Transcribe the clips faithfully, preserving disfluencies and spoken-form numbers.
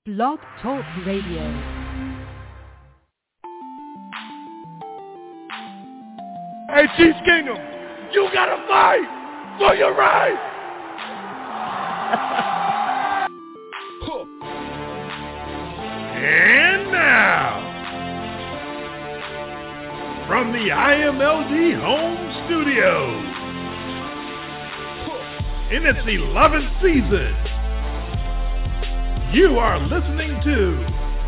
Blog Talk Radio. Hey, Chiefs Kingdom, you gotta fight for your right. And now, from the I M L D home studios, in its eleventh season, you are listening to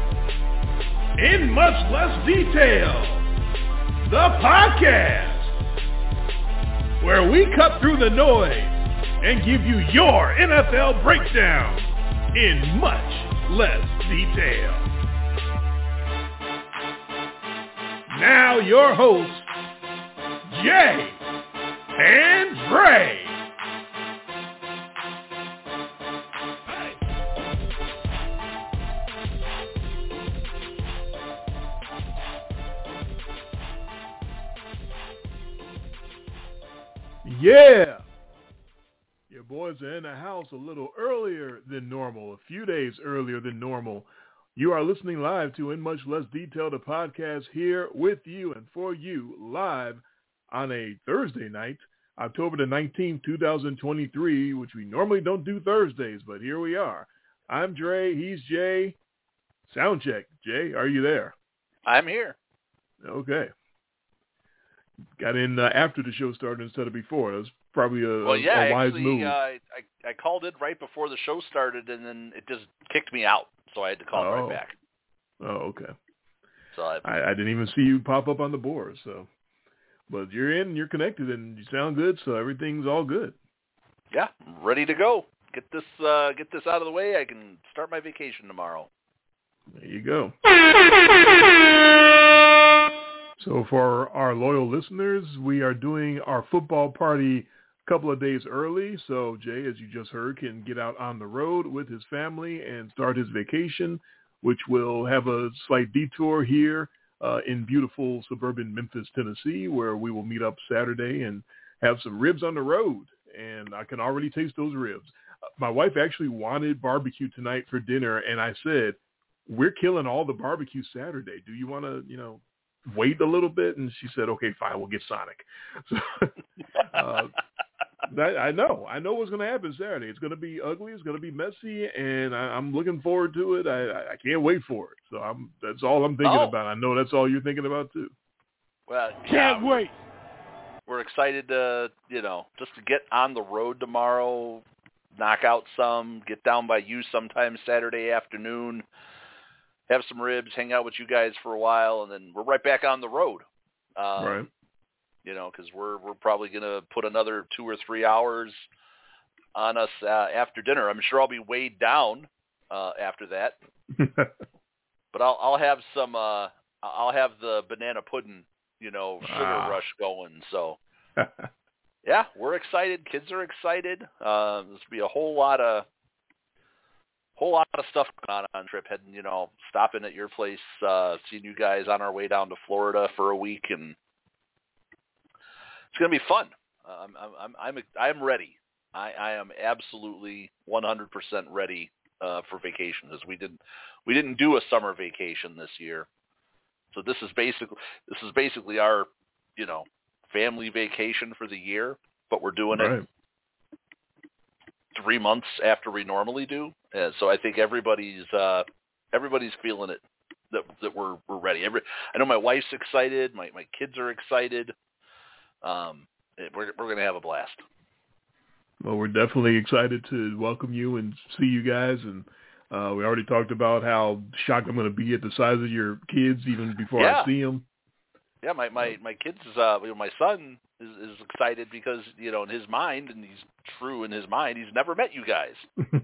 In Much Less Detail, the podcast, where we cut through the noise and give you your N F L breakdown in much less detail. Now your hosts, Jay and Dre. Yeah, your boys are in the house a little earlier than normal, a few days earlier than normal. You are listening live to In Much Less Detail, the podcast, here with you and for you live on a Thursday night, October the nineteenth, twenty twenty-three, which we normally don't do Thursdays, but here we are. I'm Dre, he's Jay. Sound check. Jay, are you there? I'm here. Okay. Got in uh, after the show started instead of before. That was probably a, well, yeah, a wise actually, move. Uh, I, I called it right before the show started, and then it just kicked me out, so I had to call oh. it right back. Oh, okay. So I, I, I didn't even see you pop up on the board. So, but you're in, you're connected, and you sound good, so everything's all good. Yeah, I'm ready to go. Get this, uh, get this out of the way. I can start my vacation tomorrow. There you go. So for our loyal listeners, we are doing our football party a couple of days early. So Jay, as you just heard, can get out on the road with his family and start his vacation, which will have a slight detour here uh, in beautiful suburban Memphis, Tennessee, where we will meet up Saturday and have some ribs on the road. And I can already taste those ribs. My wife actually wanted barbecue tonight for dinner, and I said, we're killing all the barbecue Saturday. Do you want to, you know, wait a little bit? And she said, okay, fine, we'll get Sonic. So uh, that, I know. I know what's going to happen Saturday. It's going to be ugly. It's going to be messy, and I, I'm looking forward to it. I, I can't wait for it. So I'm, that's all I'm thinking oh. about. I know that's all you're thinking about, too. Well, can't yeah, wait. We're, we're excited to, you know, just to get on the road tomorrow, knock out some, get down by you sometime Saturday afternoon, have some ribs, hang out with you guys for a while, and then we're right back on the road. Um, right. You know, because we're we're probably going to put another two or three hours on us uh, after dinner. I'm sure I'll be weighed down uh, after that, but I'll I'll have some. Uh, I'll have the banana pudding, you know, sugar ah. rush going. So, yeah, we're excited. Kids are excited. Uh, there's be a whole lot of. Whole lot of stuff going on on trip, heading, you know, stopping at your place, uh, seeing you guys on our way down to Florida for a week, and it's going to be fun. Uh, I'm, I'm, I'm, I'm ready. I, I am absolutely one hundred percent ready uh, for vacation, because we didn't, we didn't do a summer vacation this year, so this is basically, this is basically our, you know, family vacation for the year, but we're doing right. it three months after we normally do. Uh, so I think everybody's uh, everybody's feeling it, that that we're we're ready. Every, I know my wife's excited. My my kids are excited. Um, we're we're gonna have a blast. Well, we're definitely excited to welcome you and see you guys. And uh, we already talked about how shocked I'm going to be at the size of your kids even before yeah. I see them. Yeah, my my my kids, uh, you know, my son is, is excited because, you know, in his mind, and he's true in his mind, he's never met you guys.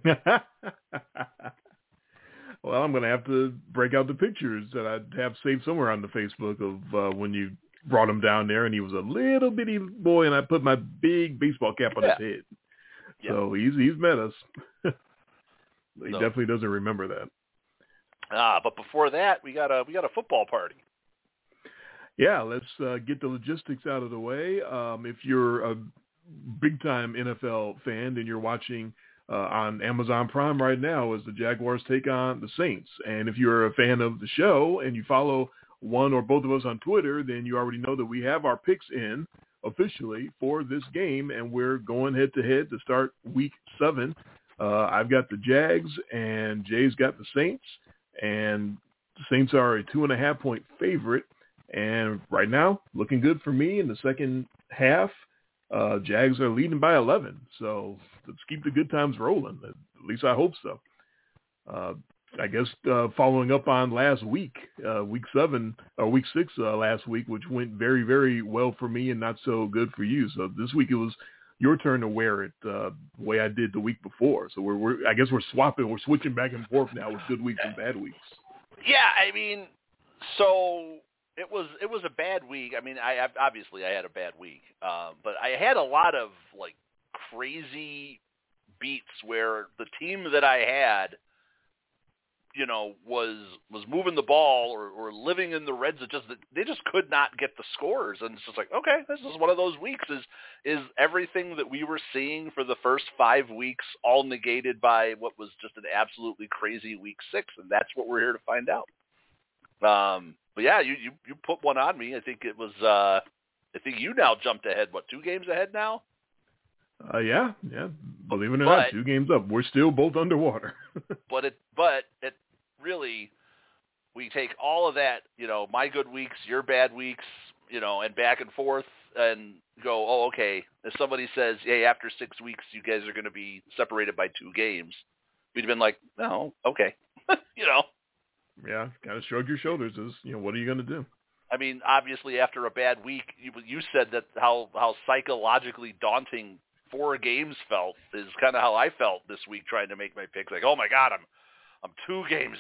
Well, I'm going to have to break out the pictures that I have saved somewhere on the Facebook of uh, when you brought him down there, and he was a little bitty boy, and I put my big baseball cap on yeah. his head. Yeah. So he's he's met us. He so, definitely doesn't remember that. Ah, but before that, we got a we got a football party. Yeah, let's uh, get the logistics out of the way. Um, if you're a big-time N F L fan and you're watching uh, on Amazon Prime right now as the Jaguars take on the Saints. And if you're a fan of the show and you follow one or both of us on Twitter, then you already know that we have our picks in officially for this game, and we're going head-to-head to start week seven. Uh, I've got the Jags, and Jay's got the Saints, and the Saints are a two-and-a-half point favorite. And right now, looking good for me in the second half. Uh, Jags are leading by eleven, so let's keep the good times rolling. At least I hope so. Uh, I guess uh, following up on last week, uh, week seven or week six uh, last week, which went very, very well for me and not so good for you. So this week it was your turn to wear it uh, the way I did the week before. So we're, we're I guess we're swapping, we're switching back and forth now with good weeks and bad weeks. Yeah, I mean, so. It was it was a bad week. I mean, I obviously I had a bad week, um, but I had a lot of like crazy beats where the team that I had, you know, was was moving the ball or, or living in the red zone. Just they just could not get the scores, and it's just like, okay, this is one of those weeks. Is is everything that we were seeing for the first five weeks all negated by what was just an absolutely crazy week six, and that's what we're here to find out. Um, but yeah, you, you, you put one on me. I think it was, uh, I think you now jumped ahead, what, two games ahead now? Uh, yeah, yeah. Believe it or but, not, two games up. We're still both underwater. but it, but it really, we take all of that, you know, my good weeks, your bad weeks, you know, and back and forth and go, oh, okay. If somebody says, hey, after six weeks, you guys are going to be separated by two games, we'd have been like, no, okay, you know. Yeah, kind of shrug your shoulders. As you know, what are you going to do? I mean, obviously, after a bad week, you, you said that how how psychologically daunting four games felt is kind of how I felt this week trying to make my picks. Like, oh my God, I'm I'm two games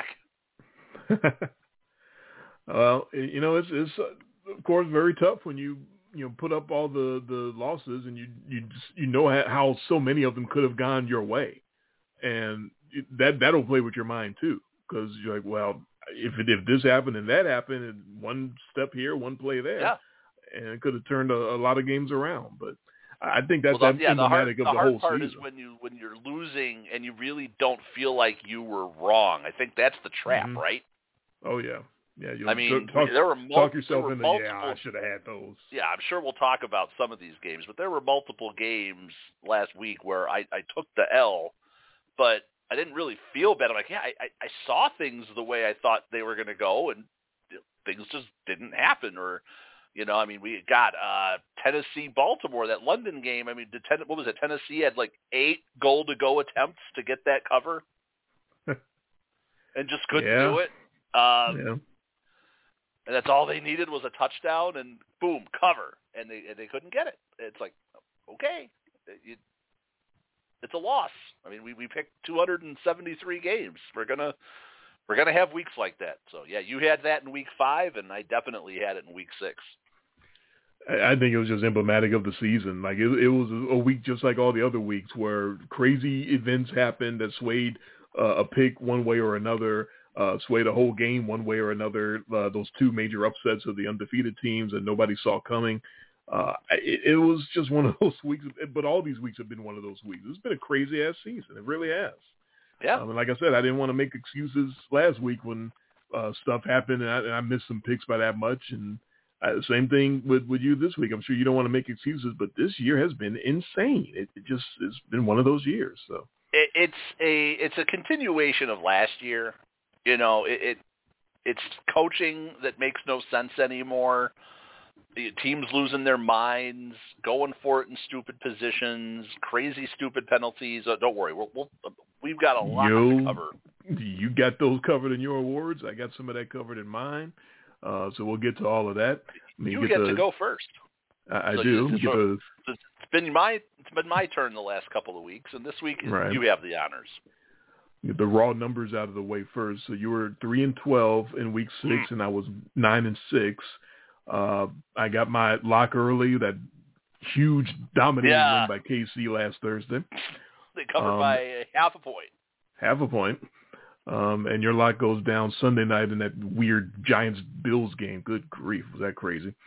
back. Well, you know, it's it's uh, of course very tough when you you know put up all the, the losses and you you just, you know how so many of them could have gone your way, and that that'll play with your mind too. Because you're like, well, if it, if this happened and that happened, and one step here, one play there, yeah. and it could have turned a, a lot of games around. But I think that's well, the, yeah, emblematic the hard, of the, the whole hard part season. is when you when you're losing and you really don't feel like you were wrong. I think that's the trap, mm-hmm. right? Oh yeah, yeah. You'll I mean, talk, there were mul- talk yourself there were into multiple, yeah, I should have had those. Yeah, I'm sure we'll talk about some of these games, but there were multiple games last week where I, I took the L, but I didn't really feel bad. I'm like, yeah, I, I saw things the way I thought they were going to go, and things just didn't happen. Or, you know, I mean, we got uh, Tennessee, Baltimore, that London game. I mean, did ten, what was it? Tennessee had like eight goal-to-go attempts to get that cover, and just couldn't yeah. do it. Um, yeah. And that's all they needed was a touchdown, and boom, cover, and they and they couldn't get it. It's like, okay. It, It's a loss. I mean, we, we picked two hundred seventy-three games. We're gonna we're gonna have weeks like that. So yeah, you had that in week five, and I definitely had it in week six. I think it was just emblematic of the season. Like it, it was a week just like all the other weeks where crazy events happened that swayed uh, a pick one way or another, uh, swayed a whole game one way or another. Uh, those two major upsets of the undefeated teams that nobody saw coming. Uh, it, it was just one of those weeks, but all these weeks have been one of those weeks. It's been a crazy-ass season. It really has. Yeah. Um, and like I said, I didn't want to make excuses last week when uh, stuff happened, and I, and I missed some picks by that much. And uh, same thing with, with you this week. I'm sure you don't want to make excuses, but this year has been insane. It, it just it's been one of those years. So it, it's a it's a continuation of last year. You know, it, it it's coaching that makes no sense anymore. The teams losing their minds, going for it in stupid positions, crazy stupid penalties. Uh, don't worry, we'll, we'll, we've got a lot you, to cover. You got those covered in your awards. I got some of that covered in mine. Uh, so we'll get to all of that. I mean, you get, get to, to go first. I, I so do. It's, get it's, to, it's been my it's been my turn the last couple of weeks, and this week right. you have the honors. Get the raw numbers out of the way first. So you were three and twelve in week six, mm. and I was nine and six. Uh, I got my lock early, that huge dominating yeah. win by K C last Thursday. They covered um, by half a point. Half a point. Um, and your lock goes down Sunday night in that weird Giants-Bills game. Good grief, was that crazy?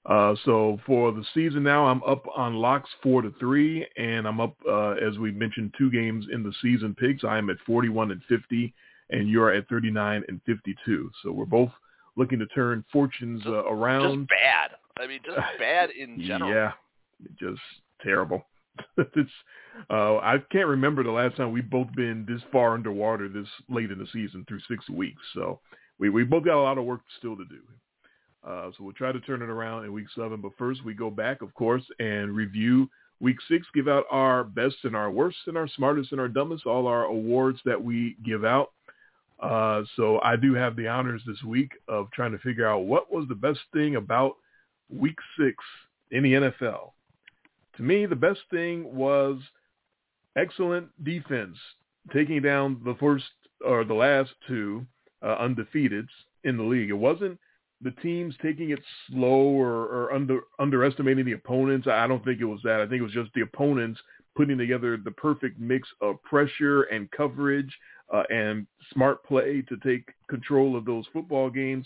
Uh, so for the season now, I'm up on locks four to three, and I'm up, uh, as we mentioned, two games in the season picks. I am at forty-one and fifty, and you're at thirty-nine and fifty-two. So we're both looking to turn fortunes uh, around. Just bad. I mean, just bad in general. Yeah, just terrible. it's uh, I can't remember the last time we've both been this far underwater this late in the season through six weeks. So we we both got a lot of work still to do. Uh, so we'll try to turn it around in week seven. But first, we go back, of course, and review week six, give out our best and our worst and our smartest and our dumbest, all our awards that we give out. Uh, so I do have the honors this week of trying to figure out what was the best thing about week six in the N F L. To me, the best thing was excellent defense, taking down the first or the last two uh, undefeateds in the league. It wasn't the teams taking it slow or, or under, underestimating the opponents. I don't think it was that. I think it was just the opponents putting together the perfect mix of pressure and coverage uh, and smart play to take control of those football games.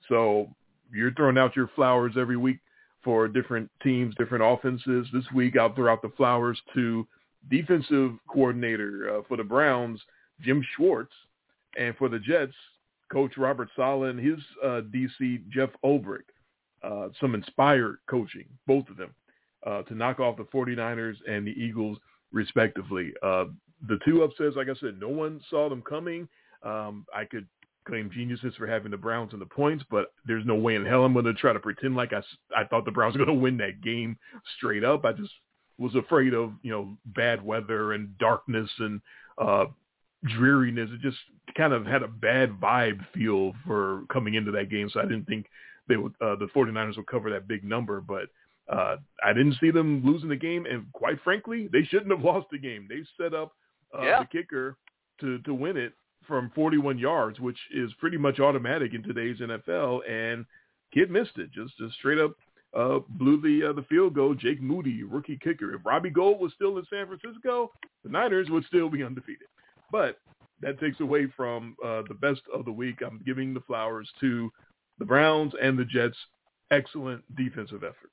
So you're throwing out your flowers every week for different teams, different offenses. This week I'll throw out the flowers to defensive coordinator uh, for the Browns, Jim Schwartz, and for the Jets, Coach Robert Saleh and his uh, D C, Jeff Ulbrich. Uh, some inspired coaching, both of them, uh, to knock off the 49ers and the Eagles, respectively. Uh, the two upsets, like I said, no one saw them coming. Um, I could claim geniuses for having the Browns and the points, but there's no way in hell I'm going to try to pretend like I, I thought the Browns were going to win that game straight up. I just was afraid of, you know, bad weather and darkness and uh, dreariness. It just kind of had a bad vibe feel for coming into that game. So I didn't think they would, uh, the 49ers would cover that big number, but uh, I didn't see them losing the game. And quite frankly, they shouldn't have lost the game. They set up uh, yeah. the kicker to, to win it from forty-one yards, which is pretty much automatic in today's N F L. And kid missed it. Just, just straight up uh, blew the, uh, the field goal. Jake Moody, rookie kicker. If Robbie Gould was still in San Francisco, the Niners would still be undefeated. But that takes away from uh, the best of the week. I'm giving the flowers to the Browns and the Jets' excellent defensive efforts.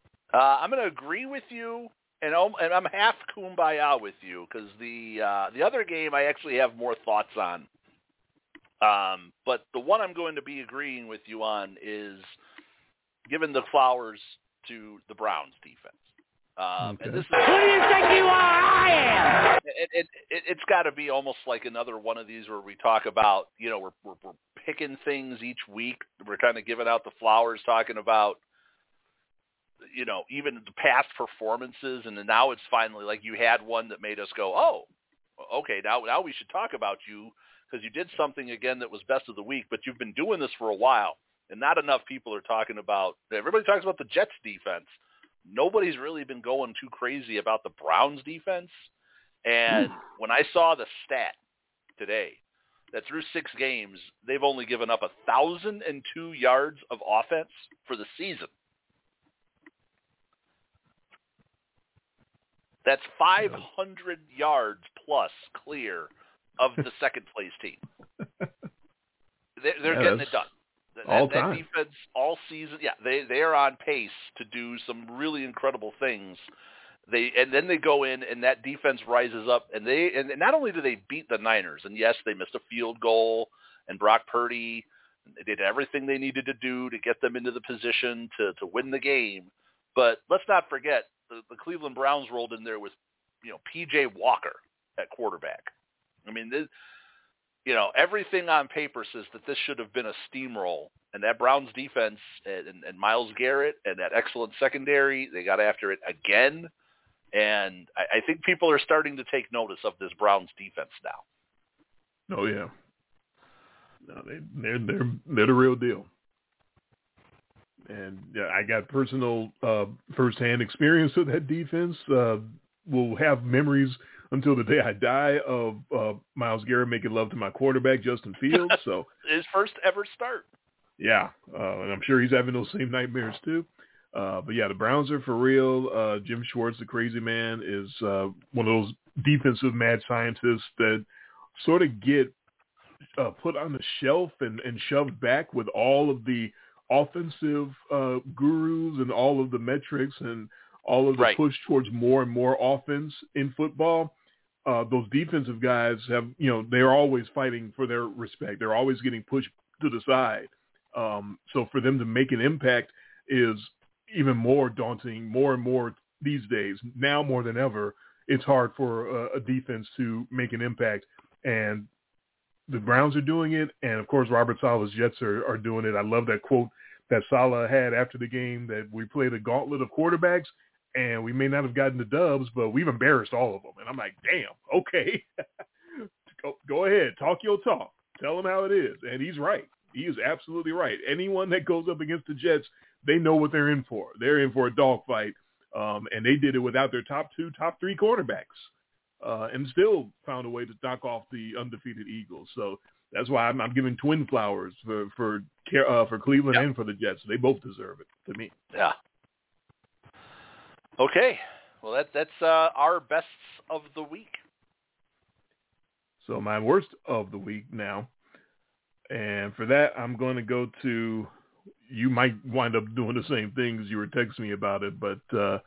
Uh, I'm going to agree with you, and I'm, and I'm half kumbaya with you because the uh, the other game I actually have more thoughts on. Um, but the one I'm going to be agreeing with you on is giving the flowers to the Browns defense. Um, okay. and this is, Who do you think you are? I am. It, it, it, it's got to be almost like another one of these where we talk about, you know, we're, we're, we're picking things each week. We're kind of giving out the flowers, talking about, you know, even the past performances. And then now it's finally like you had one that made us go, oh, okay, now, now we should talk about you because you did something again that was best of the week, but you've been doing this for a while. And not enough people are talking about, everybody talks about the Jets defense. Nobody's really been going too crazy about the Browns defense. And when I saw the stat today that through six games, they've only given up one thousand two yards of offense for the season. That's five hundred yards plus clear of the second place team. They're, they're yeah, getting it done. That, all that time. defense all season, yeah, they they are on pace to do some really incredible things. They and then they go in and that defense rises up and they and not only do they beat the Niners, and yes, they missed a field goal and Brock Purdy, they did everything they needed to do to get them into the position to to win the game. But let's not forget the, the Cleveland Browns rolled in there with, you know, P J Walker at quarterback. I mean, this, you know, everything on paper says that this should have been a steamroll. And that Browns defense and, and, and Myles Garrett and that excellent secondary, they got after it again. And I, I think people are starting to take notice of this Browns defense now. Oh, yeah. No, they, they're, they're, they're the real deal. And yeah, I got personal uh, firsthand experience with that defense. Uh, we'll have memories until the day I die of uh, Myles Garrett making love to my quarterback, Justin Fields. So his first ever start. Yeah, uh, and I'm sure he's having those same nightmares too. Uh, but yeah, the Browns are for real. Uh, Jim Schwartz, the crazy man, is uh, one of those defensive mad scientists that sort of get uh, put on the shelf and, and shoved back with all of the offensive uh, gurus and all of the metrics and all of the right. push towards more and more offense in football, uh, those defensive guys have, you know, they're always fighting for their respect. They're always getting pushed to the side. Um, so for them to make an impact is even more daunting, more and more these days. Now more than ever, it's hard for a, a defense to make an impact. And the Browns are doing it, and, of course, Robert Saleh's Jets are, are doing it. I love that quote that Saleh had after the game, that we played a gauntlet of quarterbacks, and we may not have gotten the dubs, but we've embarrassed all of them. And I'm like, damn, okay. go, go ahead. Talk your talk. Tell them how it is. And he's right. He is absolutely right. Anyone that goes up against the Jets, they know what they're in for. They're in for a dogfight, um, and they did it without their top two, top three quarterbacks. Uh, and still found a way to knock off the undefeated Eagles. So that's why I'm, I'm giving twin flowers for for uh, for Cleveland yep. and for the Jets. They both deserve it, to me. Yeah. Okay. Well, that that's uh, our bests of the week. So my worst of the week now, and for that I'm going to go to. You might wind up doing the same thing as you were texting me about it, but. Uh,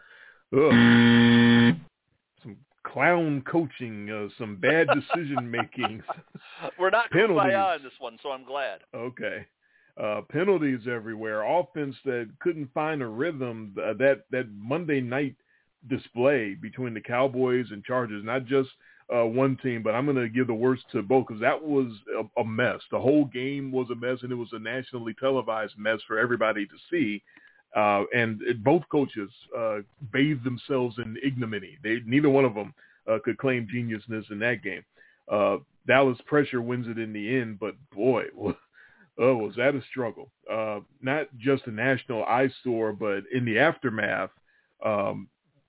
ugh. Some clown coaching, uh, some bad decision making. We're not penalties on this one, so I'm glad. Okay, uh, penalties everywhere. Offense that couldn't find a rhythm. Uh, that that Monday night display between the Cowboys and Chargers, not just uh, one team, but I'm going to give the worst to both because that was a, a mess. The whole game was a mess, and it was a nationally televised mess for everybody to see. Uh, and it, both coaches uh, bathed themselves in ignominy. They neither one of them uh, could claim geniusness in that game. Uh, Dallas pressure wins it in the end, but boy, oh, was that a struggle. Uh, not just a national eyesore, but in the aftermath, um,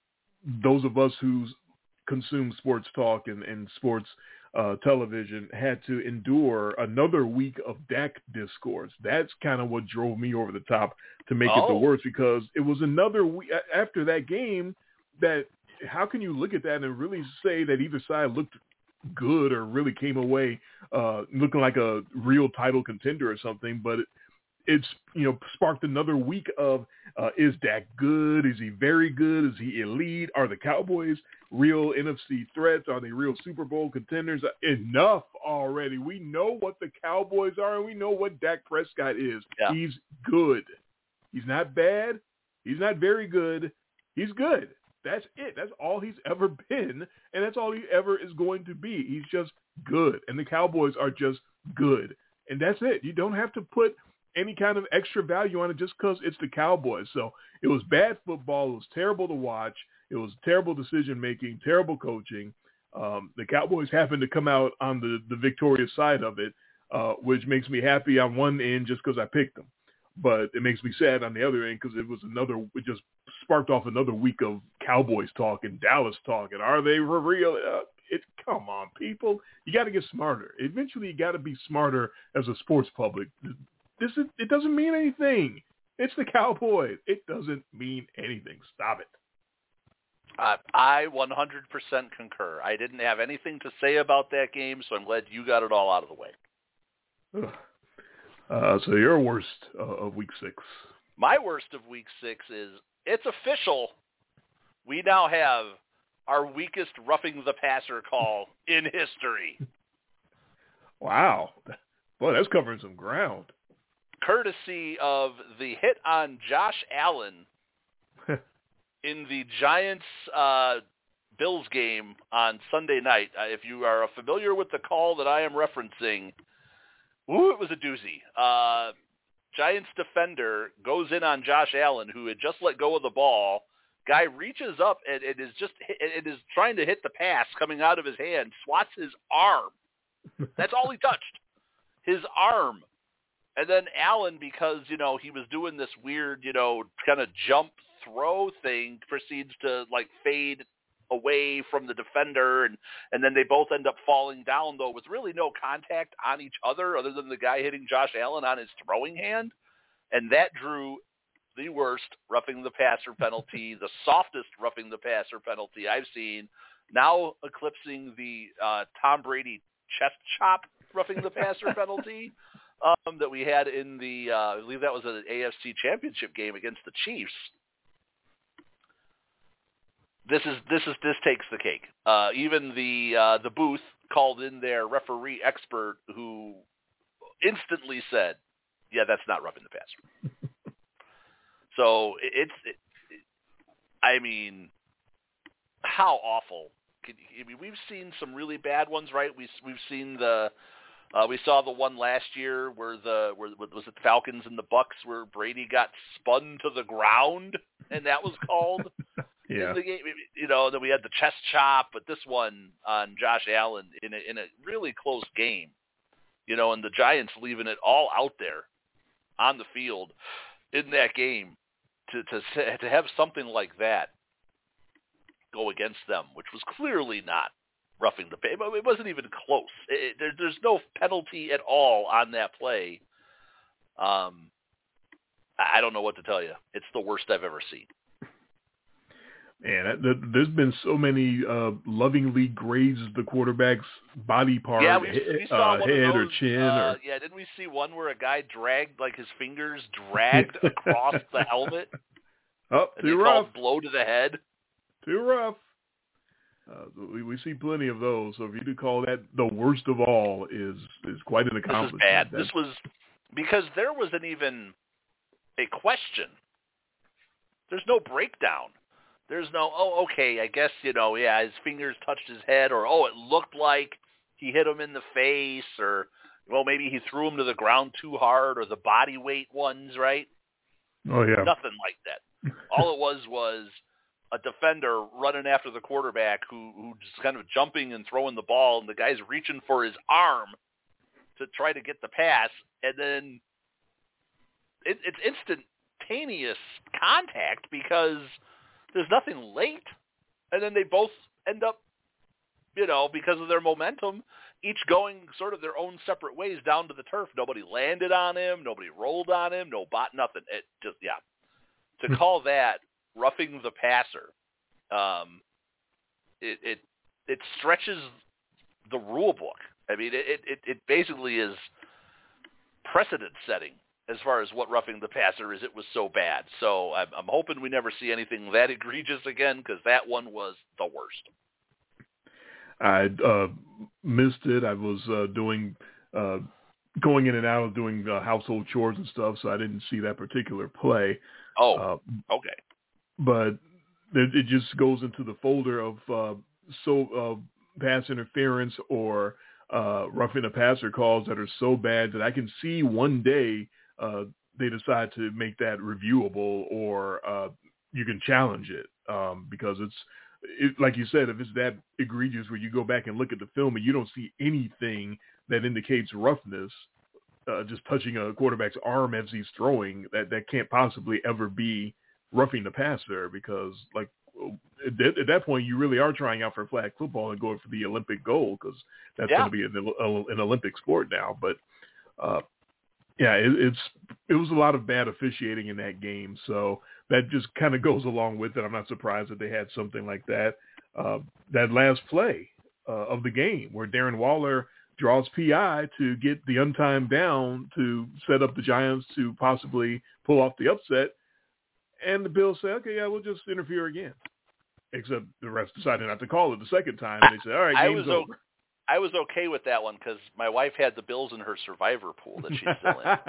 those of us who consume sports talk and, and sports uh, television had to endure another week of Dak discourse. That's kind of what drove me over the top to make oh. it the worst, because it was another week after that game that how can you look at that and really say that either side looked good or really came away uh, looking like a real title contender or something, but it, it's, you know, sparked another week of uh, is Dak good? Is he very good? Is he elite? Are the Cowboys real N F C threats? Are they real Super Bowl contenders? Enough already. We know what the Cowboys are, and we know what Dak Prescott is. Yeah. He's good. He's not bad. He's not very good. He's good. That's it. That's all he's ever been, and that's all he ever is going to be. He's just good, and the Cowboys are just good, and that's it. You don't have to put any kind of extra value on it just because it's the Cowboys. So it was bad football. It was terrible to watch. It was terrible decision-making, terrible coaching. Um, the Cowboys happened to come out on the, the victorious side of it, uh, which makes me happy on one end just because I picked them. But it makes me sad on the other end because it was another, it just sparked off another week of Cowboys talk and Dallas talk. And are they for real? Uh, it, come on, people. You got to get smarter. Eventually, you got to be smarter as a sports public. This is, it doesn't mean anything. It's the Cowboys. It doesn't mean anything. Stop it. Uh, I one hundred percent concur. I didn't have anything to say about that game, so I'm glad you got it all out of the way. Uh, so your worst uh, of week six. My worst of week six is it's official. We now have our weakest roughing the passer call in history. Wow. Boy, that's covering some ground. Courtesy of the hit on Josh Allen in the Giants uh, Bills game on Sunday night. Uh, if you are familiar with the call that I am referencing, ooh, it was a doozy. Uh, Giants defender goes in on Josh Allen, who had just let go of the ball. Guy reaches up and it is just it is trying to hit the pass coming out of his hand, swats his arm. That's all he touched, his arm. And then Allen, because, you know, he was doing this weird, you know, kind of jump throw thing, proceeds to, like, fade away from the defender, and, and then they both end up falling down, though, with really no contact on each other other than the guy hitting Josh Allen on his throwing hand. And that drew the worst roughing the passer penalty, the softest roughing the passer penalty I've seen, now eclipsing the uh, Tom Brady chest chop roughing the passer penalty. um, that we had in the, uh, I believe that was an A F C Championship game against the Chiefs. This is this is this takes the cake. Uh, even the uh, the booth called in their referee expert, who instantly said, "Yeah, that's not roughing the passer." So it, it's, it, I mean, how awful? Could, I mean, we've seen some really bad ones, right? We we've seen the. Uh, we saw the one last year where the where was it the Falcons and the Bucks where Brady got spun to the ground and that was called. Yeah. In the game, you know, then we had the chest chop, but this one on Josh Allen in a, in a really close game, you know, and the Giants leaving it all out there on the field in that game to to to have something like that go against them, which was clearly not roughing the passer. It wasn't even close. It, there, there's no penalty at all on that play. Um, I don't know what to tell you. It's the worst I've ever seen. Man, there's been so many uh, lovingly grazed the quarterback's body part, yeah, we, we saw uh, one head of those, or chin. Uh, or... Yeah, didn't we see one where a guy dragged, like his fingers dragged across the helmet? Oh, and too they rough. called blow to the head. Too rough. Uh, we, we see plenty of those. So if you could call that the worst of all, is is quite an accomplishment. This is bad. That's... This was because there wasn't even a question. There's no breakdown. There's no, oh, okay, I guess, you know, yeah, his fingers touched his head, or, oh, it looked like he hit him in the face, or, well, maybe he threw him to the ground too hard, or the body weight ones, right? Oh, yeah. Nothing like that. All it was was a defender running after the quarterback who, who just kind of jumping and throwing the ball, and the guy's reaching for his arm to try to get the pass, and then it, it's instantaneous contact because there's nothing late, and then they both end up, you know, because of their momentum, each going sort of their own separate ways down to the turf. Nobody landed on him. Nobody rolled on him. No bot, nothing. It just, yeah. To call that roughing the passer, um, it, it it stretches the rule book. I mean, it it, it basically is precedent setting. As far as what roughing the passer is, it was so bad. So I'm, I'm hoping we never see anything that egregious again, because that one was the worst. I uh, missed it. I was uh, doing, uh, going in and out of doing uh, household chores and stuff, so I didn't see that particular play. Oh, uh, okay. But it, it just goes into the folder of uh, so uh, pass interference or uh, roughing the passer calls that are so bad that I can see one day Uh, they decide to make that reviewable, or uh, you can challenge it um, because it's it, like you said, if it's that egregious where you go back and look at the film and you don't see anything that indicates roughness, uh, just touching a quarterback's arm as he's throwing, that, that can't possibly ever be roughing the passer, because like at that, at that point you really are trying out for flag football and going for the Olympic gold, because that's yeah. going to be an, an Olympic sport now. But uh, Yeah, it, it's it was a lot of bad officiating in that game, so that just kind of goes along with it. I'm not surprised that they had something like that. Uh, that last play uh, of the game where Darren Waller draws P I to get the untimed down to set up the Giants to possibly pull off the upset, and the Bills say, okay, yeah, we'll just interfere again. Except the refs decided not to call it the second time, and they said, all right, I game's was over. O- I was okay with that one because my wife had the Bills in her survivor pool that she's still in.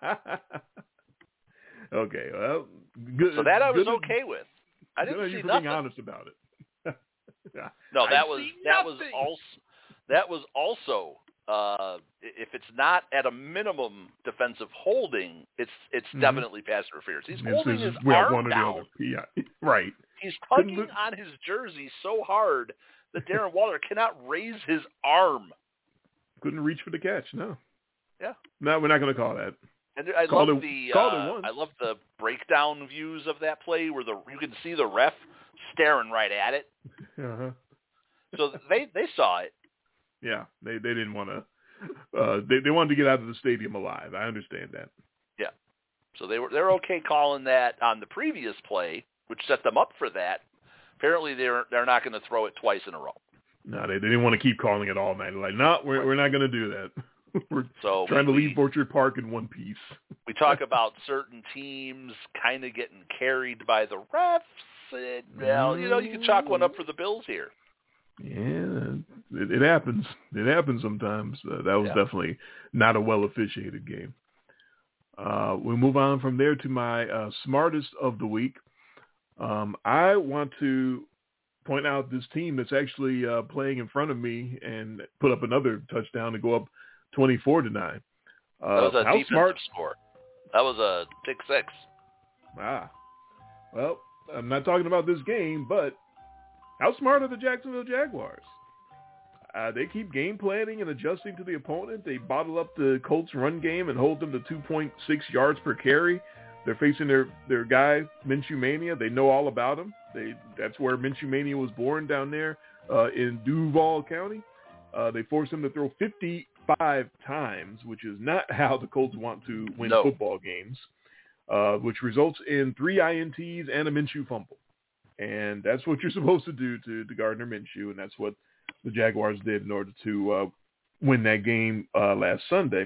Okay, well, good. So that I was good, okay with. I didn't see you for nothing. being honest about it. Yeah. No, that I was see that nothing. was also that was also uh, if it's not at a minimum defensive holding, it's it's mm-hmm. definitely pass interference. He's it's, holding it's, his well, arm one or down. the other. Yeah, right. He's tugging Couldn't... on his jersey so hard that Darren Waller cannot raise his arm. Couldn't reach for the catch. No. Yeah. No, we're not going to call that. And I called love it, the uh, I love the breakdown views of that play where the you can see the ref staring right at it. Uh-huh. So they they saw it. Yeah, they they didn't want to. Uh, they they wanted to get out of the stadium alive. I understand that. Yeah. So they were they're okay calling that on the previous play, which set them up for that. Apparently they're they're not going to throw it twice in a row. No, they, they didn't want to keep calling it all night. They're like, no, we're right. we're not going to do that. We're so trying we, to leave Orchard Park in one piece. We talk about certain teams kind of getting carried by the refs. And, well, you know, you can chalk one up for the Bills here. Yeah, it, it happens. It happens sometimes. Uh, that was yeah. definitely not a well-officiated game. Uh, we move on from there to my uh, smartest of the week. Um, I want to point out this team that's actually uh, playing in front of me and put up another touchdown to go up twenty-four to nine. Uh, that was a how defensive smart score. That was a pick six. Ah, well, I'm not talking about this game, but how smart are the Jacksonville Jaguars? Uh, they keep game planning and adjusting to the opponent. They bottle up the Colts run game and hold them to two point six yards per carry. They're facing their, their guy, Minshew Mania. They know all about him. They That's where Minshew Mania was born, down there uh, in Duval County. Uh, they forced him to throw fifty-five times, which is not how the Colts want to win no. football games, uh, which results in three I N Ts and a Minshew fumble. And that's what you're supposed to do to, to Gardner Minshew, and that's what the Jaguars did in order to uh, win that game uh, last Sunday.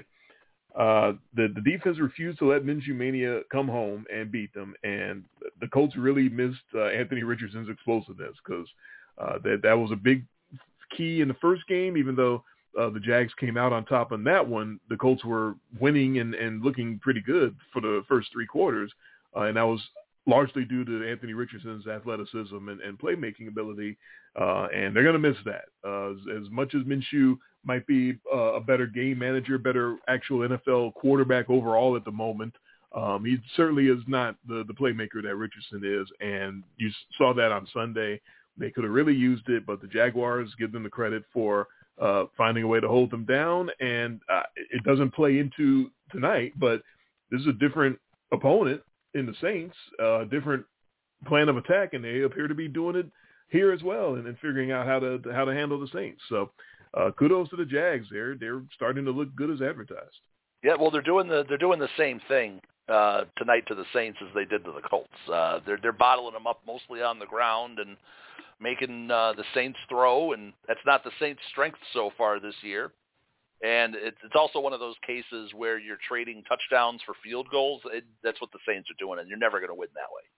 Uh, the, the defense refused to let Minshew Mania come home and beat them, and the Colts really missed uh, Anthony Richardson's explosiveness because uh, that, that was a big key in the first game. Even though uh, the Jags came out on top on that one, the Colts were winning and, and looking pretty good for the first three quarters, uh, and that was largely due to Anthony Richardson's athleticism and, and playmaking ability, uh, and they're going to miss that. Uh, as, as much as Minshew might be uh, a better game manager, better actual N F L quarterback overall at the moment, um, he certainly is not the, the playmaker that Richardson is, and you saw that on Sunday. They could have really used it, but the Jaguars give them the credit for uh, finding a way to hold them down, and uh, it doesn't play into tonight, but this is a different opponent in the Saints, a uh, different plan of attack, and they appear to be doing it here as well, and, and figuring out how to how to handle the Saints. So, uh, kudos to the Jags. They're they're starting to look good as advertised. Yeah, well, they're doing the they're doing the same thing uh, tonight to the Saints as they did to the Colts. Uh, they're they're bottling them up mostly on the ground and making uh, the Saints throw, and that's not the Saints' strength so far this year. And it's, it's also one of those cases where you're trading touchdowns for field goals. It, that's what the Saints are doing, and you're never going to win that way.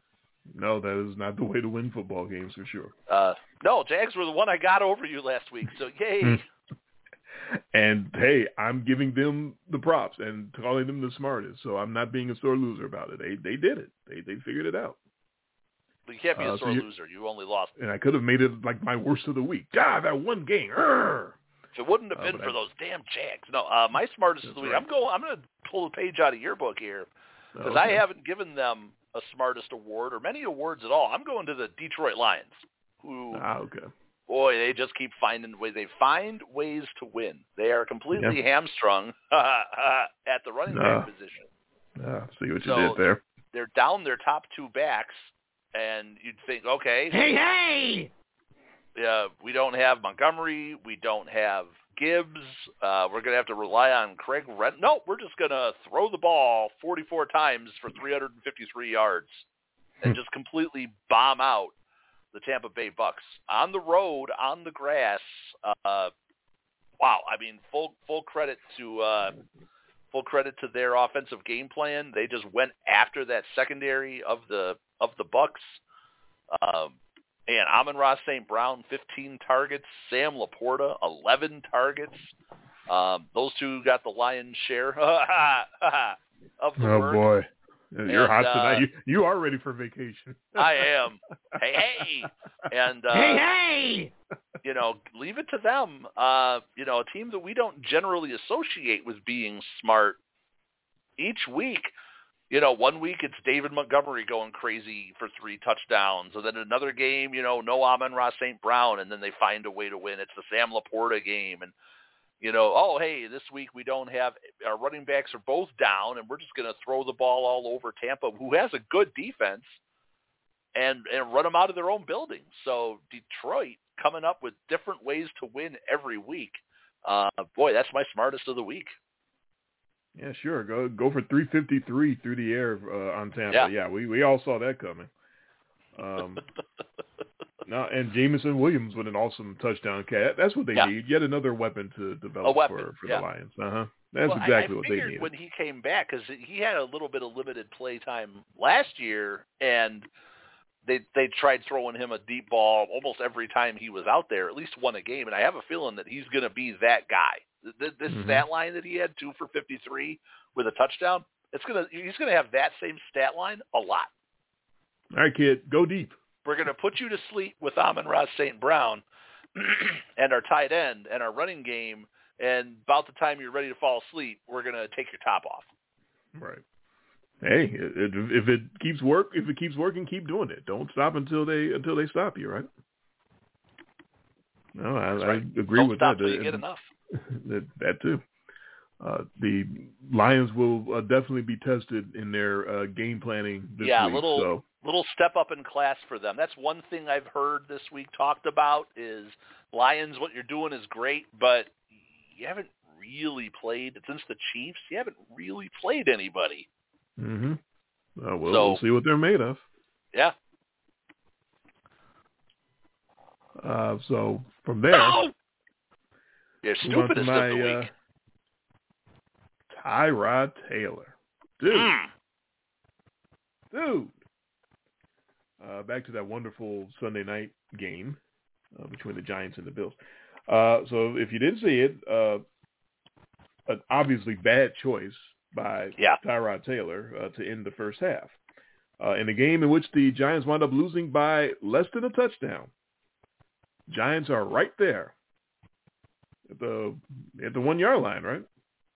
No, that is not the way to win football games for sure. Uh, no, Jags were the one I got over you last week, so yay. And, hey, I'm giving them the props and calling them the smartest, so I'm not being a sore loser about it. They they did it. They they figured it out. But you can't be a uh, sore so you, loser. You only lost. And I could have made it like my worst of the week. God, that one game. Urgh! If it wouldn't have been uh, for I, those damn Jags. No, uh, my smartest of the week. Right. I'm going. I'm going to pull a page out of your book here because okay. I haven't given them a smartest award or many awards at all. I'm going to the Detroit Lions, who, ah, okay. boy, they just keep finding ways. They find ways to win. They are completely yeah. hamstrung at the running back uh, position. Uh, see what you so did there. They're down their top two backs, and you'd think, okay, Hey, hey! Yeah, we don't have Montgomery. We don't have Gibbs. Uh, we're going to have to rely on Craig Rent. No, we're just going to throw the ball forty-four times for three hundred fifty-three yards and just completely bomb out the Tampa Bay Bucks on the road, on the grass. Uh, wow, I mean, full full credit to uh, full credit to their offensive game plan. They just went after that secondary of the of the Bucks. Um, And Amon-Ra Saint Brown, fifteen targets. Sam Laporta, eleven targets. Um, those two got the lion's share of the oh, work. Oh, boy. You're and, hot uh, tonight. You, you are ready for vacation. I am. Hey, hey. And, uh, Hey, hey! you know, leave it to them. Uh, you know, a team that we don't generally associate with being smart each week. You know, one week it's David Montgomery going crazy for three touchdowns. And then another game, you know, no Amon-Ra Saint Brown, and then they find a way to win. It's the Sam Laporta game. And, you know, oh, hey, this week we don't have – our running backs are both down, and we're just going to throw the ball all over Tampa, who has a good defense, and, and run them out of their own building. So Detroit coming up with different ways to win every week. Uh, boy, that's my smartest of the week. Yeah, sure. Go go for three fifty-three through the air uh, on Tampa. Yeah, yeah we, we all saw that coming. Um, No, and Jameson Williams with an awesome touchdown catch. That's what they yeah. need. Yet another weapon to develop weapon, for, for yeah. the Lions. Uh-huh. That's well, exactly I, I what they figured needed. when he came back, because he had a little bit of limited play time last year, and they they tried throwing him a deep ball almost every time he was out there, at least one a game. And I have a feeling that he's going to be that guy. This, this mm-hmm. stat line that he had, two for fifty-three with a touchdown, it's gonna he's going to have that same stat line a lot. All right, kid, go deep. We're going to put you to sleep with Amon-Ra Saint Brown and our tight end and our running game, and about the time you're ready to fall asleep, we're going to take your top off. Right. Hey, it, if it keeps work, if it keeps working, keep doing it. Don't stop until they until they stop you. Right? No, I, right. I agree Don't with stop that. Till you and, get enough. that, that too. Uh, the Lions will uh, definitely be tested in their uh, game planning this yeah, week. little so. little step up in class for them. That's one thing I've heard this week talked about is Lions. What you're doing is great, but you haven't really played since the Chiefs. You haven't really played anybody. Mm-hmm. Uh, well, so, we'll see what they're made of. Yeah. Uh, so from there, you're stupidest my, of the week. Uh, Tyrod Taylor, dude, mm. dude. Uh, back to that wonderful Sunday night game uh, between the Giants and the Bills. Uh, so if you didn't see it, uh, an obviously bad choice by yeah. Tyrod Taylor uh, to end the first half. Uh, in a game in which the Giants wound up losing by less than a touchdown. Giants are right there at the at the one yard line, right?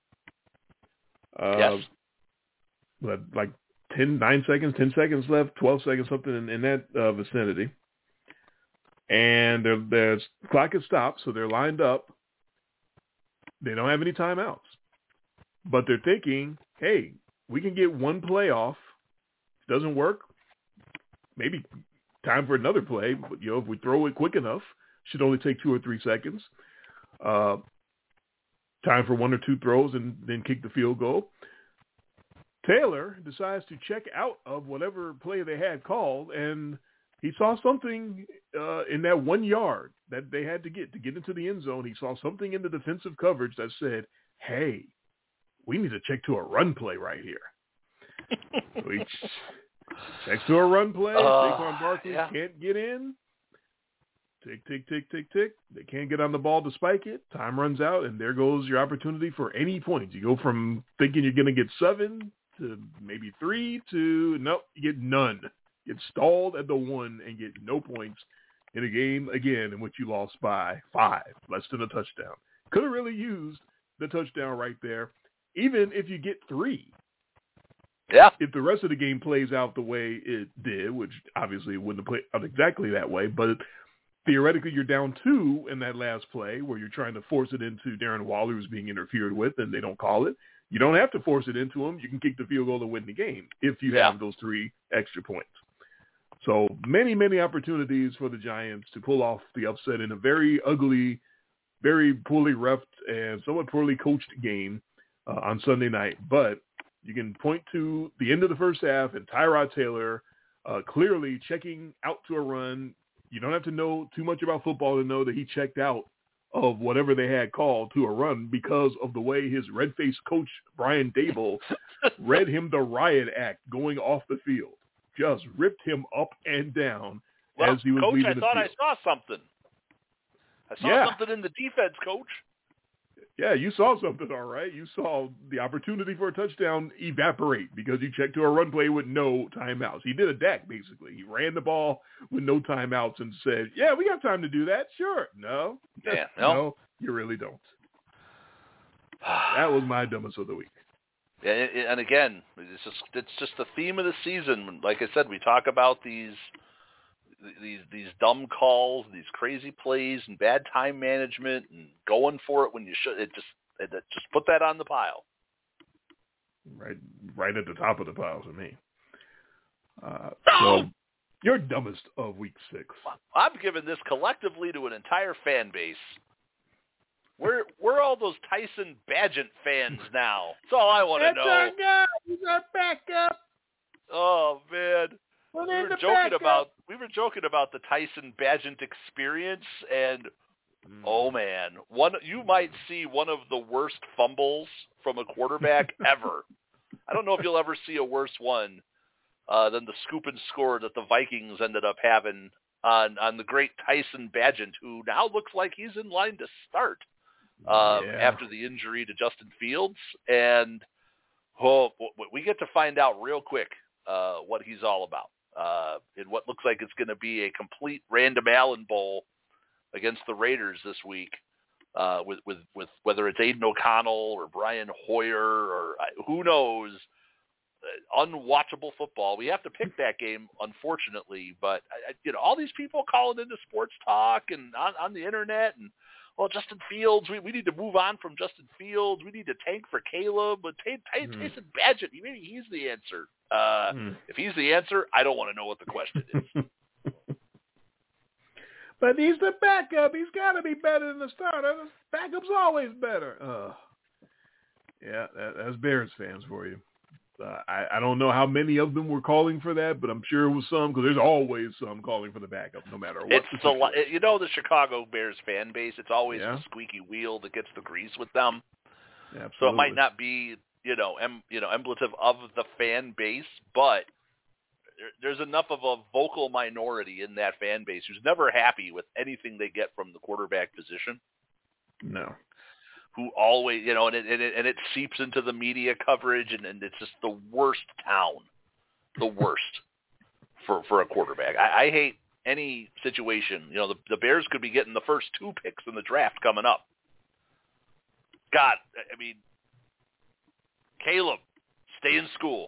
Uh, yes. But like ten, nine seconds, ten seconds left, twelve seconds, something in, in that uh, vicinity. And their their clock is stopped, so they're lined up. They don't have any timeouts. But they're thinking, hey, we can get one play off. Doesn't work. Maybe time for another play. But, you know, if we throw it quick enough, should only take two or three seconds. Uh, time for one or two throws and then kick the field goal. Taylor decides to check out of whatever play they had called, and he saw something uh, in that one yard that they had to get to get into the end zone. He saw something in the defensive coverage that said, hey, we need to check to a run play right here. So he checks to a run play. Uh, Saquon Barkley yeah. can't get in. Tick, tick, tick, tick, tick. They can't get on the ball to spike it. Time runs out, and there goes your opportunity for any points. You go from thinking you're going to get seven to maybe three to, nope, you get none. Get stalled at the one and get no points in a game, again, in which you lost by five, less than a touchdown. Could have really used the touchdown right there, even if you get three. Yeah. If the rest of the game plays out the way it did, which obviously it wouldn't have played out exactly that way, but theoretically you're down two in that last play where you're trying to force it into Darren Waller, who's being interfered with, and they don't call it. You don't have to force it into him. You can kick the field goal to win the game if you yeah. have those three extra points. So many, many opportunities for the Giants to pull off the upset in a very ugly, very poorly reffed and somewhat poorly coached game uh, on Sunday night. But you can point to the end of the first half and Tyrod Taylor uh, clearly checking out to a run. You don't have to know too much about football to know that he checked out of whatever they had called to a run because of the way his red-faced coach, Brian Daboll, read him the riot act going off the field. Just ripped him up and down well, as he was Coach, leaving I the thought field. I saw something. I saw yeah. something in the defense, Coach. Yeah, you saw something, all right. You saw the opportunity for a touchdown evaporate because you checked to a run play with no timeouts. He did a Dak, basically. He ran the ball with no timeouts and said, yeah, we got time to do that. Sure. No. Yeah, no. no, you really don't. That was my dumbest of the week. Yeah, and again, it's just it's just the theme of the season. Like I said, we talk about these these these dumb calls, these crazy plays, and bad time management, and going for it when you should. It just it, it just put that on the pile. Right, right at the top of the pile for me. Uh, so you're dumbest of week six. I'm giving this collectively to an entire fan base. Where where are all those Tyson Bagent fans now? That's all I want to know. Our guy. He's our backup. Oh man, Put we in were the joking backup. about we were joking about the Tyson Bagent experience, and mm. oh man, one you might see one of the worst fumbles from a quarterback ever. I don't know if you'll ever see a worse one uh, than the scoop and score that the Vikings ended up having on on the great Tyson Bagent, who now looks like he's in line to start um, yeah. after the injury to Justin Fields, and oh, we get to find out real quick uh, what he's all about. Uh, in what looks like it's going to be a complete Random Allen Bowl against the Raiders this week, uh, with, with, with whether it's Aiden O'Connell or Brian Hoyer or uh, who knows, uh, unwatchable football. We have to pick that game, unfortunately, but uh, you know, all these people calling into sports talk and on, on the internet and, well, Justin Fields, we, we need to move on from Justin Fields. We need to tank for Caleb, but T- T- mm. Tyson Bagent, maybe he's the answer. Uh, mm. If he's the answer, I don't want to know what the question is. But he's the backup. He's got to be better than the starter. The backup's always better. Uh, yeah, that, that's Bears fans for you. Uh, I, I don't know how many of them were calling for that, but I'm sure it was some, because there's always some calling for the backup, no matter what. It's the, you know, the Chicago Bears fan base. It's always yeah. the squeaky wheel that gets the grease with them. Yeah, so it might not be, you know, em, you know, emblemative of the fan base, but there, there's enough of a vocal minority in that fan base who's never happy with anything they get from the quarterback position. No. Who always, you know, and it, and it, and it seeps into the media coverage, and, and it's just the worst town, the worst for, for a quarterback. I, I hate any situation. You know, the, the Bears could be getting the first two picks in the draft coming up. God, I mean, Caleb, stay in school.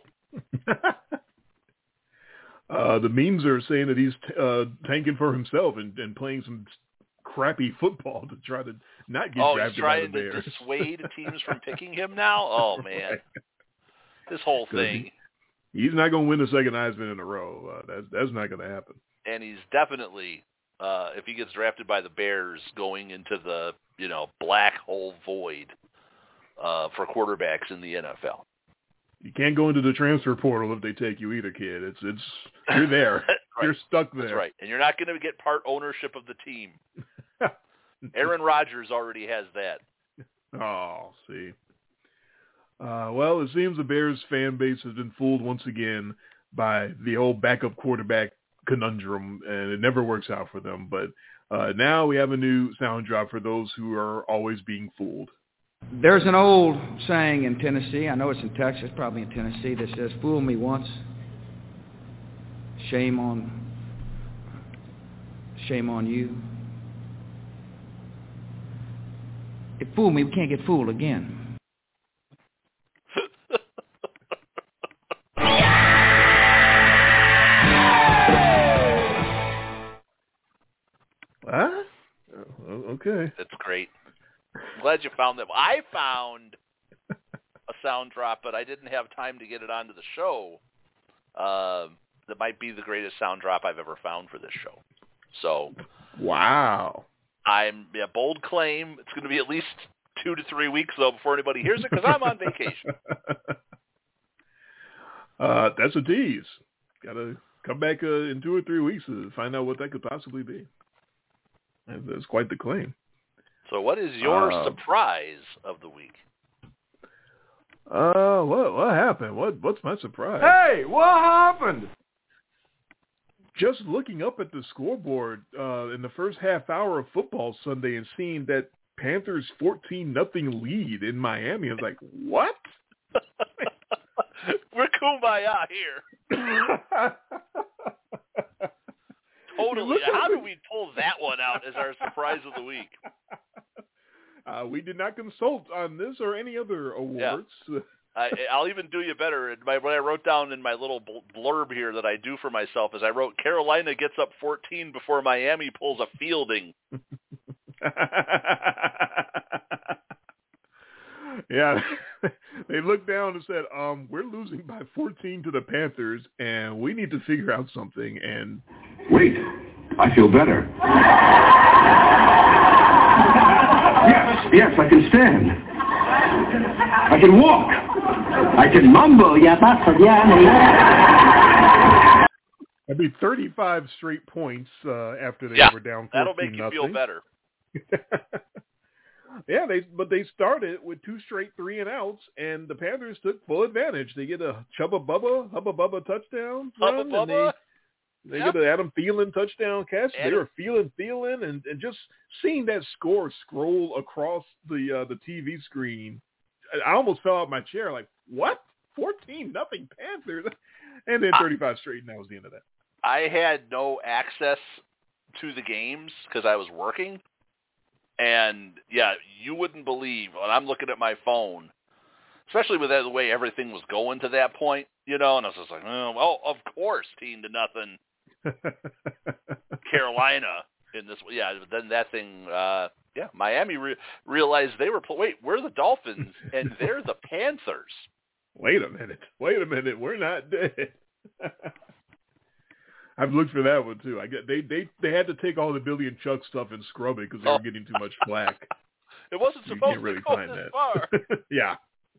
uh, the memes are saying that he's uh, tanking for himself and, and playing some crappy football to try to not get oh, drafted by the Bears. Oh, he's trying to dissuade teams from picking him now? Oh, man. This whole thing. He, he's not going to win the second Heisman in a row. Uh, that's, that's not going to happen. And he's definitely, uh, if he gets drafted by the Bears, going into the, you know, black hole void uh, for quarterbacks in the N F L. You can't go into the transfer portal if they take you either, kid. It's it's you're there. Right. You're stuck there. That's right. And you're not going to get part ownership of the team. Aaron Rodgers already has that. Oh, see. Uh, well, it seems the Bears fan base has been fooled once again by the old backup quarterback conundrum, and it never works out for them. But uh, now we have a new sound drop for those who are always being fooled. There's an old saying in Tennessee, I know it's in Texas, probably in Tennessee, that says, fool me once, shame on, shame on you. If fool me, we can't get fooled again. What? Oh, okay. That's great. I'm glad you found that. I found a sound drop, but I didn't have time to get it onto the show. Uh, that might be the greatest sound drop I've ever found for this show. So, wow. I'm yeah, bold claim. It's going to be at least two to three weeks though before anybody hears it because I'm on vacation. uh, that's a tease. Got to come back uh, in two or three weeks to find out what that could possibly be. That's quite the claim. So what is your uh, surprise of the week? Uh, what what happened? What what's my surprise? Hey, what happened? Just looking up at the scoreboard uh, in the first half hour of football Sunday and seeing that Panthers fourteen nothing lead in Miami, I was like, what? We're kumbaya here. Totally. How did we pull that one out as our surprise of the week? Uh, we did not consult on this or any other awards. Yeah. I, I'll even do you better. My, what I wrote down in my little blurb here that I do for myself is I wrote Carolina gets up fourteen before Miami pulls a fielding. Yeah, they looked down and said, um, we're losing by fourteen to the Panthers, and we need to figure out something. And wait, I feel better. Yes, yes, I can stand. I can walk. I can mumble, yeah, that's That'd be thirty-five straight points uh, after they yeah, were down fourteen that'll make you nothing. feel better. Yeah, they but they started with two straight three and outs, and the Panthers took full advantage. They get a Chubba Bubba, Hubba Bubba touchdown run, Hubba Bubba. and they, they Yep. get an Adam Thielen touchdown catch. Adam. They were feeling Thielen, and, and just seeing that score scroll across the uh, the T V screen, I almost fell out of my chair. Like, what? fourteen nothing Panthers, and then thirty-five straight, and that was the end of that. I had no access to the games because I was working. And, yeah, you wouldn't believe when I'm looking at my phone, especially with the way everything was going to that point, you know, and I was just like, oh, well, of course, team to nothing, Carolina in this. Yeah, but then that thing, uh, yeah, Miami re- realized they were, wait, we're the Dolphins, and they're the Panthers. Wait a minute. Wait a minute. We're not dead. I've looked for that one too. I get they they they had to take all the Billy and Chuck stuff and scrub it because they Oh. were getting too much flack. It wasn't You supposed can't really to go find this that. far. Yeah.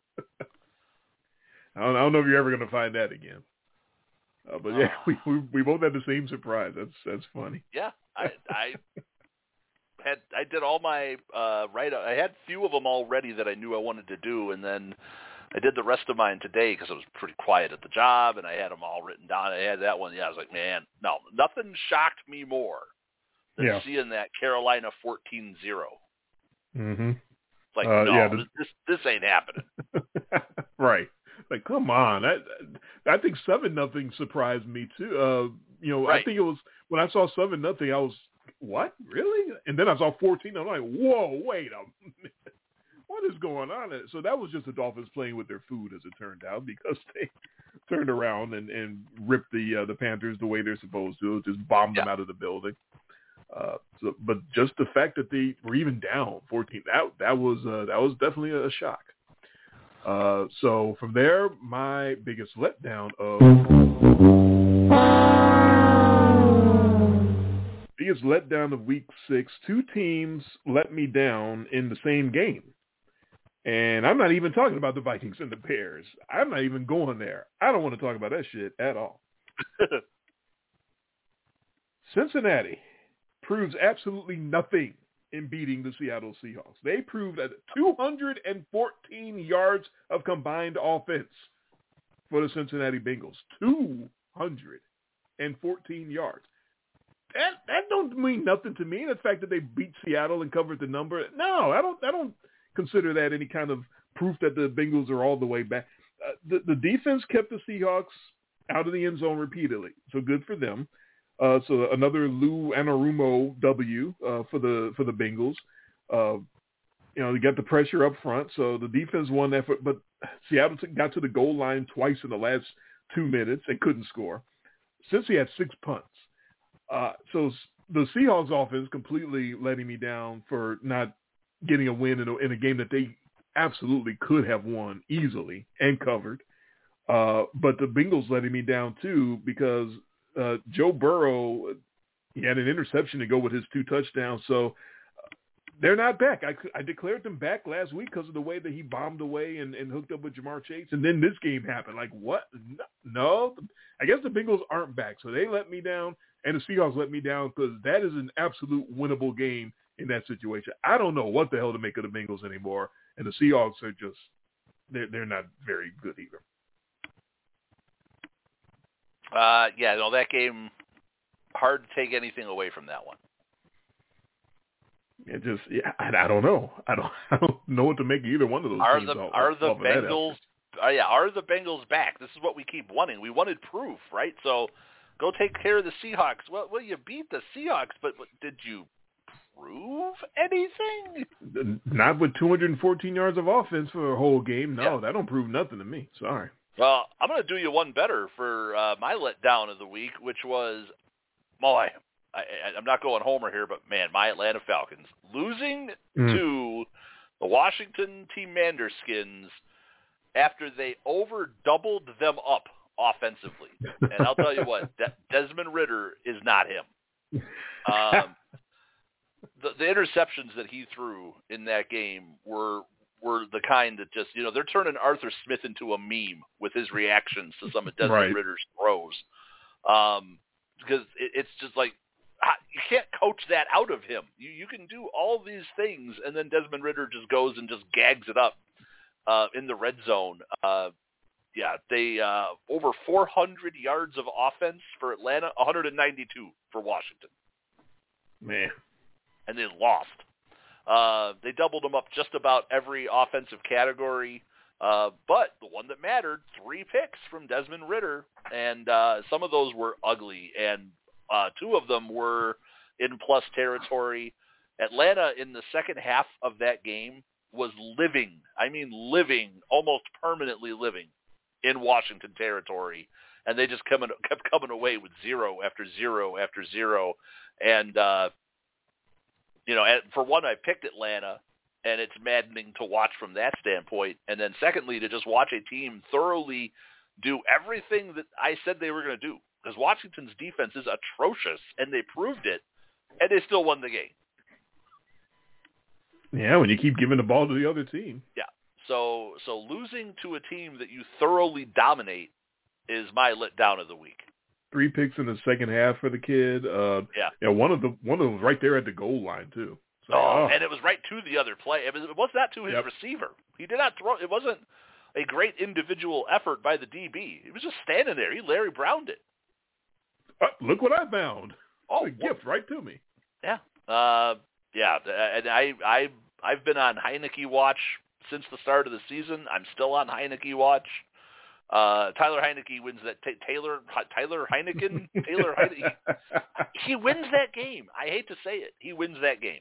I don't, I don't know if you're ever going to find that again. Uh, but yeah, we, we we both had the same surprise. That's that's funny. Yeah, I I had I did all my uh, write. I had a few of them already that I knew I wanted to do, and then I did the rest of mine today because it was pretty quiet at the job, and I had them all written down. I had that one. Yeah, I was like, man, no, nothing shocked me more than Yeah. seeing that Carolina fourteen zero. Mm-hmm. Like, Uh, no, yeah, the- this this ain't happening. Right. Like, come on. I I think seven nothing surprised me too. Uh, you know, Right. I think it was when I saw seven nothing. I was what really? And then I saw fourteen. I'm like, whoa, wait a minute. What is going on? So that was just the Dolphins playing with their food, as it turned out, because they turned around and, and ripped the uh, the Panthers the way they're supposed to, just bombed them Yeah. out of the building. Uh, so, but just the fact that they were even down fourteen, that that was uh, that was definitely a shock. Uh, so from there, my biggest letdown of biggest letdown of week six, two teams let me down in the same game. And I'm not even talking about the Vikings and the Bears. I'm not even going there. I don't want to talk about that shit at all. Cincinnati proves absolutely nothing in beating the Seattle Seahawks. They proved that two hundred fourteen yards of combined offense for the Cincinnati Bengals. two hundred fourteen yards. That that don't mean nothing to me. The fact that they beat Seattle and covered the number, no, I don't. I don't consider that any kind of proof that the Bengals are all the way back. Uh, the, the defense kept the Seahawks out of the end zone repeatedly, so good for them. Uh, so another Lou Anarumo W uh, for the for the Bengals. Uh, you know, they got the pressure up front, so the defense won that. For, but Seattle got to the goal line twice in the last two minutes and couldn't score. Since he had six punts, uh, so the Seahawks offense completely letting me down for not getting a win in a, in a game that they absolutely could have won easily and covered. Uh, but the Bengals letting me down too, because uh, Joe Burrow, he had an interception to go with his two touchdowns. So they're not back. I, I declared them back last week because of the way that he bombed away and, and hooked up with Jamar Chase. And then this game happened. Like, what? No, I guess the Bengals aren't back. So they let me down, and the Seahawks let me down, because that is an absolute winnable game in that situation. I don't know what the hell to make of the Bengals anymore, and the Seahawks are just they're they're not very good either. Uh, yeah, no, that game, hard to take anything away from that one. It just yeah, I, I don't know. I don't I don't know what to make of either one of those Are teams. the off, are the off of that Bengals? effort. Uh, yeah, are the Bengals back? This is what we keep wanting. We wanted proof, right? So go take care of the Seahawks. Well, well, you beat the Seahawks, but, but did you prove anything? Not with two hundred fourteen yards of offense for a whole game. No, Yeah. that don't prove nothing to me. Sorry. Well, I'm going to do you one better for uh, my letdown of the week, which was, well, I, I, I'm not going Homer here, but, man, my Atlanta Falcons losing Mm. to the Washington Teamanderskins after they over-doubled them up offensively. And I'll tell you what, De- Desmond Ridder is not him. Um, the, the interceptions that he threw in that game were were the kind that just, you know, they're turning Arthur Smith into a meme with his reactions to some of Desmond Right. Ridder's throws. Um, because it, it's just like you can't coach that out of him. You you can do all these things, and then Desmond Ridder just goes and just gags it up uh, in the red zone. Uh, yeah, they uh, over four hundred yards of offense for Atlanta, one hundred ninety-two for Washington. Man, and they lost. Uh, they doubled them up just about every offensive category. Uh, but the one that mattered, three picks from Desmond Ridder, and uh, some of those were ugly, and uh, two of them were in plus territory. Atlanta in the second half of that game was living, I mean living, almost permanently living in Washington territory, and they just coming, kept coming away with zero after zero after zero. And, uh, you know, for one, I picked Atlanta, and it's maddening to watch from that standpoint. And then secondly, to just watch a team thoroughly do everything that I said they were going to do. Because Washington's defense is atrocious, and they proved it, and they still won the game. Yeah, when you keep giving the ball to the other team. Yeah. So so losing to a team that you thoroughly dominate is my letdown of the week. Three picks in the second half for the kid. Uh, yeah. Yeah, one of the one of them was right there at the goal line too. So, oh, and it was right to the other play. It was, it was not to his yep. receiver. He did not throw. It wasn't a great individual effort by the D B. He was just standing there. He Larry Browned it. Uh, look what I found. Oh, a gift right to me. Yeah. Uh, yeah. And I, I, I've been on Heineke watch since the start of the season. I'm still on Heineke watch. Uh, Tyler Heineke wins that. T- Taylor Tyler Heineken. Taylor Heineke. He, he wins that game. I hate to say it. He wins that game.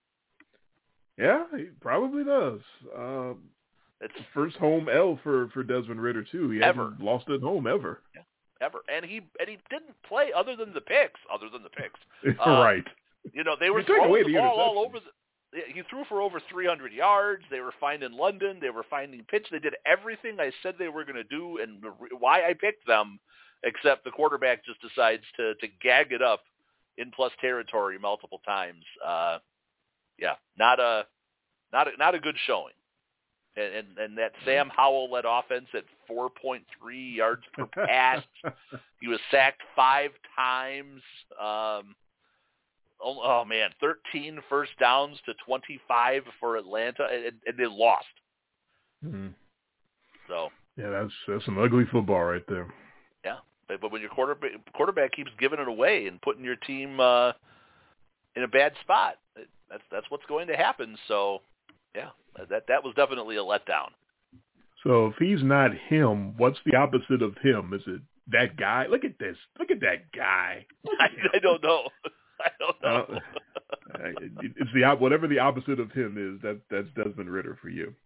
Yeah, he probably does. Um, it's the first home L for, for Desmond Ridder too. He ever. hasn't lost at home ever. Yeah, ever. And he and he didn't play other than the picks. Other than the picks. Uh, right. You know, they were You're throwing away the, the ball all over the. He threw for over three hundred yards. They were finding London. They were finding pitch. They did everything I said they were going to do, and why I picked them, except the quarterback just decides to to gag it up in plus territory multiple times. Uh, yeah, not a not a, not a good showing. And, and and that Sam Howell led offense at four point three yards per pass. He was sacked five times. Um, Oh, oh, man, thirteen first downs to twenty-five for Atlanta, and, and they lost. Mm-hmm. So yeah, that's that's some ugly football right there. Yeah, but, but when your quarterback quarterback keeps giving it away and putting your team uh, in a bad spot, it, that's that's what's going to happen. So yeah, that that was definitely a letdown. So if he's not him, what's the opposite of him? Is it that guy? Look at this. Look at that guy. I, I don't know. I don't know. uh, it's the whatever the opposite of him is. That that's Desmond Ridder for you.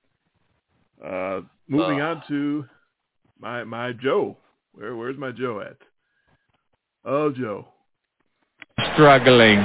Uh, moving uh, on to my my Joe. Where where's my Joe at? Oh, Joe. Struggling.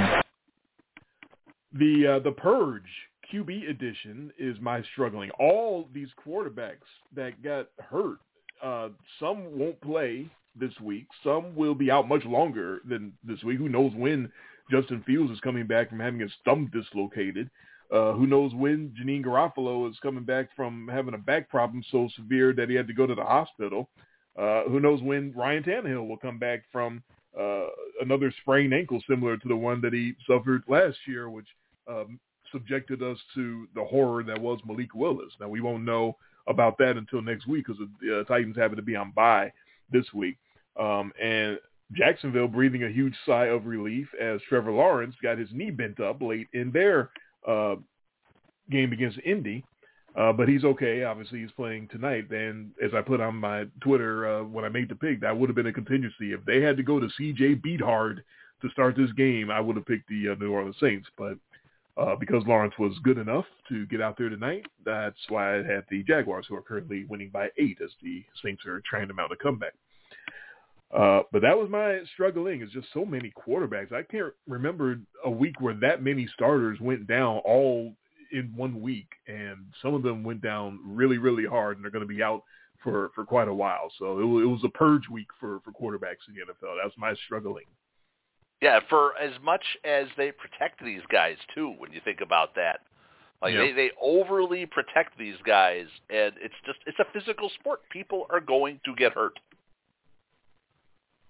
The uh, the Purge Q B edition is my struggling. All these quarterbacks that got hurt, uh, some won't play this week. Some will be out much longer than this week. Who knows when Justin Fields is coming back from having his thumb dislocated? Uh, who knows when Janine Garofalo is coming back from having a back problem so severe that he had to go to the hospital? Uh, who knows when Ryan Tannehill will come back from uh, another sprained ankle similar to the one that he suffered last year, which um, subjected us to the horror that was Malik Willis. Now, we won't know about that until next week because the uh, Titans happen to be on bye this week. Um, and Jacksonville breathing a huge sigh of relief as Trevor Lawrence got his knee bent up late in their uh, game against Indy. Uh, but he's okay. Obviously, he's playing tonight. And as I put on my Twitter uh, when I made the pick, that would have been a contingency. If they had to go to C J Beathard to start this game, I would have picked the uh, New Orleans Saints. But uh, because Lawrence was good enough to get out there tonight, that's why I had the Jaguars, who are currently winning by eight as the Saints are trying to mount a comeback. Uh, but that was my struggling. It's just so many quarterbacks. I can't remember a week where that many starters went down all in one week, and some of them went down really, really hard, and they're going to be out for, for quite a while. So it was, it was a purge week for, for quarterbacks in the N F L. That's my struggling. Yeah, for as much as they protect these guys, too, when you think about that. Like, yep. they, they overly protect these guys, and it's just, it's a physical sport. People are going to get hurt.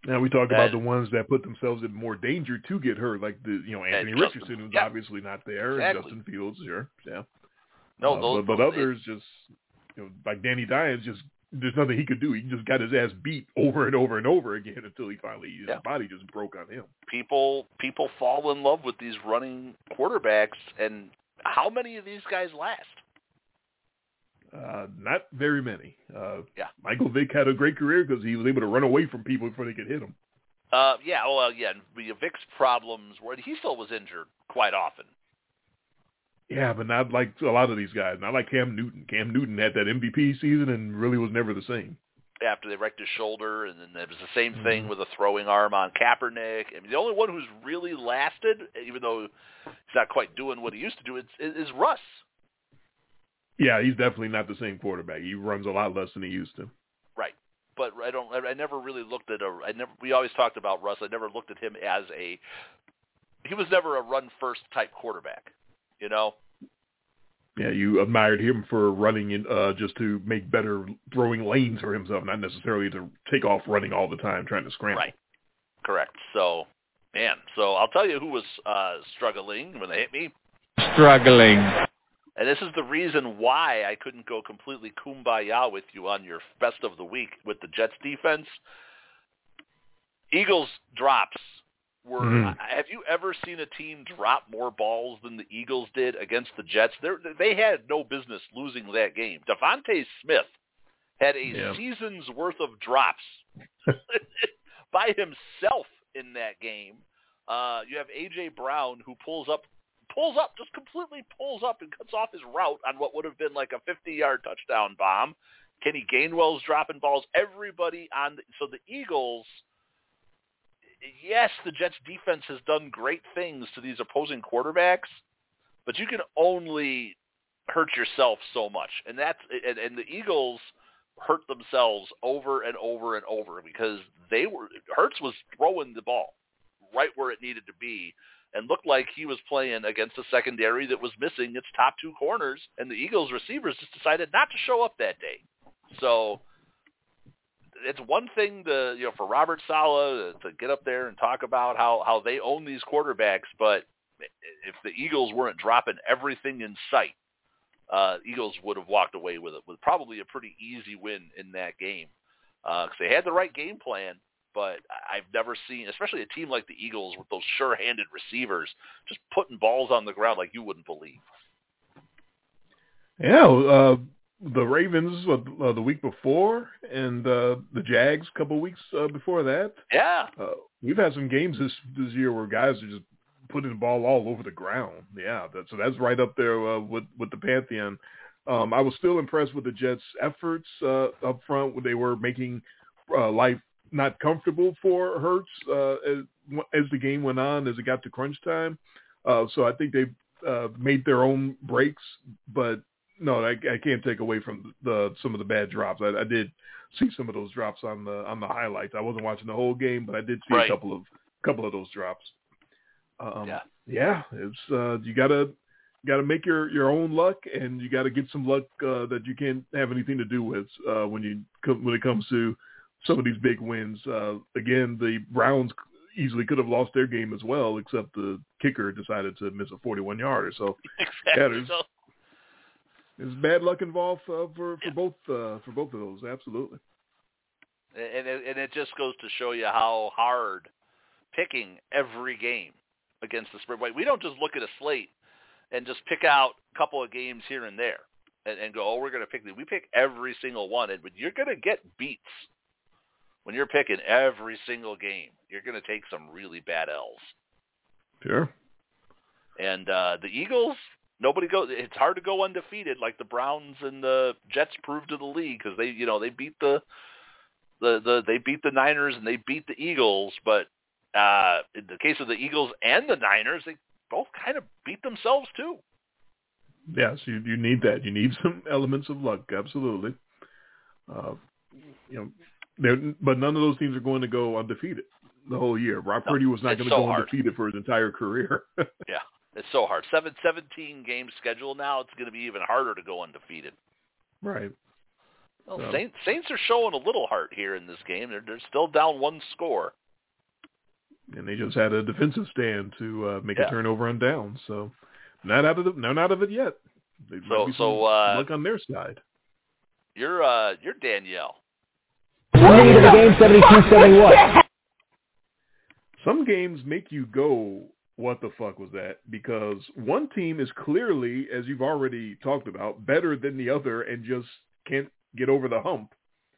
Now we talked and, about the ones that put themselves in more danger to get hurt, like the you know Anthony Justin, Richardson, who's yeah. obviously not there, Exactly. and Justin Fields, sure, yeah. No, uh, those, but, but those, others it, just you know like Danny Dimes, just there's nothing he could do. He just got his ass beat over and over and over again until he finally his yeah. body just broke on him. People people fall in love with these running quarterbacks, and how many of these guys last? Uh, not very many. Uh, yeah. Michael Vick had a great career because he was able to run away from people before they could hit him. Uh, yeah, well, yeah, Vick's problems were he still was injured quite often. Yeah, but not like a lot of these guys. Not like Cam Newton. Cam Newton had that M V P season and really was never the same. After they wrecked his shoulder, and then there was the same thing mm-hmm. with a throwing arm on Kaepernick. I mean, the only one who's really lasted, even though he's not quite doing what he used to do, is, is Russ. Yeah, he's definitely not the same quarterback. He runs a lot less than he used to. Right, but I don't. I never really looked at a. I never. We always talked about Russ. I never looked at him as a. He was never a run first type quarterback. You know. Yeah, you admired him for running in uh, just to make better throwing lanes for himself, not necessarily to take off running all the time trying to scramble. Right. Correct. So, man. So I'll tell you who was uh, struggling when they hit me. Struggling. And this is the reason why I couldn't go completely kumbaya with you on your best of the week with the Jets defense. Eagles drops were. Mm. Have you ever seen a team drop more balls than the Eagles did against the Jets? They're, they had no business losing that game. Devontae Smith had a yeah. season's worth of drops by himself in that game. Uh, you have A J. Brown who pulls up. pulls up, just completely pulls up and cuts off his route on what would have been like a fifty-yard touchdown bomb. Kenny Gainwell's dropping balls. Everybody on the, so the Eagles, yes, the Jets defense has done great things to these opposing quarterbacks, but you can only hurt yourself so much. And that's and, and the Eagles hurt themselves over and over and over because they were Hurts was throwing the ball right where it needed to be. And looked like he was playing against a secondary that was missing its top two corners, and the Eagles receivers just decided not to show up that day. So it's one thing to, you know, for Robert Saleh to get up there and talk about how, how they own these quarterbacks, but if the Eagles weren't dropping everything in sight, uh, Eagles would have walked away with it with probably a pretty easy win in that game because uh, they had the right game plan. But I've never seen, especially a team like the Eagles with those sure-handed receivers, just putting balls on the ground like you wouldn't believe. Yeah, uh, the Ravens uh, the week before, and uh, the Jags a couple of weeks uh, before that. Yeah, uh, we've had some games this this year where guys are just putting the ball all over the ground. Yeah, that, so that's right up there uh, with with the Pantheon. Um, I was still impressed with the Jets' efforts uh, up front when they were making uh, life not comfortable for Hurts uh, as, as the game went on, as it got to crunch time. Uh, so I think they uh, made their own breaks, but no, I, I can't take away from the some of the bad drops. I, I did see some of those drops on the on the highlights. I wasn't watching the whole game, but I did see right. a couple of couple of those drops. Um, yeah, yeah, it's uh, you gotta gotta make your, your own luck, and you gotta get some luck uh, that you can't have anything to do with uh, when you when it comes to some of these big wins. Uh, again, the Browns easily could have lost their game as well, except the kicker decided to miss a forty-one yarder. So, exactly. yeah, there's, so, there's bad luck involved uh, for for yeah. both uh, for both of those. Absolutely. And it, and it just goes to show you how hard picking every game against the spread. We don't just look at a slate and just pick out a couple of games here and there and, and go, oh, we're going to pick these. We pick every single one, and you're going to get beats. When you're picking every single game, you're going to take some really bad L's. Sure. And uh, the Eagles, nobody goes. It's hard to go undefeated like the Browns and the Jets proved to the league because they, you know, they beat the, the the they beat the Niners and they beat the Eagles. But uh, in the case of the Eagles and the Niners, they both kind of beat themselves too. Yes, you you need that. You need some elements of luck. Absolutely. Uh, you know. They're, but none of those teams are going to go undefeated the whole year. Rob no, Purdy was not going to so go hard. undefeated for his entire career. Yeah, it's so hard. Seven, seventeen game schedule now. It's going to be even harder to go undefeated. Right. Well, So. Saints, Saints are showing a little heart here in this game. They're, they're still down one score. And they just had a defensive stand to uh, make yeah. a turnover on downs. So not out of the, not out of it yet. There so, might be some so uh, luck on their side. You're, uh, you're Danielle. Lead of the game, seventy-two seventy-one. Some games make you go, what the fuck was that? Because one team is clearly, as you've already talked about, better than the other and just can't get over the hump.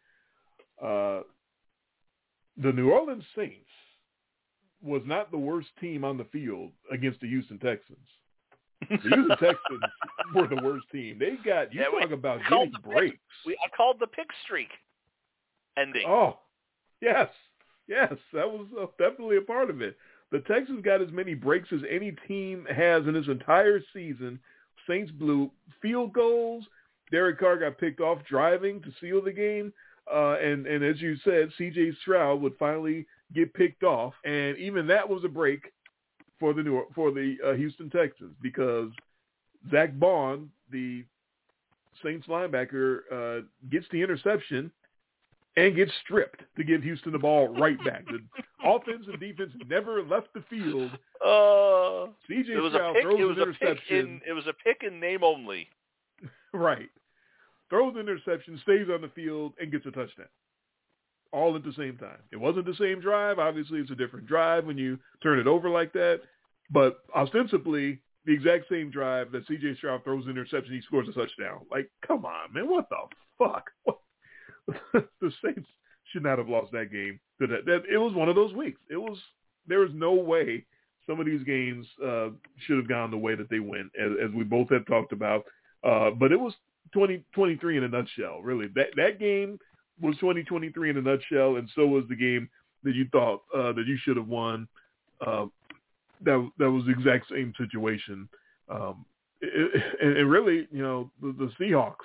Uh, the New Orleans Saints was not the worst team on the field against the Houston Texans. The Houston Texans were the worst team. They got, you yeah, talk we, about we getting breaks. Pick, we, I called the pick streak ending. Oh, yes. Yes, that was uh, definitely a part of it. The Texans got as many breaks as any team has in this entire season. Saints blew field goals. Derek Carr got picked off driving to seal the game. Uh, and, and as you said, C J Stroud would finally get picked off. And even that was a break for the New, for the uh, Houston Texans because Zach Bond, the Saints linebacker, uh, gets the interception and gets stripped to give Houston the ball right back. The offense and defense never left the field. Uh, C J it was Stroud a pick, throws it was an a interception. Pick in, it was a pick in name only. Right. Throws an interception, stays on the field, and gets a touchdown. All at the same time. It wasn't the same drive. Obviously, it's a different drive when you turn it over like that. But ostensibly, the exact same drive that C J Stroud throws an interception, he scores a touchdown. Like, come on, man. What the fuck? What? The Saints should not have lost that game. That, that it was one of those weeks. It was there was no way some of these games uh, should have gone the way that they went, as, as we both have talked about. Uh, but it was twenty twenty-three in a nutshell. Really, that that game was twenty twenty-three in a nutshell, and so was the game that you thought uh, that you should have won. Uh, that that was the exact same situation. Um, it, and, and really, you know, the, the Seahawks.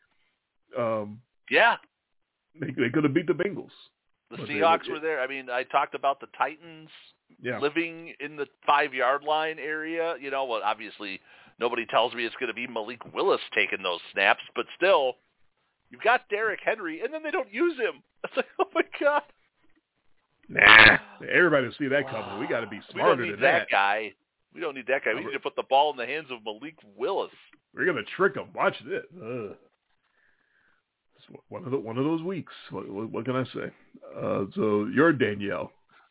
Um, yeah. They, they could have beat the Bengals. The Seahawks they, were there. I mean, I talked about the Titans yeah. living in the five-yard line area. You know, well, obviously nobody tells me it's going to be Malik Willis taking those snaps, but still, you've got Derrick Henry, and then they don't use him. It's like, oh, my God. Nah, everybody will see that coming. We got to be smarter we don't need than that. that guy. We don't need that guy. We need to put the ball in the hands of Malik Willis. We're going to trick him. Watch this. Ugh. One of the, one of those weeks. What, what, what can I say? Uh, so you're Danielle.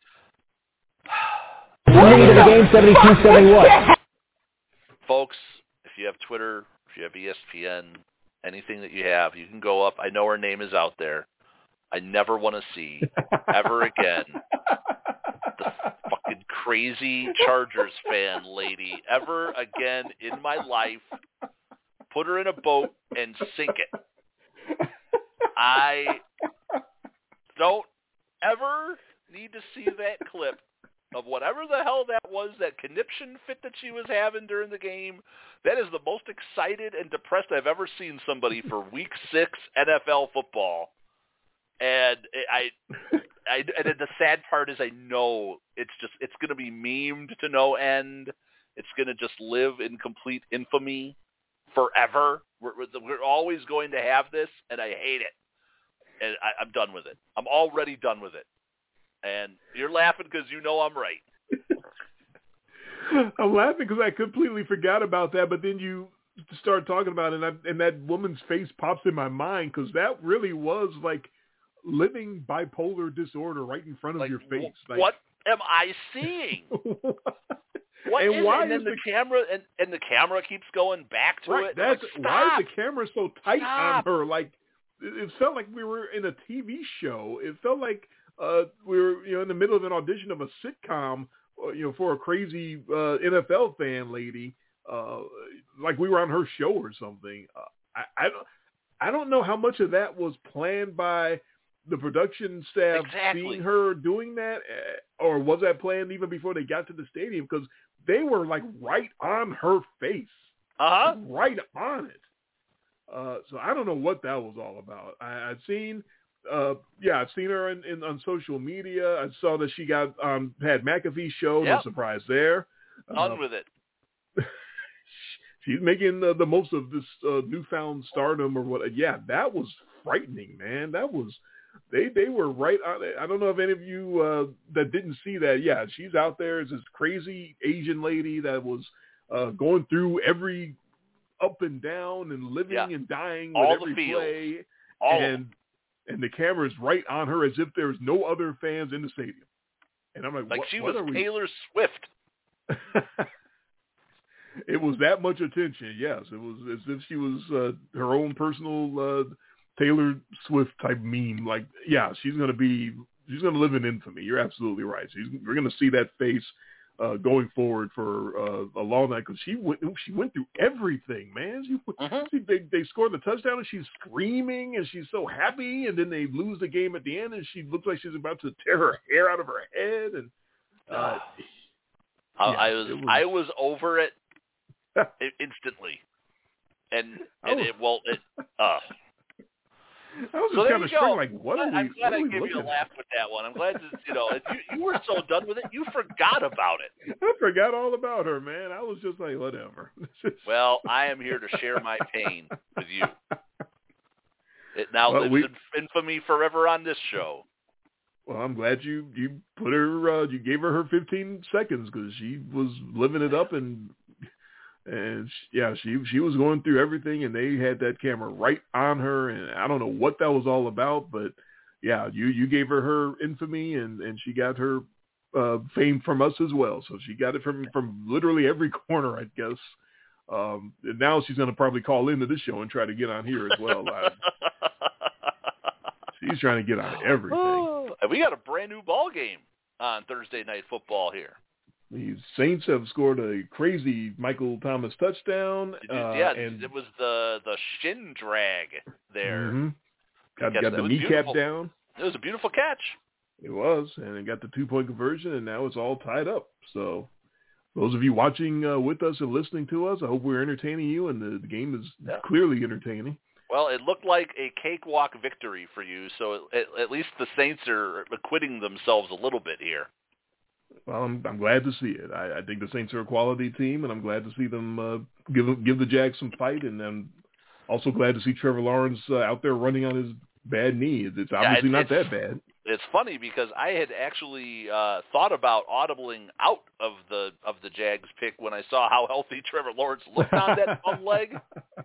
Lead of the game, seventy-two seventy-one. Folks, if you have Twitter, if you have E S P N, anything that you have, you can go up. I know her name is out there. I never want to see ever again the fucking crazy Chargers fan lady ever again in my life. Put her in a boat and sink it. I don't ever need to see that clip of whatever the hell that was, that conniption fit that she was having during the game. That is the most excited and depressed I've ever seen somebody for week six N F L football. And I, I, and the sad part is I know it's just, it's going to be memed to no end. It's going to just live in complete infamy forever. We're, we're always going to have this, and I hate it. And I, I'm done with it. I'm already done with it. And you're laughing because you know I'm right. I'm laughing because I completely forgot about that, but then you start talking about it, and, I, and that woman's face pops in my mind because that really was like living bipolar disorder right in front of like, your face. Like, what am I seeing? What and is why it? And then is the, the camera and, and the camera keeps going back to right, it. That's like, why is the camera so tight Stop. on her? Like it felt like we were in a T V show. It felt like uh, we were, you know, in the middle of an audition of a sitcom, uh, you know, for a crazy uh, N F L fan lady. Uh, like we were on her show or something. Uh, I, I don't, I don't know how much of that was planned by the production staff exactly. seeing her doing that, or was that planned even before they got to the stadium? Because they were like right on her face, uh-huh. right on it. Uh, so I don't know what that was all about. I, I'd seen, uh, yeah, I've seen her in, in on social media. I saw that she got um, Pat McAfee's show. Yep. No surprise there. On uh, with it. She's making uh, the most of this uh, newfound stardom or what. Yeah, that was frightening, man. That was they they were right on it. I don't know if any of you uh, that didn't see that. Yeah, she's out there as this crazy Asian lady that was uh, going through every up and down and living yeah. and dying with all every the play, all and and the camera's right on her as if there's no other fans in the stadium. And I'm like, like what, she what was are we? Taylor Swift. It was that much attention, yes. It was as if she was uh, her own personal uh, Taylor Swift type meme. Like, yeah, she's gonna be, she's gonna live in infamy. You're absolutely right. She's, we're gonna see that face uh, going forward for uh, a long night because she went, she went through everything, man. She, mm-hmm. she they, they scored the touchdown and she's screaming and she's so happy, and then they lose the game at the end and she looks like she's about to tear her hair out of her head. And uh, I, yeah, I was, was I was over it. Instantly, and and it well, it, uh. I was so just kind of struck, like, what are we? I'm glad what are I we gave looking you a laugh with that one. I'm glad that, you know, you, you were so done with it, you forgot about it. I forgot all about her, man. I was just like, whatever. Well, I am here to share my pain with you. It now well, lives we, in infamy forever on this show. Well, I'm glad you you put her, uh, you gave her her fifteen seconds because she was living it up and. And she, yeah, she she was going through everything, and they had that camera right on her, and I don't know what that was all about, but yeah, you, you gave her her infamy, and, and she got her uh, fame from us as well. So she got it from, from literally every corner, I guess. Um, and now she's going to probably call into this show and try to get on here as well. I, she's trying to get on everything. Oh, and we got a brand new ball game on Thursday Night Football here. The Saints have scored a crazy Michael Thomas touchdown. You, uh, yeah, and it was the, the shin drag there. Mm-hmm. Got, got the kneecap beautiful. down. It was a beautiful catch. It was, and it got the two-point conversion, and now it's all tied up. So those of you watching uh, with us and listening to us, I hope we're entertaining you, and the, the game is yeah. clearly entertaining. Well, it looked like a cakewalk victory for you, so at, at least the Saints are acquitting themselves a little bit here. Well, I'm, I'm glad to see it. I, I think the Saints are a quality team, and I'm glad to see them uh, give give the Jags some fight, and I'm also glad to see Trevor Lawrence uh, out there running on his bad knee. It's obviously yeah, it's, not it's, that bad. It's funny because I had actually uh, thought about audibling out of the of the Jags pick when I saw how healthy Trevor Lawrence looked on that bum leg.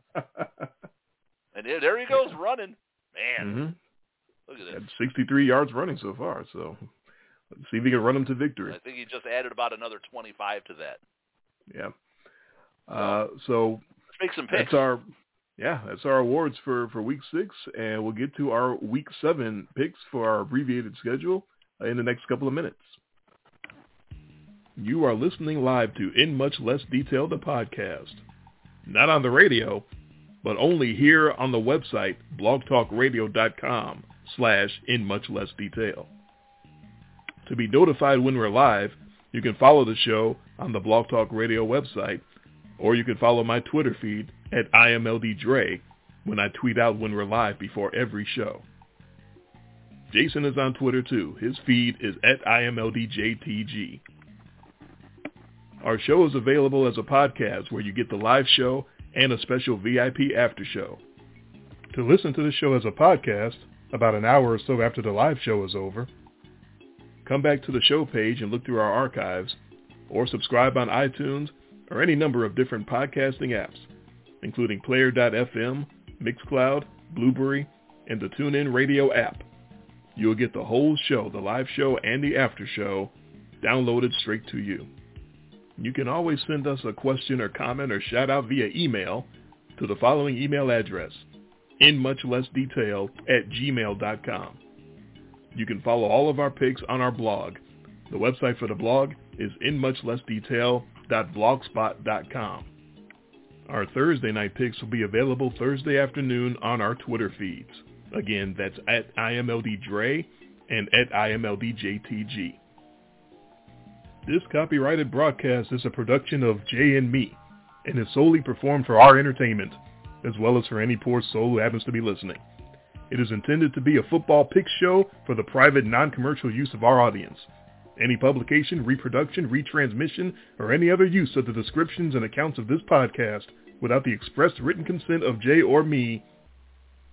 And there he goes running. Man, mm-hmm. Look at this. Had sixty-three yards running so far, so let's see if he can run him to victory. I think he just added about another twenty-five to that. Yeah. Uh, so let's make some picks. That's our, yeah, that's our awards for, for week six, and we'll get to our week seven picks for our abbreviated schedule in the next couple of minutes. You are listening live to In Much Less Detail, the podcast. Not on the radio, but only here on the website, blogtalkradio.com slash in much less detail. To be notified when we're live, you can follow the show on the Blog Talk Radio website, or you can follow my Twitter feed at I M L D Dre when I tweet out when we're live before every show. Jason is on Twitter too. His feed is at I M L D J T G. Our show is available as a podcast where you get the live show and a special V I P after show. To listen to the show as a podcast, about an hour or so after the live show is over, come back to the show page and look through our archives, or subscribe on iTunes or any number of different podcasting apps, including Player dot f m, Mixcloud, Blueberry, and the TuneIn Radio app. You'll get the whole show, the live show and the after show, downloaded straight to you. You can always send us a question or comment or shout out via email to the following email address, in much less detail at gmail dot com. You can follow all of our picks on our blog. The website for the blog is in much less detail dot blogspot dot com. Our Thursday night picks will be available Thursday afternoon on our Twitter feeds. Again, that's at I M L D Dre and at I M L D J T G. This copyrighted broadcast is a production of Jay and me, and is solely performed for our entertainment, as well as for any poor soul who happens to be listening. It is intended to be a football pick show for the private, non-commercial use of our audience. Any publication, reproduction, retransmission, or any other use of the descriptions and accounts of this podcast without the express written consent of Jay or me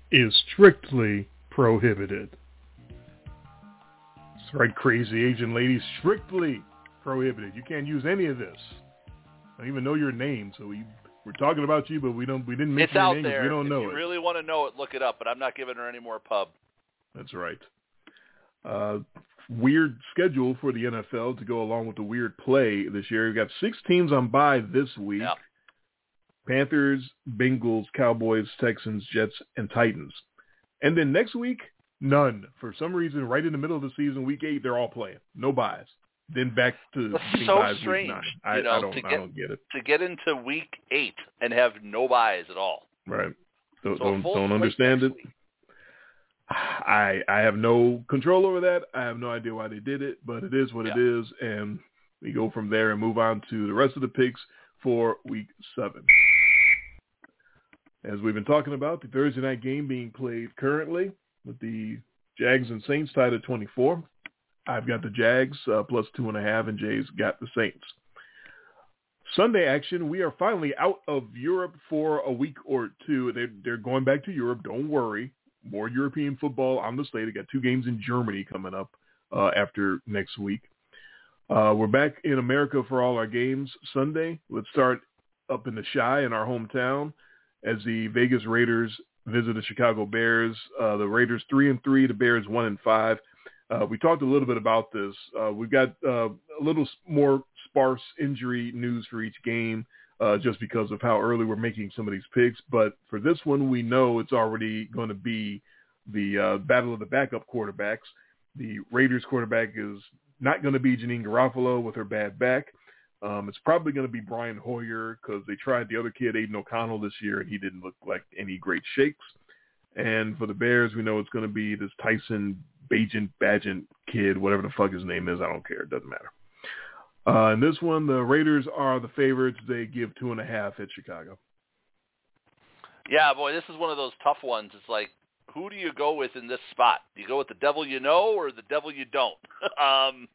is strictly prohibited. That's right, crazy Asian lady, strictly prohibited. You can't use any of this. I don't even know your name, so we, we're talking about you, but we don't. We didn't mention it's your out name. there. We don't if know you it. really want to know it, look it up, but I'm not giving her any more pub. That's right. Uh, weird schedule for the N F L to go along with the weird play this year. We've got six teams on bye this week. Yeah. Panthers, Bengals, Cowboys, Texans, Jets, and Titans. And then next week, none. For some reason, right in the middle of the season, week eight, they're all playing. No buys. Then back to That's getting so buys strange. week nine. I, you know, I, don't, to get, I don't get it. To get into week eight and have no buys at all. Right. Don't, so don't, don't understand it. Week. I I have no control over that. I have no idea why they did it, but it is what yeah. it is, and we go from there and move on to the rest of the picks for week seven. As we've been talking about, the Thursday night game being played currently with the Jags and Saints tied at twenty-four. I've got the Jags uh, plus two and a half, and Jay's got the Saints. Sunday action, we are finally out of Europe for a week or two. They're, they're going back to Europe. Don't worry. More European football on the slate. They got two games in Germany coming up uh, after next week. Uh, we're back in America for all our games Sunday. Let's start up in the Chi in our hometown as the Vegas Raiders visit the Chicago Bears. Uh, the Raiders three and three, the Bears one and five. Uh, we talked a little bit about this. Uh, we've got uh, a little more sparse injury news for each game. Uh, just because of how early we're making some of these picks. But for this one, we know it's already going to be the uh, battle of the backup quarterbacks. The Raiders quarterback is not going to be Janine Garofalo with her bad back. Um, it's probably going to be Brian Hoyer because they tried the other kid, Aiden O'Connell, this year, and he didn't look like any great shakes. And for the Bears, we know it's going to be this Tyson Bagent, Bagent kid, whatever the fuck his name is. I don't care. It doesn't matter. Uh, in this one, the Raiders are the favorites. They give two and a half at Chicago. Yeah, boy, this is one of those tough ones. It's like, who do you go with in this spot? Do you go with the devil you know or the devil you don't? um,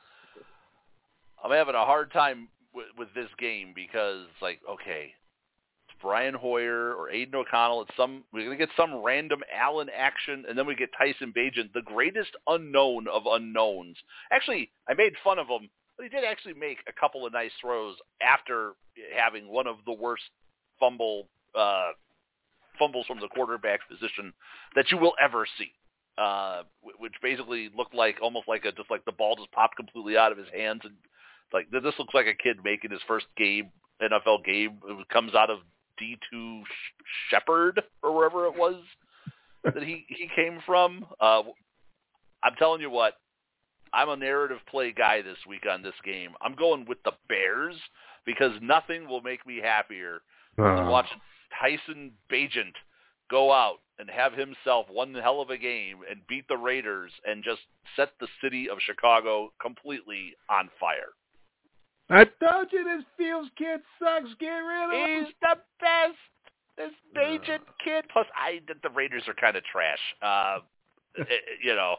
I'm having a hard time with, with this game because, like, okay, it's Brian Hoyer or Aiden O'Connell. It's some we're gonna get some random Allen action, and then we get Tyson Bagent, the greatest unknown of unknowns. Actually, I made fun of him. But he did actually make a couple of nice throws after having one of the worst fumble uh, fumbles from the quarterback position that you will ever see, uh, which basically looked like almost like a just like the ball just popped completely out of his hands, and like this looks like a kid making his first game N F L game. It comes out of D two Shepherd or wherever it was that he he came from. Uh, I'm telling you what. I'm a narrative play guy this week on this game. I'm going with the Bears because nothing will make me happier uh. than watching Tyson Bagent go out and have himself one hell of a game and beat the Raiders and just set the city of Chicago completely on fire. I told you this Fields kid sucks. Get rid of him. He's the best. This Bagent uh. kid. Plus, I the Raiders are kind of trash. Uh, it, you know.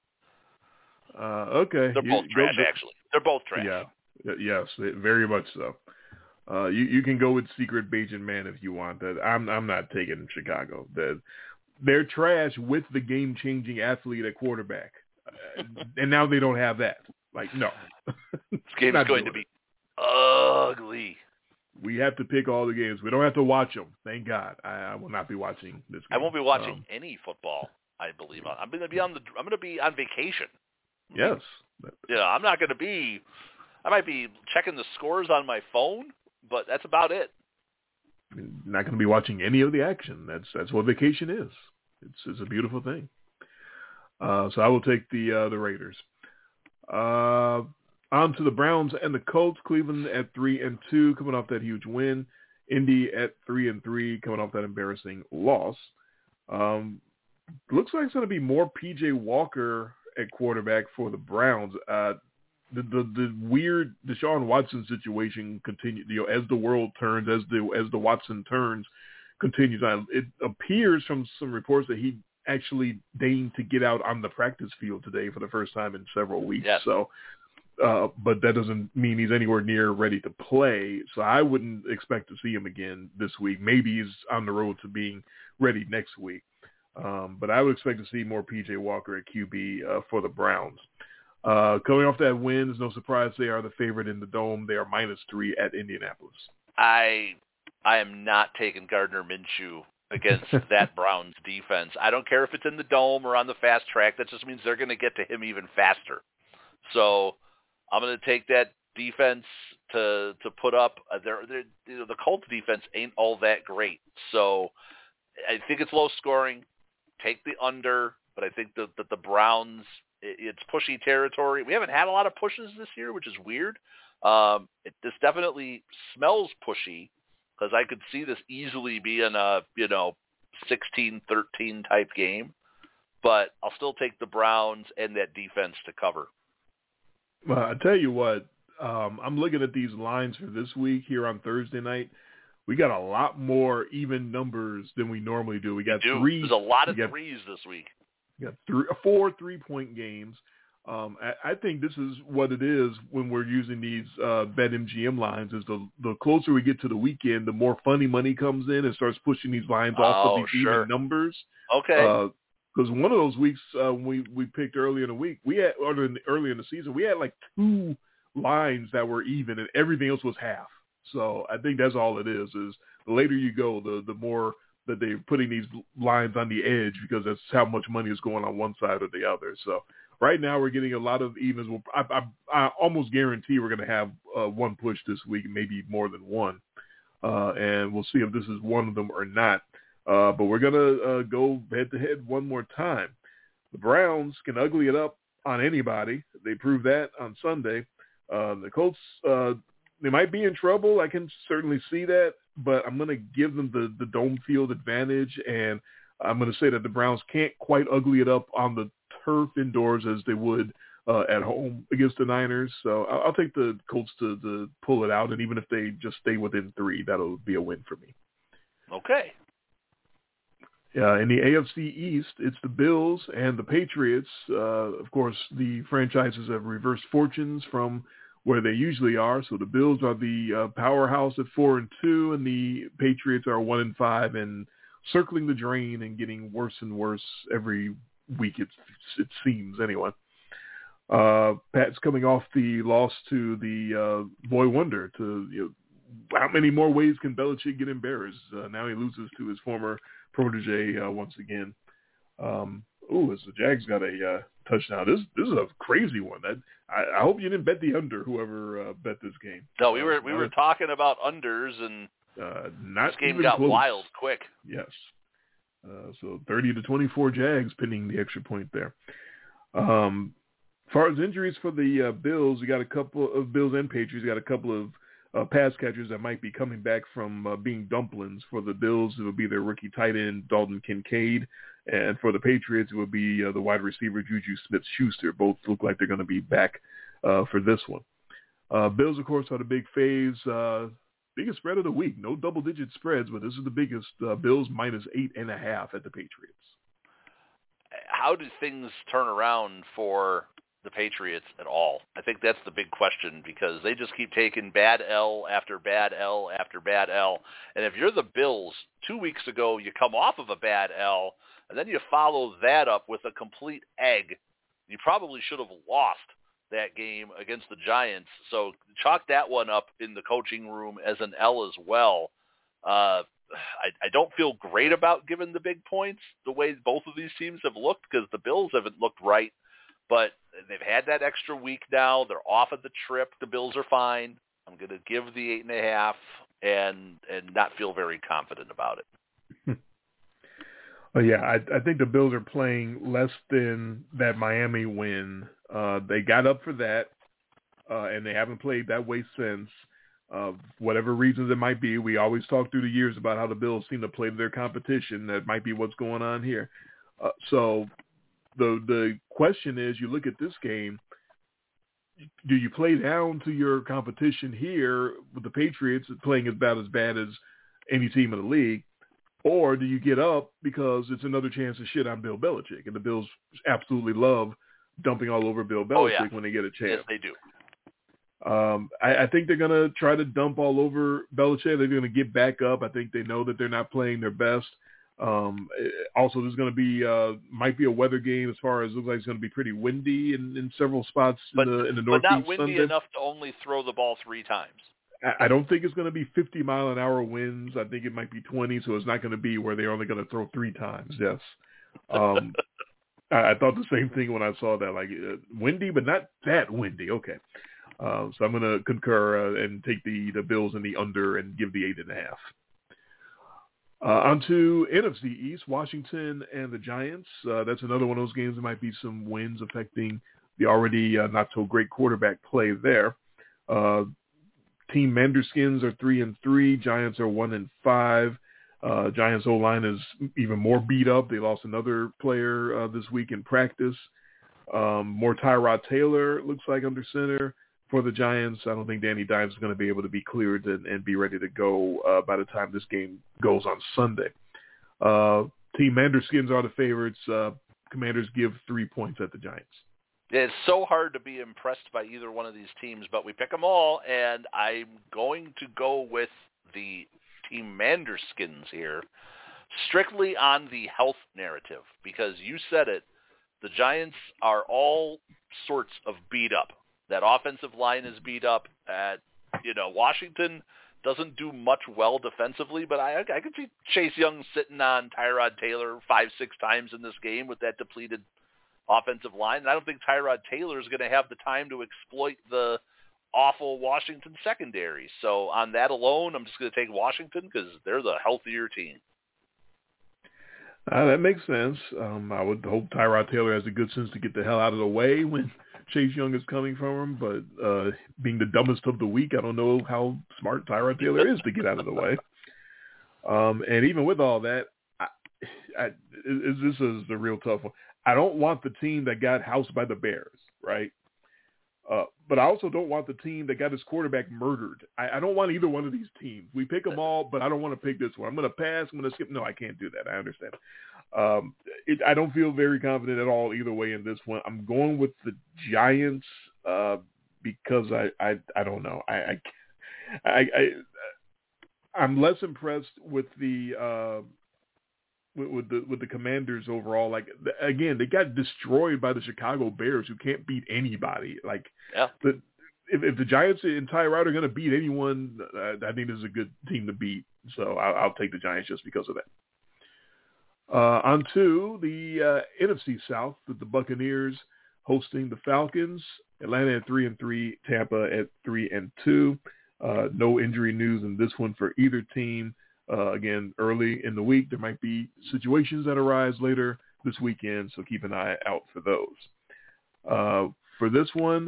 Uh, okay. They're both you, trash, go, actually. They're both trash. Yeah. Yes, very much so. Uh, you you can go with Secret Bagent Man if you want. That I'm I'm not taking Chicago. That they're trash with the game changing athlete at quarterback, uh, and now they don't have that. Like no, this game is going to be ugly. We have to pick all the games. We don't have to watch them. Thank God. I, I will not be watching this game. I won't be watching um, any football. I believe I'm going to be on the. I'm going to be on vacation. Yes. Yeah, I'm not going to be – I might be checking the scores on my phone, but that's about it. Not going to be watching any of the action. That's that's what vacation is. It's it's a beautiful thing. Uh, so I will take the uh, the Raiders. Uh, on to the Browns and the Colts. Cleveland at three and two, coming off that huge win. Indy at three and three, coming off that embarrassing loss. Um, looks like it's going to be more P J Walker at quarterback for the Browns. Uh, the, the the weird Deshaun Watson situation continues. You know, as the world turns, as the as the Watson turns, continues on. It appears from some reports that he actually deigned to get out on the practice field today for the first time in several weeks. Yes. So, uh, but that doesn't mean he's anywhere near ready to play. So I wouldn't expect to see him again this week. Maybe he's on the road to being ready next week. Um, but I would expect to see more P J Walker at Q B uh, for the Browns. Uh, coming off that win, it's no surprise they are the favorite in the Dome. They are minus three at Indianapolis. I I am not taking Gardner Minshew against that Browns defense. I don't care if it's in the Dome or on the fast track. That just means they're going to get to him even faster. So I'm going to take that defense to to put up. Uh, they're, they're, you know, the Colts defense ain't all that great. So I think it's low scoring. Take the under, but I think that the, the Browns, it, it's pushy territory. We haven't had a lot of pushes this year, which is weird. Um, it, this definitely smells pushy because I could see this easily being a, you know, sixteen thirteen type game. But I'll still take the Browns and that defense to cover. Well, I tell you what, um, I'm looking at these lines for this week here on Thursday night. We got a lot more even numbers than we normally do. We got we do. three. There's a lot of got, threes this week. We got three, four three-point games. Um, I, I think this is what it is when we're using these uh, BetMGM lines. Is the the closer we get to the weekend, the more funny money comes in and starts pushing these lines off oh, of these sure. even numbers. Okay. Because uh, one of those weeks uh, we we picked early in the week, we had or in, early in the season, we had like two lines that were even, and everything else was half. So I think that's all it is. Is the later you go, the the more that they're putting these lines on the edge because that's how much money is going on one side or the other. So right now we're getting a lot of evens. I, I, I almost guarantee we're going to have uh, one push this week, maybe more than one. Uh, and we'll see if this is one of them or not. Uh, but we're going to uh, go head-to-head one more time. The Browns can ugly it up on anybody. They proved that on Sunday. Uh, the Colts, uh, they might be in trouble. I can certainly see that. But I'm going to give them the, the dome field advantage, and I'm going to say that the Browns can't quite ugly it up on the turf indoors as they would uh, at home against the Niners. So I'll, I'll take the Colts to, to pull it out, and even if they just stay within three, that'll be a win for me. Okay. Uh, in the A F C East, it's the Bills and the Patriots. Uh, of course, the franchises have reversed fortunes from where they usually are. So the Bills are the uh, powerhouse at four and two, and the Patriots are one and five and circling the drain and getting worse and worse every week. It it seems anyway. Uh, Pat's coming off the loss to the uh, Boy Wonder. To you know, how many more ways can Belichick get embarrassed? Uh, now he loses to his former protege uh, once again. Um, Ooh, as the Jags got a uh, touchdown. This this is a crazy one. That I, I hope you didn't bet the under. Whoever uh, bet this game. No, we were we uh, were talking about unders, and uh, not this game even got close. wild quick. Yes. Uh, so thirty to twenty-four Jags pinning the extra point there. Um, as far as injuries for the uh, Bills, we got a couple of Bills and Patriots. We got a couple of uh, pass catchers that might be coming back from uh, being dumplings. For the Bills, it would be their rookie tight end Dalton Kincaid. And for the Patriots, it would be uh, the wide receiver Juju Smith-Schuster. Both look like they're going to be back uh, for this one. Uh, Bills, of course, are the big phase. Uh, biggest spread of the week. No double-digit spreads, but this is the biggest. Uh, Bills minus eight and a half at the Patriots. How do things turn around for the Patriots at all? I think that's the big question because they just keep taking bad L after bad L after bad L. And if you're the Bills, two weeks ago you come off of a bad L, and then you follow that up with a complete egg. You probably should have lost that game against the Giants. So chalk that one up in the coaching room as an L as well. Uh, I, I don't feel great about giving the big points the way both of these teams have looked because the Bills haven't looked right. But they've had that extra week now. They're off of the trip. The Bills are fine. I'm going to give the eight and a half and and not feel very confident about it. Well, yeah, I, I think the Bills are playing less than that Miami win. Uh, they got up for that, uh, and they haven't played that way since. Uh, whatever reasons it might be, we always talk through the years about how the Bills seem to play to their competition. That might be what's going on here. Uh, so the the question is, you look at this game, do you play down to your competition here with the Patriots playing about as bad as any team in the league? Or do you get up because it's another chance to shit on Bill Belichick? And the Bills absolutely love dumping all over Bill Belichick oh, yeah. when they get a chance. Yes, they do. Um, I, I think they're going to try to dump all over Belichick. They're going to get back up. I think they know that they're not playing their best. Um, also, there's going to be uh, might be a weather game as far as it looks like it's going to be pretty windy in, in several spots but, in the in the But northeast. not windy Sunday. enough to only throw the ball three times. I, I don't think it's going to be fifty mile an hour winds. I think it might be twenty, so it's not going to be where they're only going to throw three times. Yes. Um, I, I thought the same thing when I saw that, like uh, windy, but not that windy. Okay. Uh, so I'm going to concur uh, and take the, the Bills in the under and give the eight and a half. Uh, on to N F C East, Washington and the Giants. Uh, that's another one of those games that might be some winds affecting the already uh, not so great quarterback play there. Uh, Team Manderskins are three and three. Giants are one and five. Uh, Giants O-line is even more beat up. They lost another player uh, this week in practice. Um, more Tyrod Taylor looks like under center for the Giants. I don't think Danny Dimes is going to be able to be cleared and, and be ready to go uh, by the time this game goes on Sunday. Uh, Team Manderskins are the favorites. Uh, Commanders give three points at the Giants. It's so hard to be impressed by either one of these teams, but we pick them all, and I'm going to go with the Team Manderskins here, strictly on the health narrative, because you said it, the Giants are all sorts of beat up. That offensive line is beat up. At, you know, Washington doesn't do much well defensively, but I, I could see Chase Young sitting on Tyrod Taylor five, six times in this game with that depleted offensive line. And I don't think Tyrod Taylor is going to have the time to exploit the awful Washington secondary. So on that alone, I'm just going to take Washington because they're the healthier team. Uh, that makes sense. Um, I would hope Tyrod Taylor has the good sense to get the hell out of the way when Chase Young is coming from him, but uh, being the dumbest of the week, I don't know how smart Tyrod Taylor is to get out of the way. Um, and even with all that, I, I, it, this is the real tough one. I don't want the team that got housed by the Bears, right? Uh, but I also don't want the team that got his quarterback murdered. I, I don't want either one of these teams. We pick them all, but I don't want to pick this one. I'm going to pass. I'm going to skip. No, I can't do that. I understand. Um, it, I don't feel very confident at all either way in this one. I'm going with the Giants uh, because I, I I don't know. I I, I, I I'm less impressed with the uh, with, with the with the Commanders overall. Like again, they got destroyed by the Chicago Bears, who can't beat anybody. Like yeah. the if, if the Giants and Tyrod are going to beat anyone, uh, I think this is a good team to beat. So I'll, I'll take the Giants just because of that. Uh, on to the uh, N F C South with the Buccaneers hosting the Falcons. Atlanta at three and three, Tampa at three and two. Uh, no injury news in this one for either team. Uh, again, early in the week, there might be situations that arise later this weekend, so keep an eye out for those. Uh, for this one,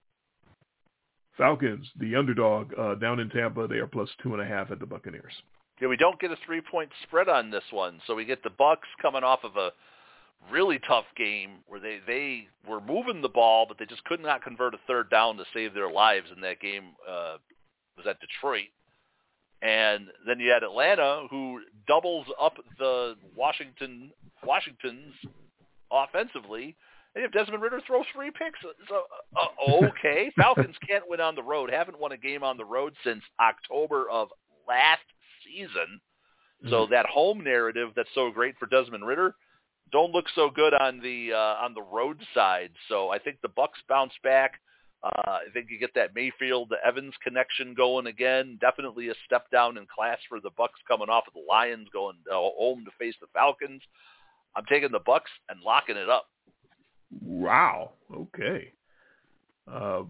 Falcons, the underdog uh, down in Tampa, they are plus two and a half at the Buccaneers. Yeah, we don't get a three-point spread on this one, so we get the Bucs coming off of a really tough game where they, they were moving the ball, but they just could not convert a third down to save their lives in that game. Uh, was at Detroit. And then you had Atlanta, who doubles up the Washington Washington's offensively. And you have Desmond Ridder throw three picks. So, uh, okay, Falcons can't win on the road. Haven't won a game on the road since October of last season. So that home narrative that's so great for Desmond Ridder don't look so good on the uh, on the road side. So I think the Bucs bounce back. Uh, I think you get that Mayfield to Evans connection going again. Definitely a step down in class for the Bucs coming off of the Lions going uh, home to face the Falcons. I'm taking the Bucs and locking it up. Wow. Okay. Uh,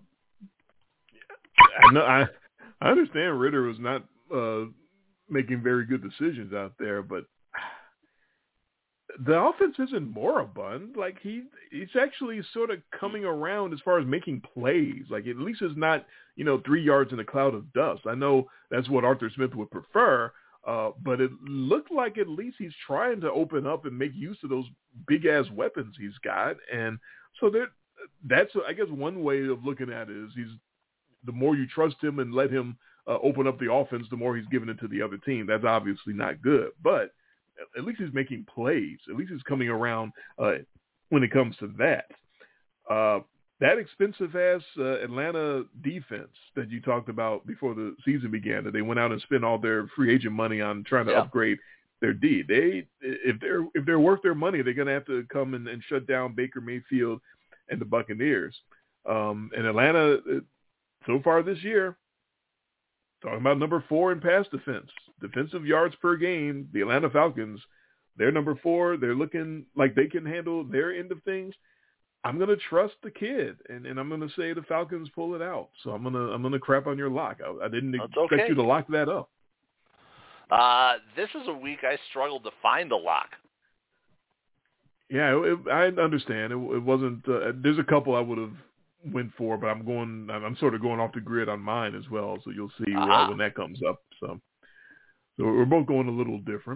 I know. I I understand Ridder was not uh, making very good decisions out there, but the offense isn't moribund. Like he, he's actually sort of coming around as far as making plays. Like at least it's not, you know, three yards in a cloud of dust. I know that's what Arthur Smith would prefer, uh, but it looked like at least he's trying to open up and make use of those big ass weapons he's got. And so there, that's I guess one way of looking at it is he's the more you trust him and let him uh, open up the offense, the more he's giving it to the other team. That's obviously not good, but at least he's making plays. At least he's coming around uh, when it comes to that. Uh, that expensive-ass uh, Atlanta defense that you talked about before the season began, that they went out and spent all their free agent money on trying to yeah. upgrade, their D. They if they're if they're worth their money, they're going to have to come and, and shut down Baker Mayfield and the Buccaneers. Um, and Atlanta, so far this year, talking about number four in pass defense, defensive yards per game, the Atlanta Falcons, they're number four. They're looking like they can handle their end of things. I'm going to trust the kid, and, and I'm going to say the Falcons pull it out. So I'm going to I'm going to crap on your lock. I, I didn't That's expect okay. you to lock that up. Uh, this is a week I struggled to find a lock. Yeah, it, I understand. It, it wasn't. Uh, there's a couple I would have went for, but I'm going. I'm sort of going off the grid on mine as well. So you'll see uh, when that comes up. So, so we're both going a little different.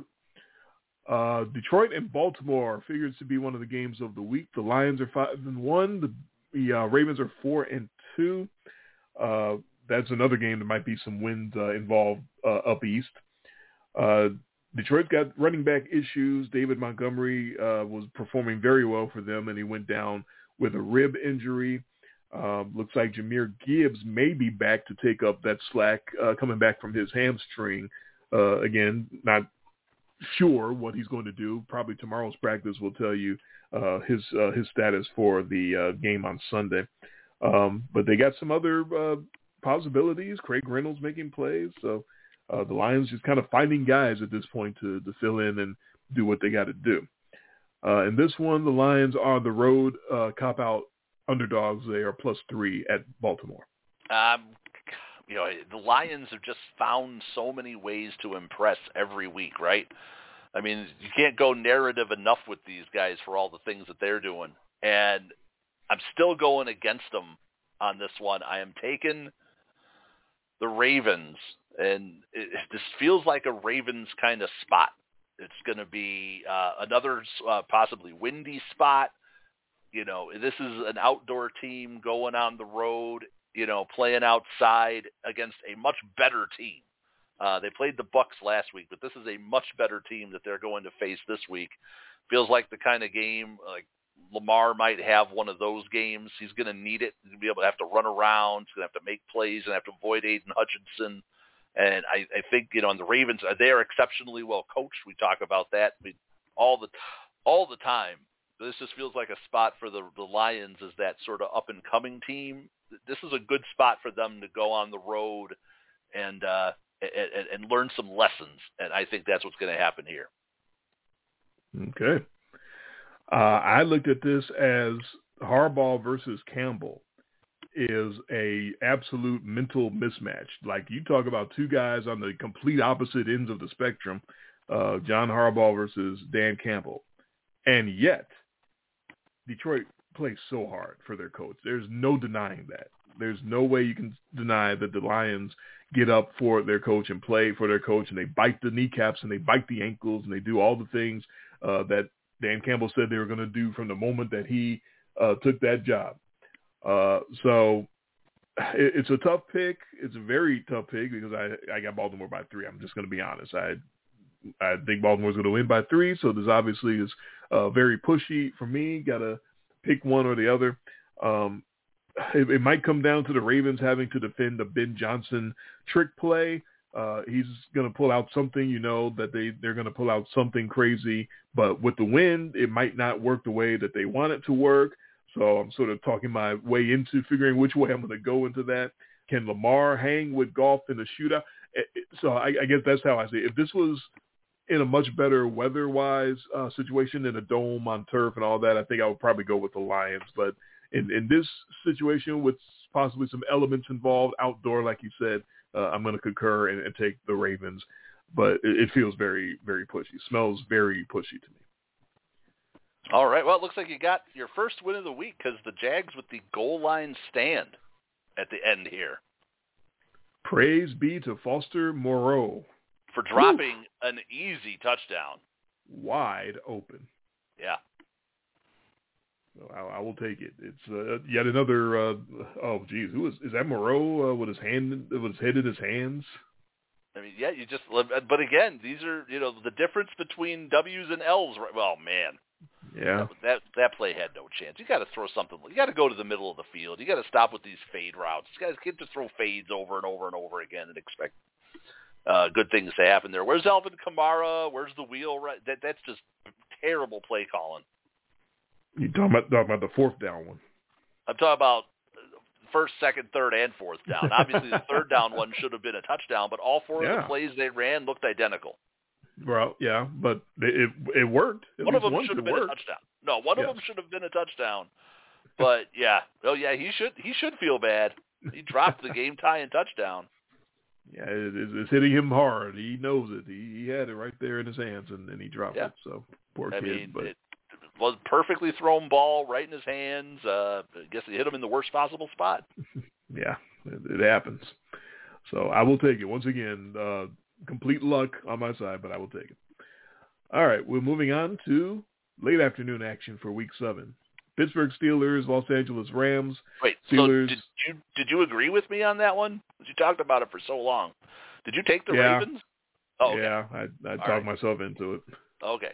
Uh, Detroit and Baltimore figures to be one of the games of the week. The Lions are five and one. The, the uh, Ravens are four and two. Uh, that's another game. There might be some wins uh, involved uh, up east. Uh, Detroit got running back issues. David Montgomery uh, was performing very well for them, and he went down with a rib injury. Uh, looks like Jahmyr Gibbs may be back to take up that slack, uh, coming back from his hamstring. Uh, again, not sure what he's going to do. Probably tomorrow's practice will tell you uh, his uh, his status for the uh, game on Sunday. Um, but they got some other uh, possibilities. Craig Reynolds making plays. So uh, the Lions just kind of finding guys at this point to, to fill in and do what they got to do. Uh, in this one, the Lions are the road uh, cop-out underdogs. They are plus three at Baltimore. Um, you know, the Lions have just found so many ways to impress every week, right? I mean, you can't go narrative enough with these guys for all the things that they're doing. And I'm still going against them on this one. I am taking the Ravens, and it, this feels like a Ravens kind of spot. It's going to be uh, another uh, possibly windy spot. You know, this is an outdoor team going on the road, you know, playing outside against a much better team. Uh, they played the Bucs last week, but this is a much better team that they're going to face this week. Feels like the kind of game like Lamar might have one of those games. He's going to need it. He's going to be able to have to run around. He's going to have to make plays and have to avoid Aiden Hutchinson. And I, I think, you know, and the Ravens, they are exceptionally well coached. We talk about that all the all the time. This just feels like a spot for the, the Lions as that sort of up-and-coming team. This is a good spot for them to go on the road and uh, and, and learn some lessons, and I think that's what's going to happen here. Okay. Uh, I looked at this as Harbaugh versus Campbell is a absolute mental mismatch. Like, you talk about two guys on the complete opposite ends of the spectrum, uh, John Harbaugh versus Dan Campbell. And yet, Detroit plays so hard for their coach. There's no denying that. There's no way you can deny that the Lions get up for their coach and play for their coach, and they bite the kneecaps and they bite the ankles and they do all the things uh, that Dan Campbell said they were going to do from the moment that he uh, took that job. Uh, so it, it's a tough pick. It's a very tough pick because I, I got Baltimore by three. I'm just going to be honest. I I think Baltimore's going to win by three, so this obviously is uh, very pushy for me. Got to pick one or the other. Um, it, it might come down to the Ravens having to defend a Ben Johnson trick play. Uh, he's going to pull out something, you know, that they, they're going to pull out something crazy. But with the wind, it might not work the way that they want it to work. So I'm sort of talking my way into figuring which way I'm going to go into that. Can Lamar hang with Goff in the shootout? It, it, so I, I guess that's how I see it. If this was in a much better weather-wise uh, situation in a dome on turf and all that, I think I would probably go with the Lions. But in, in this situation with possibly some elements involved outdoor, like you said, uh, I'm going to concur and, and take the Ravens. But it, it feels very, very pushy. Smells very pushy to me. All right. Well, it looks like you got your first win of the week because the Jags with the goal line stand at the end here. Praise be to Foster Moreau. For dropping Woo. an easy touchdown. Wide open. Yeah. So I, I will take it. It's uh, yet another, uh, oh, geez, who is, is that Moreau uh, with his hand, with his head in his hands? I mean, yeah, you just, but again, these are, you know, the difference between W's and L's. Right? Well, man. Yeah. That, that that play had no chance. You got to throw something. You got to go to the middle of the field. You got to stop with these fade routes. You guys can't just throw fades over and over and over again and expect uh, good things to happen there. Where's Alvin Kamara? Where's the wheel? Right? That that's just terrible play calling. You talking about talking about the fourth down one? I'm talking about first, second, third, and fourth down. Obviously, the third down one should have been a touchdown, but all four yeah. of the plays they ran looked identical. Well, yeah, but it it worked. At one of them once should have been worked. a touchdown. No, one yes. of them should have been a touchdown. But yeah, oh yeah, he should he should feel bad. He dropped the game tying touchdown. Yeah, it, it's hitting him hard. He knows it. He, he had it right there in his hands, and then he dropped yeah. it. So poor I kid. Mean, but it was a perfectly thrown ball right in his hands. Uh, I guess it hit him in the worst possible spot. yeah, it, it happens. So I will take it once again. Uh, complete luck on my side, but I will take it. All right, we're moving on to late afternoon action for Week Seven. Pittsburgh Steelers, Los Angeles Rams. Wait, Steelers. so did you did you agree with me on that one? You talked about it for so long. Did you take the yeah. Ravens? Oh, okay. Yeah, I, I talked right. myself into it. Okay.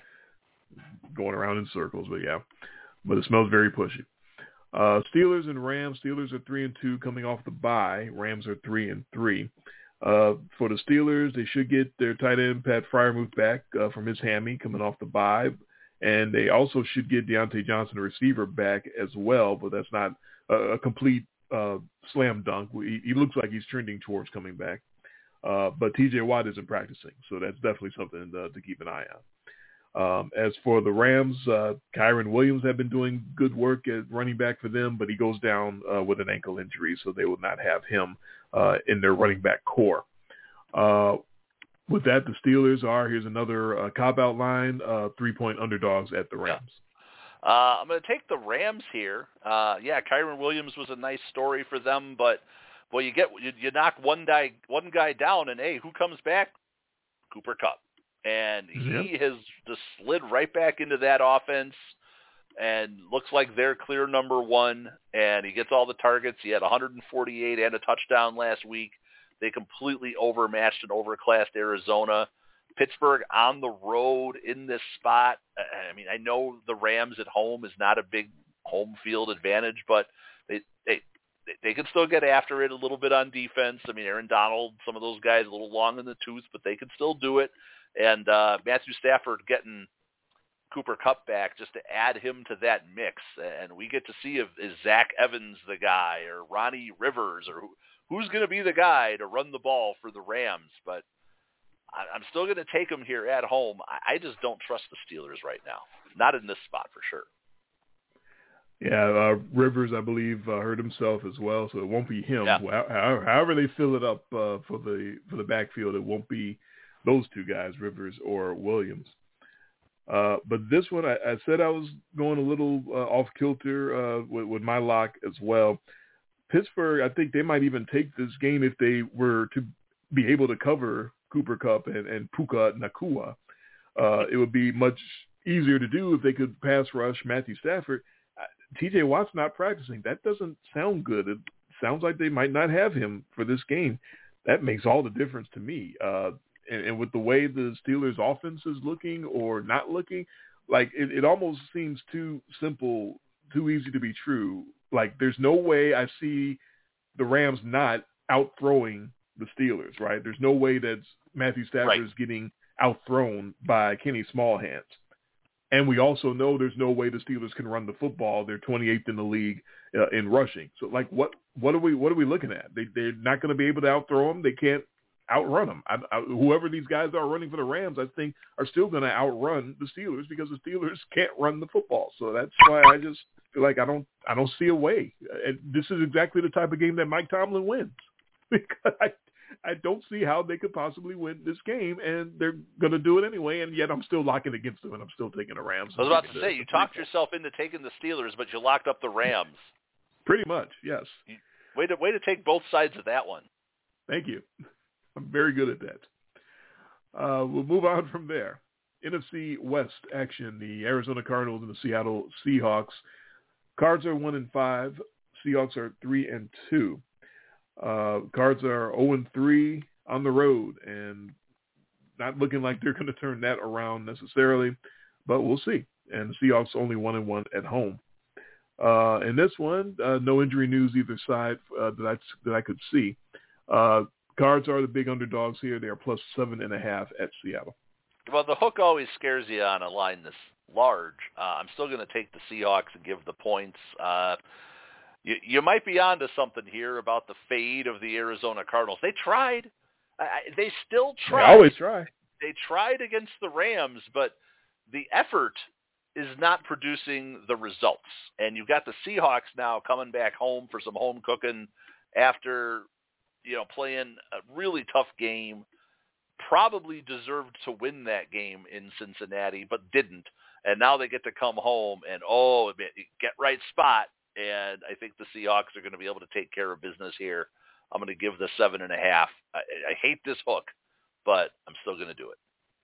Going around in circles, but yeah. But it smells very pushy. Uh, Steelers and Rams. Steelers are three and two coming off the bye. Rams are three and three. Uh, for the Steelers, they should get their tight end Pat Freiermuth back uh, from his hammy coming off the bye. And they also should get Deontay Johnson, the receiver, back as well, but that's not a, a complete uh, slam dunk. He, he looks like he's trending towards coming back. Uh, but T J Watt isn't practicing, so that's definitely something to, to keep an eye on. Um, as for the Rams, uh, Kyron Williams have been doing good work at running back for them, but he goes down uh, with an ankle injury, so they will not have him uh, in their running back core. Uh, With that, the Steelers are, here's another uh, cop-out line, uh, three-point underdogs at the Rams. Uh, I'm going to take the Rams here. Uh, yeah, Kyron Williams was a nice story for them, but well, you get you, you knock one guy one guy down, and hey, who comes back? Cooper Kupp, and he yep. has just slid right back into that offense, and looks like they're clear number one. And he gets all the targets. He had one hundred forty-eight and a touchdown last week. They completely overmatched and overclassed Arizona. Pittsburgh on the road in this spot. I mean, I know the Rams at home is not a big home field advantage, but they they they can still get after it a little bit on defense. I mean, Aaron Donald, some of those guys a little long in the tooth, but they can still do it. And uh, Matthew Stafford getting Cooper Kupp back just to add him to that mix. And we get to see if is Zach Evans the guy or Ronnie Rivers or who. Who's going to be the guy to run the ball for the Rams? But I'm still going to take them here at home. I just don't trust the Steelers right now. Not in this spot for sure. Yeah, uh, Rivers, I believe, uh, hurt himself as well, so it won't be him. Yeah. However, however they fill it up uh, for the for the backfield, it won't be those two guys, Rivers or Williams. Uh, but this one, I, I said I was going a little uh, off kilter uh, with, with my lock as well. Pittsburgh, I think they might even take this game if they were to be able to cover Cooper Kupp and, and Puka Nacua. Uh, it would be much easier to do if they could pass rush Matthew Stafford. Uh, T J Watt's not practicing. That doesn't sound good. It sounds like they might not have him for this game. That makes all the difference to me. Uh, and, and with the way the Steelers' offense is looking or not looking, like it, it almost seems too simple, too easy to be true. Like, there's no way I see the Rams not out-throwing the Steelers, right? There's no way that Matthew Stafford right. is getting out-thrown by Kenny Smallhands. And we also know there's no way the Steelers can run the football. They're twenty-eighth in the league uh, in rushing. So, like, what what are we what are we looking at? They, they're not going to be able to out-throw them. They can't outrun them. I, I, whoever these guys are running for the Rams, I think, are still going to outrun the Steelers because the Steelers can't run the football. So that's why I just feel like I don't I don't see a way. And this is exactly the type of game that Mike Tomlin wins. Because I, I don't see how they could possibly win this game, and they're going to do it anyway, and yet I'm still locking against them, and I'm still taking the Rams. I was about to say, you talked yourself into taking the Steelers, but you locked up the Rams. Pretty much, yes. Way to, way to take both sides of that one. Thank you. I'm very good at that. Uh, we'll move on from there. N F C West action, the Arizona Cardinals and the Seattle Seahawks. Cards are one and five. Seahawks are three and two. Uh, Cards are zero and three on the road, and not looking like they're going to turn that around necessarily, but we'll see. And the Seahawks only one and one at home. Uh, in this one, uh, no injury news either side uh, that I that I could see. Uh, Cards are the big underdogs here. They are plus seven and a half at Seattle. Well, the hook always scares you on a line this large. Uh, I'm still going to take the Seahawks and give the points. Uh, you, you might be onto something here about the fade of the Arizona Cardinals. They tried. I, they still tried. They always try. They tried against the Rams, but the effort is not producing the results. And you've got the Seahawks now coming back home for some home cooking after, you know, playing a really tough game. Probably deserved to win that game in Cincinnati, but didn't. And now they get to come home and, oh, get right spot. And I think the Seahawks are going to be able to take care of business here. I'm going to give the seven and a half. I, I hate this hook, but I'm still going to do it.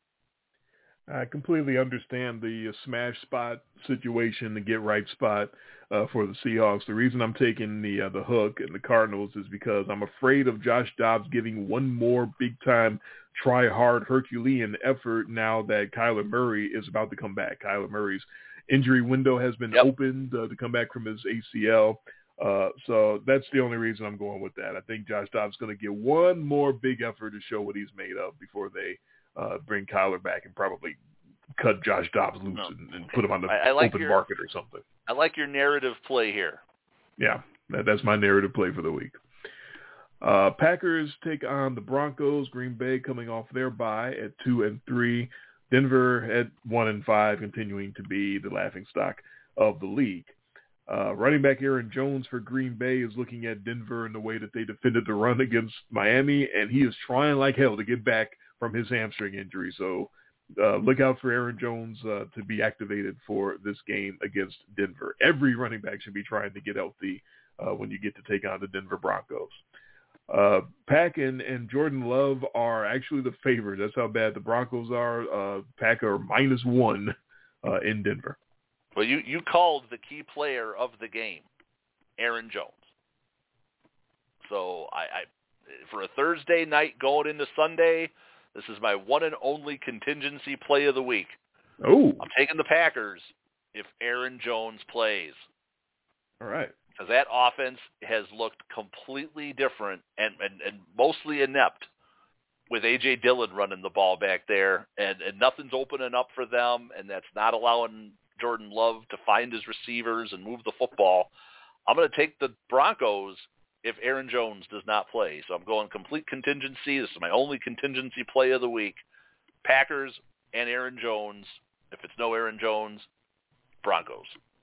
I completely understand the uh, smash spot situation, the get right spot uh, for the Seahawks. The reason I'm taking the uh, the hook and the Cardinals is because I'm afraid of Josh Dobbs giving one more big-time try-hard Herculean effort now that Kyler Murray is about to come back. Kyler Murray's injury window has been yep. opened uh, to come back from his A C L. Uh, so that's the only reason I'm going with that. I think Josh Dobbs is going to get one more big effort to show what he's made of before they uh, bring Kyler back and probably cut Josh Dobbs loose no. and, and put him on the I, I like open your, market or something. I like your narrative play here. Yeah, that, that's my narrative play for the week. Uh, Packers take on the Broncos. Green Bay coming off their bye at two and three. Denver at one and five, continuing to be the laughingstock of the league. Uh, running back Aaron Jones for Green Bay is looking at Denver in the way that they defended the run against Miami, and he is trying like hell to get back from his hamstring injury. So uh, look out for Aaron Jones uh, to be activated for this game against Denver. Every running back should be trying to get healthy uh, when you get to take on the Denver Broncos. Uh, Pack and, and Jordan Love are actually the favorites. That's how bad the Broncos are. Uh, Pack are minus one uh, in Denver. Well, you, you called the key player of the game, Aaron Jones. So I, I for a Thursday night going into Sunday, this is my one and only contingency play of the week. Oh, I'm taking the Packers if Aaron Jones plays. All right. Because that offense has looked completely different and, and, and mostly inept with A J Dillon running the ball back there, and, and nothing's opening up for them, and that's not allowing Jordan Love to find his receivers and move the football. I'm going to take the Broncos if Aaron Jones does not play. So I'm going complete contingency. This is my only contingency play of the week. Packers and Aaron Jones. If it's no Aaron Jones, Broncos.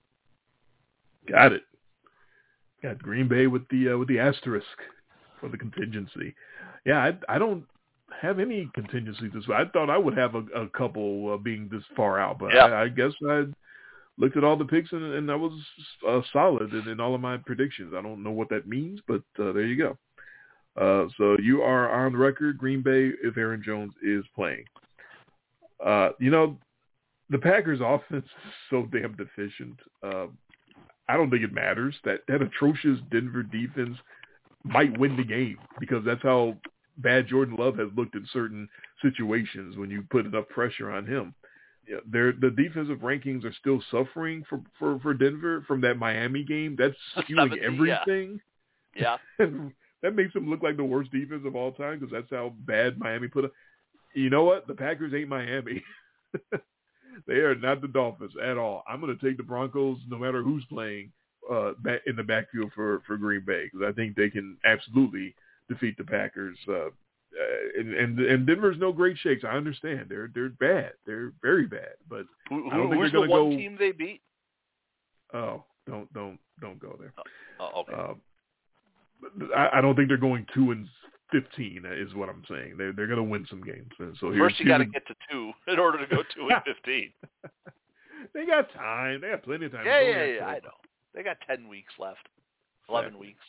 Got it. Got Green Bay with the uh, with the asterisk for the contingency. Yeah, I, I don't have any contingency this way. I thought I would have a, a couple uh, being this far out, but yeah. I, I guess I looked at all the picks and, and I was uh, solid in, in all of my predictions. I don't know what that means, but uh, there you go. Uh, so you are on the record, Green Bay, if Aaron Jones is playing. Uh, you know, the Packers' offense is so damn deficient. Uh, I don't think it matters. That, that atrocious Denver defense might win the game because that's how bad Jordan Love has looked in certain situations when you put enough pressure on him. Yeah, the defensive rankings are still suffering for, for, for Denver from that Miami game. That's skewing seventy, everything. Yeah. yeah. That makes them look like the worst defense of all time because that's how bad Miami put up. You know what? The Packers ain't Miami. They are not the Dolphins at all. I'm going to take the Broncos no matter who's playing uh, back in the backfield for, for Green Bay because I think they can absolutely defeat the Packers. Uh, and, and and Denver's no great shakes. I understand. They're they're bad. They're very bad. But who, I don't think who's they're going to the go. one team they beat? Oh, don't don't don't go there. Oh, okay. Uh, I, I don't think they're going two and fifteen. Is what I'm saying. They're they're going to win some games. And so first, you got to get to two in order to go two and fifteen. They got time. They have plenty of time. Yeah, yeah, yeah. I know. They got ten weeks left. Eleven yeah. weeks.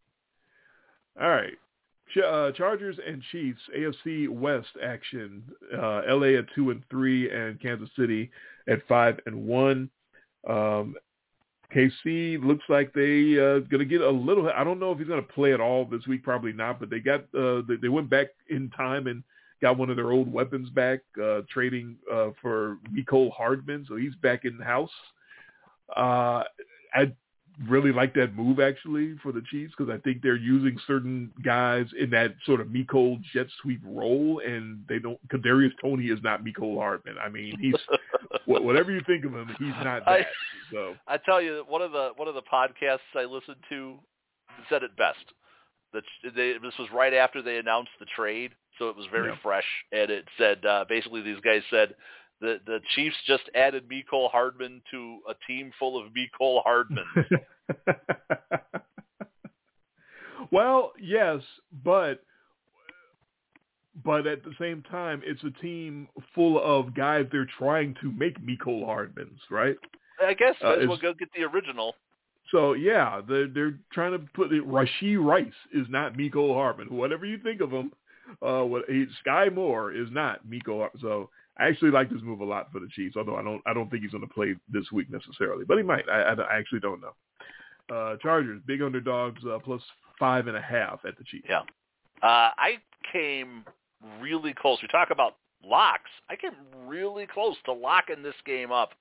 All right. Ch- uh, Chargers and Chiefs, A F C West action. Uh, L A at two and three, and Kansas City at five and one. Um, K C looks like they uh, gonna get a little. I don't know if he's gonna play at all this week. Probably not. But they got uh, they, they went back in time and got one of their old weapons back, uh, trading uh, for Mecole Hardman. So he's back in the house. Uh, I really like that move actually for the Chiefs because I think they're using certain guys in that sort of Mecole jet sweep role, and they don't. Kadarius Toney is not Mecole Hardman. I mean, he's whatever you think of him, he's not that. I, so I tell you, one of the one of the podcasts I listened to said it best. That they, this was right after they announced the trade, so it was very yeah. fresh, and it said uh, basically these guys said. The the Chiefs just added Mecole Hardman to a team full of Mecole Hardman. Well, yes, but but at the same time, it's a team full of guys they're trying to make Mecole Hardmans, right? I guess uh, we'll go get the original. So yeah, they're they're trying to put it. Rashee Rice is not Mecole Hardman. Whatever you think of him, uh, what he, Sky Moore is not Mecole Hardman. So. I actually like this move a lot for the Chiefs, although I don't I don't think he's going to play this week necessarily, but he might. I, I, I actually don't know. Uh, Chargers, big underdogs, uh, plus five and a half at the Chiefs. Yeah. Uh, I came really close. We talk about locks. I came really close to locking this game up,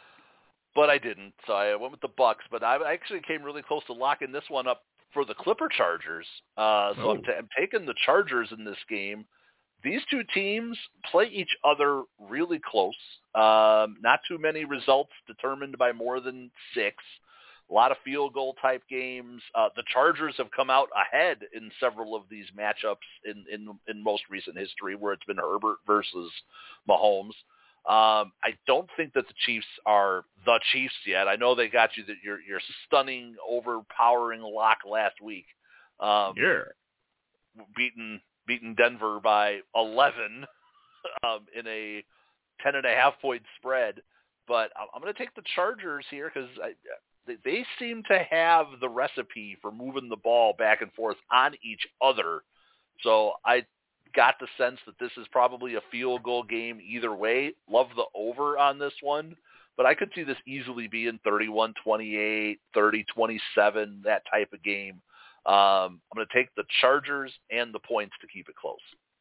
but I didn't. So I went with the Bucks, but I actually came really close to locking this one up for the Clipper Chargers. Uh, so oh. I'm, t- I'm taking the Chargers in this game. These two teams play each other really close. Um, not too many results determined by more than six. A lot of field goal type games. Uh, the Chargers have come out ahead in several of these matchups in, in, in most recent history where it's been Herbert versus Mahomes. Um, I don't think that the Chiefs are the Chiefs yet. I know they got you that your your stunning, overpowering lock last week. Um, yeah. Beating... beating Denver by eleven um, in a ten and a half point spread. But I'm going to take the Chargers here because they, they seem to have the recipe for moving the ball back and forth on each other. So I got the sense that this is probably a field goal game either way. Love the over on this one, but I could see this easily being thirty-one twenty-eight, thirty twenty-seven, that type of game. Um, I'm going to take the Chargers and the points to keep it close.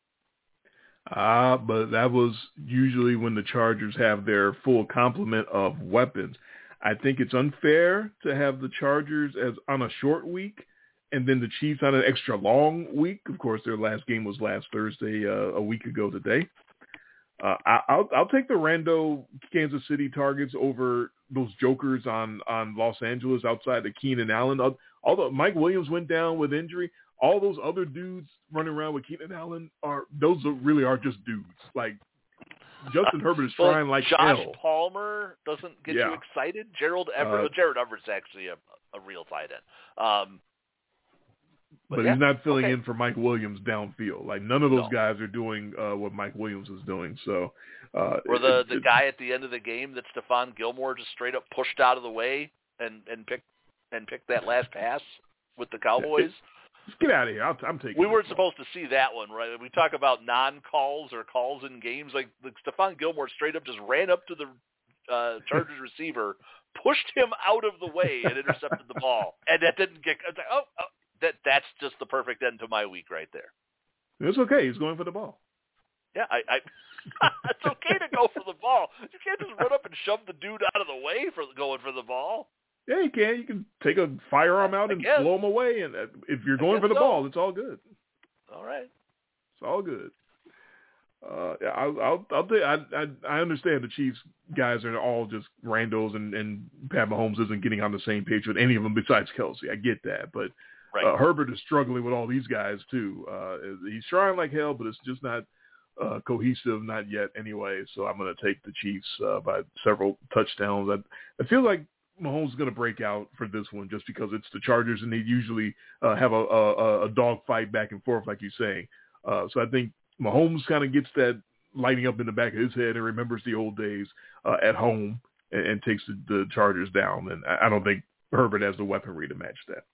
Ah, uh, but that was usually when the Chargers have their full complement of weapons. I think it's unfair to have the Chargers as on a short week and then the Chiefs on an extra long week. Of course, their last game was last Thursday, uh, a week ago today. Uh, I, I'll, I'll take the rando Kansas City targets over those jokers on, on Los Angeles outside of Keenan Allen. Although Mike Williams went down with injury, all those other dudes running around with Keenan Allen are those are really are just dudes. Like Justin Herbert is well, trying like Josh hell. Palmer doesn't get yeah. you excited. Gerald Everett, uh, Jared Everett's actually a, a real tight end. Um, but but he's yeah, not filling okay. in for Mike Williams downfield. Like none of those no. guys are doing uh, what Mike Williams is doing. So, uh, or the it, the it, guy at the end of the game that Stephon Gilmore just straight up pushed out of the way and and picked and picked that last pass with the Cowboys. Just get out of here. I'll, I'm taking We weren't it. supposed to see that one, right? We talk about non-calls or calls in games. Like, like Stephon Gilmore straight up just ran up to the uh, Chargers receiver, pushed him out of the way, and intercepted the ball. And that didn't get – like, oh, oh, that that's just the perfect end to my week right there. It's okay. He's going for the ball. Yeah, I, I it's okay to go for the ball. You can't just run up and shove the dude out of the way for going for the ball. Yeah, you can. You can take a firearm out and blow them away, and if you're going for the so. ball, it's all good. All right, it's all good. Uh, I'll, I'll, I'll tell you, I, I, I understand the Chiefs guys are all just randos, and, and Pat Mahomes isn't getting on the same page with any of them besides Kelsey. I get that, but right. uh, Herbert is struggling with all these guys too. Uh, he's trying like hell, but it's just not uh, cohesive, not yet anyway. So I'm going to take the Chiefs uh, by several touchdowns. I, I feel like Mahomes is going to break out for this one just because it's the Chargers and they usually uh, have a, a, a dog fight back and forth, like you're saying. Uh, so I think Mahomes kind of gets that lighting up in the back of his head and remembers the old days uh, at home and, and takes the, the Chargers down. And I, I don't think Herbert has the weaponry to match that.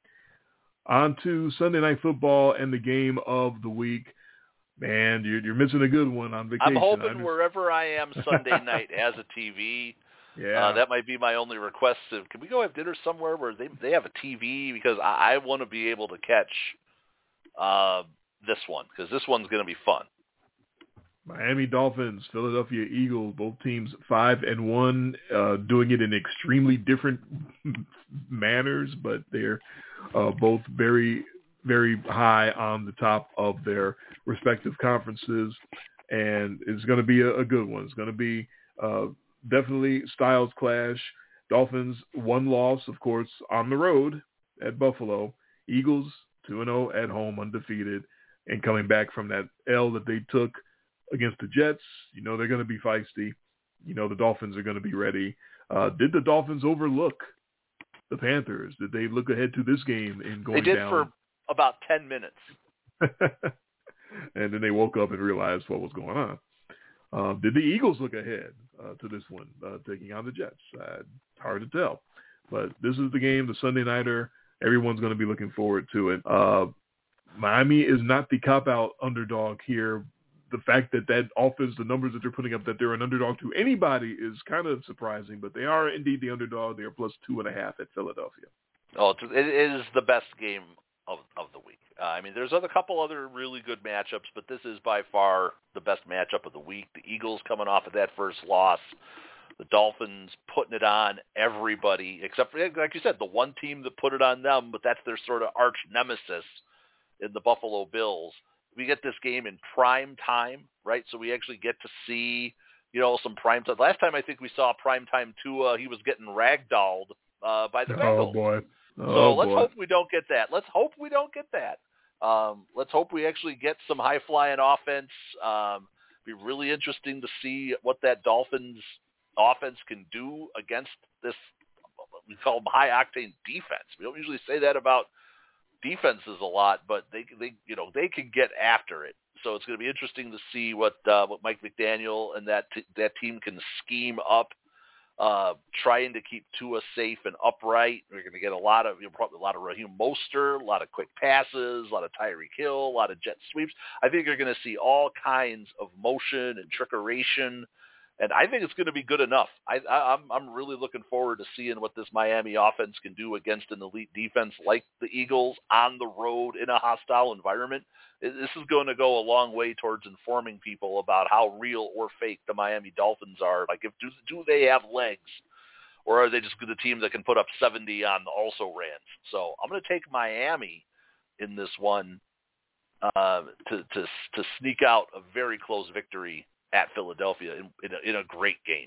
On to Sunday Night Football and the game of the week. Man, you're, you're missing a good one on vacation. I'm hoping just... wherever I am Sunday night has a T V. Yeah, uh, that might be my only request. Can we go have dinner somewhere where they they have a T V? Because I, I want to be able to catch uh, this one because this one's going to be fun. Miami Dolphins, Philadelphia Eagles, both teams five and one, uh, doing it in extremely different manners, but they're uh, both very, very high on the top of their respective conferences, and it's going to be a, a good one. It's going to be uh, definitely styles clash. Dolphins one loss, of course, on the road at Buffalo. Eagles two and oh at home, undefeated, and coming back from that L that they took against the Jets. You know they're going to be feisty. You know the Dolphins are going to be ready. Uh, did the Dolphins overlook the Panthers? Did they look ahead to this game and going down? They did down? for about ten minutes. And then they woke up and realized what was going on. Uh, did the Eagles look ahead uh, to this one, uh, taking on the Jets? Uh, hard to tell. But this is the game, the Sunday nighter. Everyone's going to be looking forward to it. Uh, Miami is not the cop-out underdog here. The fact that that offense, the numbers that they're putting up, that they're an underdog to anybody is kind of surprising. But they are indeed the underdog. They are plus two and a half at Philadelphia. Oh, it's, it is the best game of of the week. Uh, I mean, there's a couple other really good matchups, but this is by far the best matchup of the week. The Eagles coming off of that first loss. The Dolphins putting it on everybody, except for, like you said, the one team that put it on them, but that's their sort of arch nemesis in the Buffalo Bills. We get this game in prime time, right? So we actually get to see, you know, some prime time. Last time I think we saw prime time Tua, he was getting ragdolled uh, by the Bengals. Oh, boy. So oh, let's boy. hope we don't get that. Let's hope we don't get that. Um, let's hope we actually get some high-flying offense. Um, it'd be really interesting to see what that Dolphins offense can do against this, we call them high-octane defense. We don't usually say that about defenses a lot, but they, they, you know, they can get after it. So it's going to be interesting to see what uh, what Mike McDaniel and that t- that team can scheme up, uh, trying to keep Tua safe and upright. We're going to get a lot of, you know, probably a lot of Raheem Mostert, a lot of quick passes, a lot of Tyreek Hill, a lot of jet sweeps. I think you're going to see all kinds of motion and trickeration. And I think it's going to be good enough. I, I, I'm I'm really looking forward to seeing what this Miami offense can do against an elite defense like the Eagles on the road in a hostile environment. This is going to go a long way towards informing people about how real or fake the Miami Dolphins are. Like, if do, do they have legs, or are they just the team that can put up seventy on the also-rans? So I'm going to take Miami in this one uh, to, to to sneak out a very close victory at Philadelphia in, in, a, in a great game.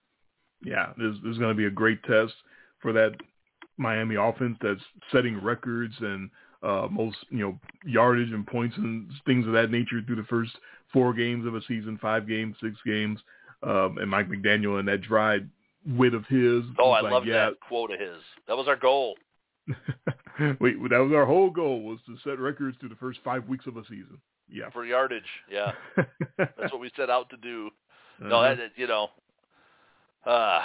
Yeah, there's, there's going to be a great test for that Miami offense that's setting records and uh, most, you know, yardage and points and things of that nature through the first four games of a season, five games, six games. Um, and Mike McDaniel and that dry wit of his. Oh, I like, love yeah. that quote of his. That was our goal. Wait, that was our whole goal, was to set records through the first five weeks of a season. Yeah. For yardage, yeah. That's what we set out to do. Uh-huh. No, that, you know, uh,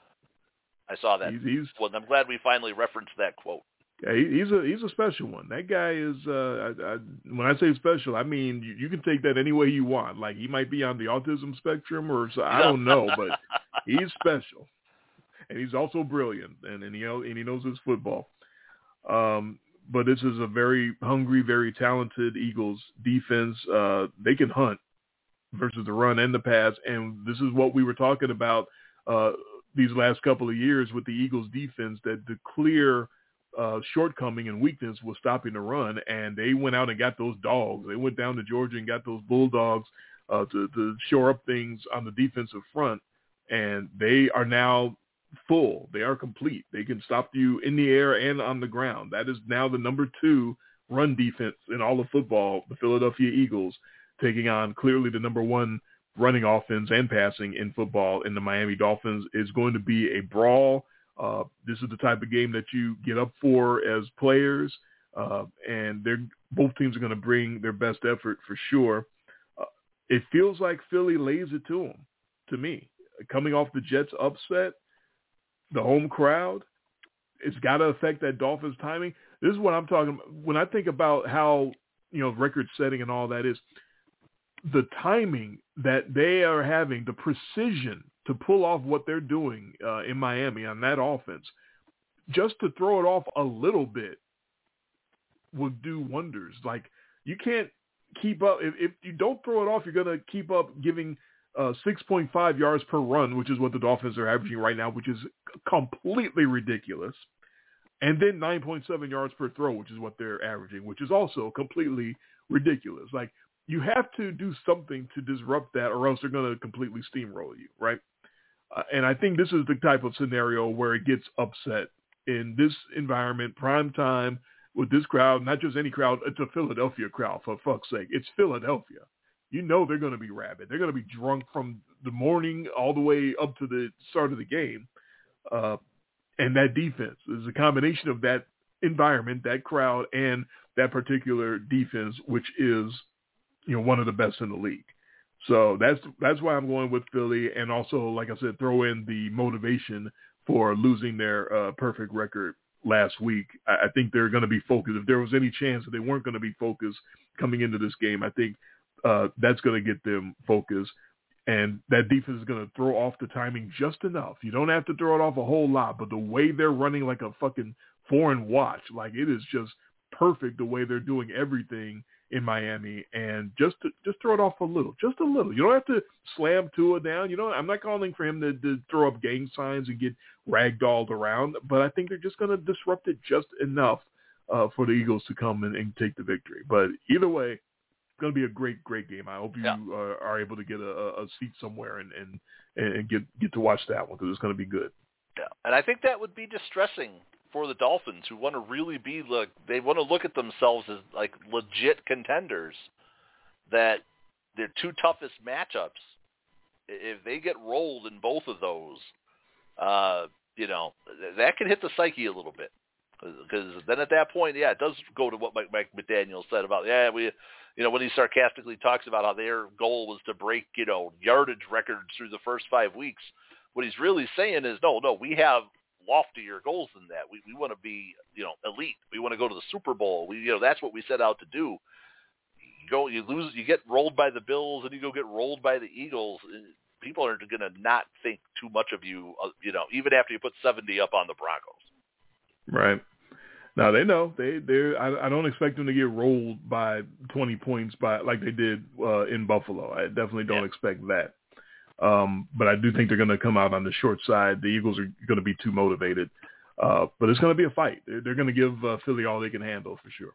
I saw that. He's, he's, well, I'm glad we finally referenced that quote. Yeah, he, he's a he's a special one. That guy is. Uh, I, I, when I say special, I mean you, you can take that any way you want. Like, he might be on the autism spectrum, or so, I don't know, but he's special, and he's also brilliant, and and he and he knows his football. Um, but this is a very hungry, very talented Eagles defense. Uh, they can hunt versus the run and the pass, and this is what we were talking about uh, these last couple of years with the Eagles defense, that the clear uh, shortcoming and weakness was stopping the run, and they went out and got those dogs. They went down to Georgia and got those Bulldogs uh, to, to shore up things on the defensive front, and they are now full. They are complete. They can stop you in the air and on the ground. That is now the number two run defense in all of football, the Philadelphia Eagles, taking on clearly the number one running offense and passing in football in the Miami Dolphins. Is going to be a brawl. Uh, this is the type of game that you get up for as players, uh, and they're, both teams are going to bring their best effort for sure. Uh, it feels like Philly lays it to them, to me. Coming off the Jets upset, the home crowd, it's got to affect that Dolphins timing. This is what I'm talking about. When I think about how, you know, record setting and all that is, the timing that they are having, the precision to pull off what they're doing uh, in Miami on that offense, just to throw it off a little bit would do wonders. Like, you can't, keep up. If, if you don't throw it off, you're going to keep up giving uh, six point five yards per run, which is what the Dolphins are averaging right now, which is completely ridiculous. And then nine point seven yards per throw, which is what they're averaging, which is also completely ridiculous. Like, you have to do something to disrupt that, or else they're going to completely steamroll you, right? Uh, and I think this is the type of scenario where it gets upset in this environment, prime time, with this crowd, not just any crowd. It's a Philadelphia crowd, for fuck's sake. It's Philadelphia. You know they're going to be rabid. They're going to be drunk from the morning all the way up to the start of the game. Uh, and that defense is a combination of that environment, that crowd, and that particular defense, which is, you know, one of the best in the league. So that's that's why I'm going with Philly, and also, like I said, throw in the motivation for losing their uh, perfect record last week. I, I think they're going to be focused. If there was any chance that they weren't going to be focused coming into this game, I think uh, that's going to get them focused. And that defense is going to throw off the timing just enough. You don't have to throw it off a whole lot, but the way they're running like a fucking foreign watch, like it is just perfect the way they're doing everything in Miami, and just to, just throw it off a little, just a little. You don't have to slam Tua down. You know, I'm not calling for him to, to throw up gang signs and get ragdolled around, but I think they're just going to disrupt it just enough uh, for the Eagles to come in and take the victory. But either way, it's going to be a great, great game. I hope you yeah. uh, are able to get a, a seat somewhere and, and, and get, get to watch that one, because it's going to be good. Yeah, and I think that would be distressing for the Dolphins, who want to really be, look, they want to look at themselves as like legit contenders, that their two toughest matchups, if they get rolled in both of those, uh, you know, that can hit the psyche a little bit. Because then at that point, yeah, it does go to what Mike, Mike McDaniel said about, yeah, we, you know, when he sarcastically talks about how their goal was to break, you know, yardage records through the first five weeks, what he's really saying is, no, no, we have loftier goals than that. We we want to be, you know, elite. We want to go to the Super Bowl. We, you know, that's what we set out to do. You go, you lose, you get rolled by the Bills, and you go get rolled by the Eagles. People are going to not think too much of you, uh, you know, even after you put seventy up on the Broncos. Right. Now they know they they. I, I don't expect them to get rolled by twenty points by like they did uh, in Buffalo. I definitely don't yeah. expect that. Um, but I do think they're going to come out on the short side. The Eagles are going to be too motivated. Uh, but it's going to be a fight. They're, they're going to give uh, Philly all they can handle for sure.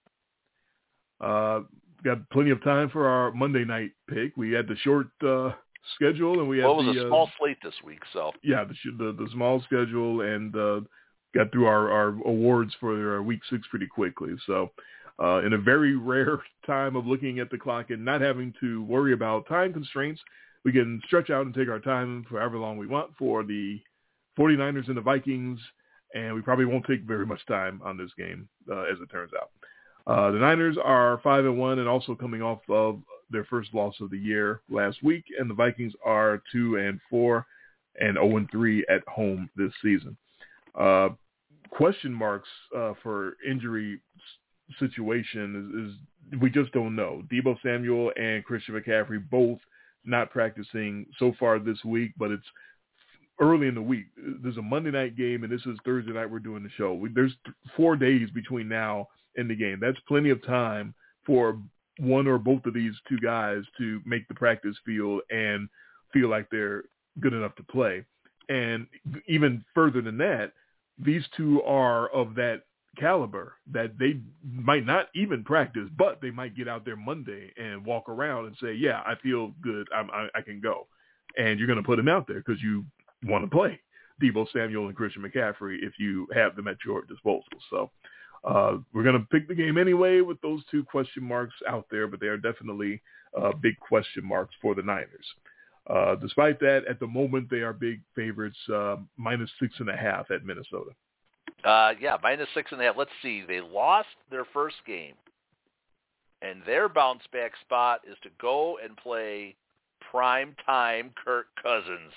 Uh, got plenty of time for our Monday night pick. We had the short uh, schedule, and we had well, it was the, a small uh, slate this week. So yeah, the the, the small schedule, and uh, got through our, our awards for uh, week six pretty quickly. So uh, in a very rare time of looking at the clock and not having to worry about time constraints, we can stretch out and take our time for however long we want for the 49ers and the Vikings, and we probably won't take very much time on this game, uh, as it turns out. Uh, the Niners are five and one and also coming off of their first loss of the year last week, and the Vikings are two and four and zero and three at home this season. Uh, question marks uh, for injury situation is, is we just don't know. Deebo Samuel and Christian McCaffrey both not practicing so far this week, but it's early in the week. There's a Monday night game, and this is Thursday night we're doing the show. We, there's four days between now and the game. That's plenty of time for one or both of these two guys to make the practice field and feel like they're good enough to play. And even further than that, these two are of that caliber that they might not even practice, but they might get out there Monday and walk around and say, yeah, I feel good. I'm, I, I can go. And you're going to put them out there because you want to play Deebo Samuel and Christian McCaffrey if you have them at your disposal. So uh, we're going to pick the game anyway with those two question marks out there, but they are definitely uh, big question marks for the Niners. Uh, despite that, at the moment, they are big favorites, uh, minus six and a half at Minnesota. Uh, yeah, minus six and a half. Let's see. They lost their first game, and their bounce back spot is to go and play prime time Kirk Cousins.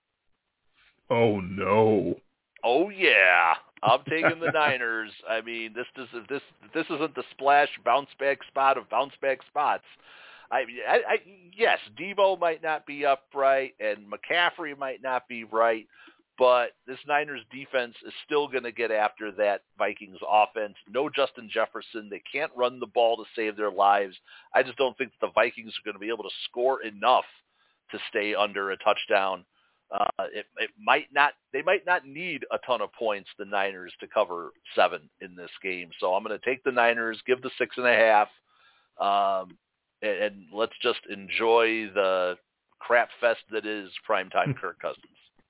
Oh no! Oh yeah, I'm taking the Niners. I mean, this does this this isn't the splash bounce back spot of bounce back spots. I, I, I yes, Deebo might not be upright, and McCaffrey might not be right. but this Niners defense is still going to get after that Vikings offense. No Justin Jefferson. They can't run the ball to save their lives. I just don't think that the Vikings are going to be able to score enough to stay under a touchdown. Uh, it, it might not. They might not need a ton of points, the Niners, to cover seven in this game. So I'm going to take the Niners, give the six and a half, um, and, and let's just enjoy the crap fest that is primetime Kirk Cousins.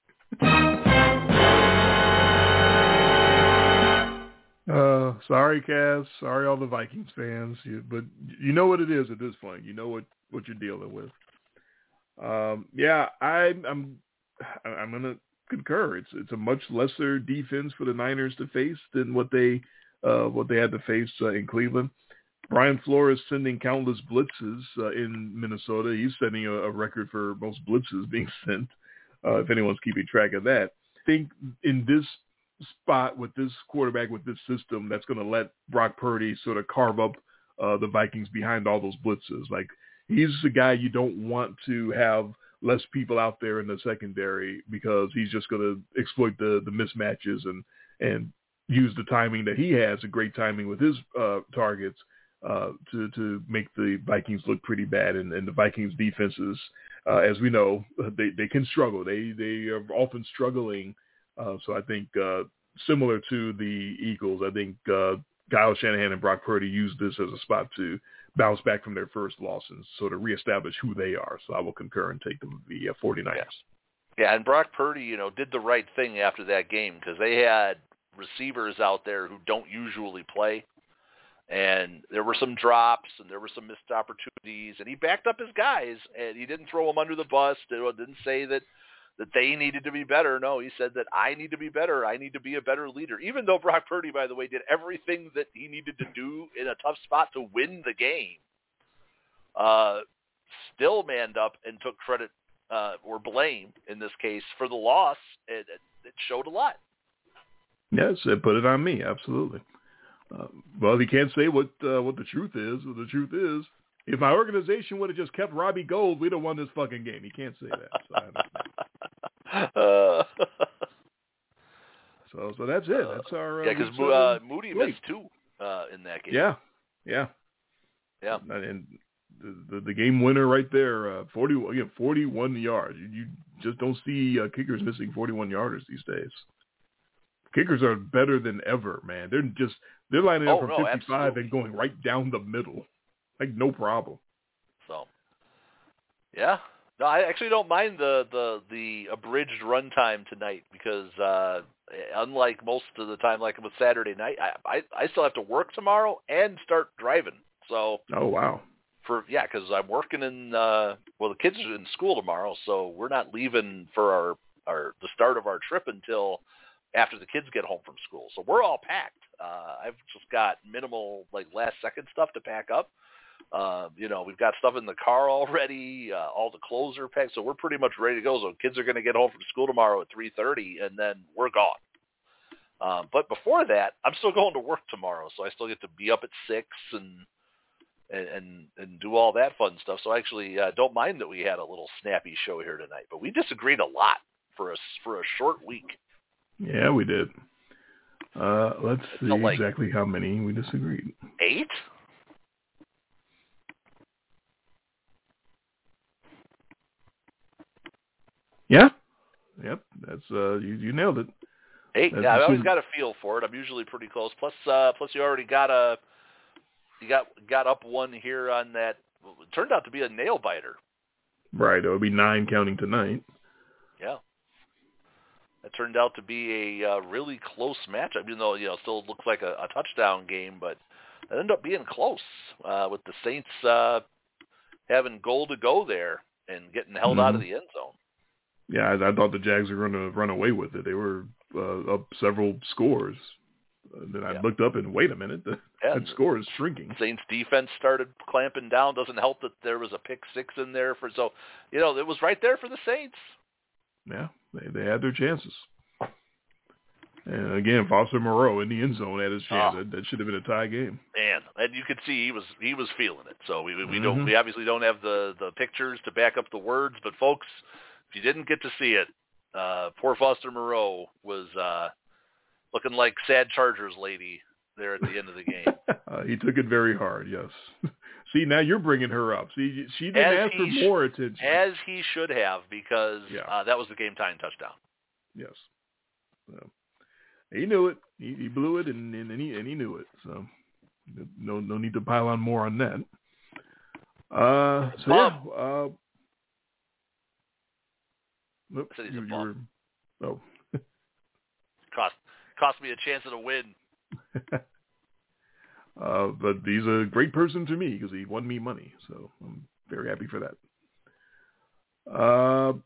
Uh, sorry, Kaz. Sorry, all the Vikings fans. You, but you know what it is at this point. You know what, what you're dealing with. Um, yeah, I, I'm. I'm going to concur. It's it's a much lesser defense for the Niners to face than what they uh, what they had to face uh, in Cleveland. Brian Flores sending countless blitzes uh, in Minnesota. He's setting a, a record for most blitzes being sent. Uh, if anyone's keeping track of that, I think in this spot with this quarterback with this system, that's going to let Brock Purdy sort of carve up uh, the Vikings behind all those blitzes. Like he's the guy you don't want to have less people out there in the secondary because he's just going to exploit the, the mismatches and, and use the timing that he has, a great timing with his uh, targets uh, to, to make the Vikings look pretty bad. And, and the Vikings defenses, uh, as we know, they, they can struggle. They, they are often struggling. Uh, so I think uh, similar to the Eagles, I think uh, Kyle Shanahan and Brock Purdy used this as a spot to bounce back from their first loss and sort of reestablish who they are. So I will concur and take the, the uh, 49ers. Yeah. yeah, and Brock Purdy, you know, did the right thing after that game because they had receivers out there who don't usually play, and there were some drops and there were some missed opportunities, and he backed up his guys, and he didn't throw them under the bus. Didn't say that that they needed to be better. No, he said that I need to be better. I need to be a better leader. Even though Brock Purdy, by the way, did everything that he needed to do in a tough spot to win the game, uh, still manned up and took credit uh, or blame, in this case, for the loss. It, it showed a lot. Yes, it put it on me, absolutely. Uh, well, he can't say what uh, what the truth is. Well, the truth is, if my organization would have just kept Robbie Gould, we'd have won this fucking game. He can't say that. So I understand. Uh, so, so that's it. That's our uh, yeah. Because uh, Moody great. missed two uh, in that game. Yeah, yeah, yeah. And the the, the game winner right there, uh, forty again, forty-one yards. You, you just don't see uh, kickers missing forty-one yarders these days. Kickers are better than ever, man. They're just they're lining up oh, from no, fifty-five absolutely. and going right down the middle, like no problem. So, yeah. No, I actually don't mind the, the, the abridged runtime tonight because uh, unlike most of the time, like with Saturday night, I, I I still have to work tomorrow and start driving. So oh wow, for yeah, because I'm working in uh, well, the kids are in school tomorrow, so we're not leaving for our, our the start of our trip until after the kids get home from school. So we're all packed. Uh, I've just got minimal like last second stuff to pack up. Uh, you know, we've got stuff in the car already. Uh, all the clothes are packed, so we're pretty much ready to go. So kids are going to get home from school tomorrow at three thirty, and then we're gone. Um, but before that, I'm still going to work tomorrow, so I still get to be up at six and and and, and do all that fun stuff. So I actually uh, don't mind that we had a little snappy show here tonight. But we disagreed a lot for a for a short week. Yeah, we did. Uh, let's see like exactly how many we disagreed. Eight. Yeah, yep. That's uh, you. You nailed it. Eight. That's yeah, I always got a feel for it. I'm usually pretty close. Plus, uh, plus you already got a you got got up one here on that. It turned out to be a nail biter. Right. It would be nine counting tonight. Yeah. It turned out to be a uh, really close matchup, even though you know it still looks like a, a touchdown game, but it ended up being close uh, with the Saints uh, having goal to go there and getting held mm-hmm. out of the end zone. Yeah, I, I thought the Jags were going to run away with it. They were uh, up several scores. Uh, then I yeah. looked up and wait a minute, the, yeah, that score is shrinking. Saints defense started clamping down. Doesn't help that there was a pick six in there for so you know it was right there for the Saints. Yeah, they they had their chances. And again, Foster Moreau in the end zone had his chance. Oh. That, that should have been a tie game. Man, and you could see he was he was feeling it. So we we mm-hmm. don't we obviously don't have the, the pictures to back up the words, but folks, if you didn't get to see it, Uh, poor Foster Moreau was uh, looking like sad Chargers lady there at the end of the game. uh, he took it very hard, yes. See, now you're bringing her up. See, she didn't as ask for sh- more attention. As he should have, because yeah. uh, that was the game-time touchdown. Yes. So, he knew it. He, he blew it, and, and, and, he, and he knew it. So no no need to pile on more on that. Uh, so, yeah. Uh, oops, I said he's you, a bum. You were, oh. cost, cost me a chance at a win. Uh, but he's a great person to me because he won me money, so I'm very happy for that. Uh,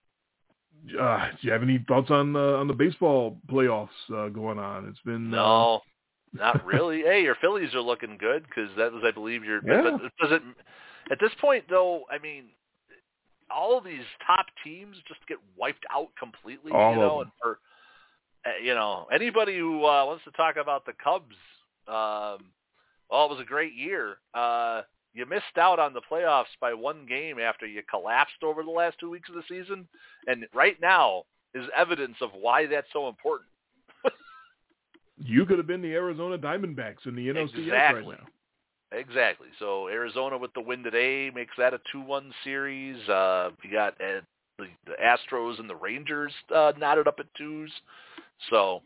uh, do you have any thoughts on uh, on the baseball playoffs uh, going on? It's been no, uh... not really. Hey, your Phillies are looking good because that was, I believe, your. Yeah. But does it at this point though? I mean, all of these top teams just get wiped out completely. All you know, of them. and for uh, you know anybody who uh, wants to talk about the Cubs. Um, well, it was a great year. Uh, you missed out on the playoffs by one game after you collapsed over the last two weeks of the season, and right now is evidence of why that's so important. You could have been the Arizona Diamondbacks in the N L C S exactly. right now. Exactly. So Arizona with the win today makes that a two one series. Uh, you got uh, the, the Astros and the Rangers uh, knotted up at twos. So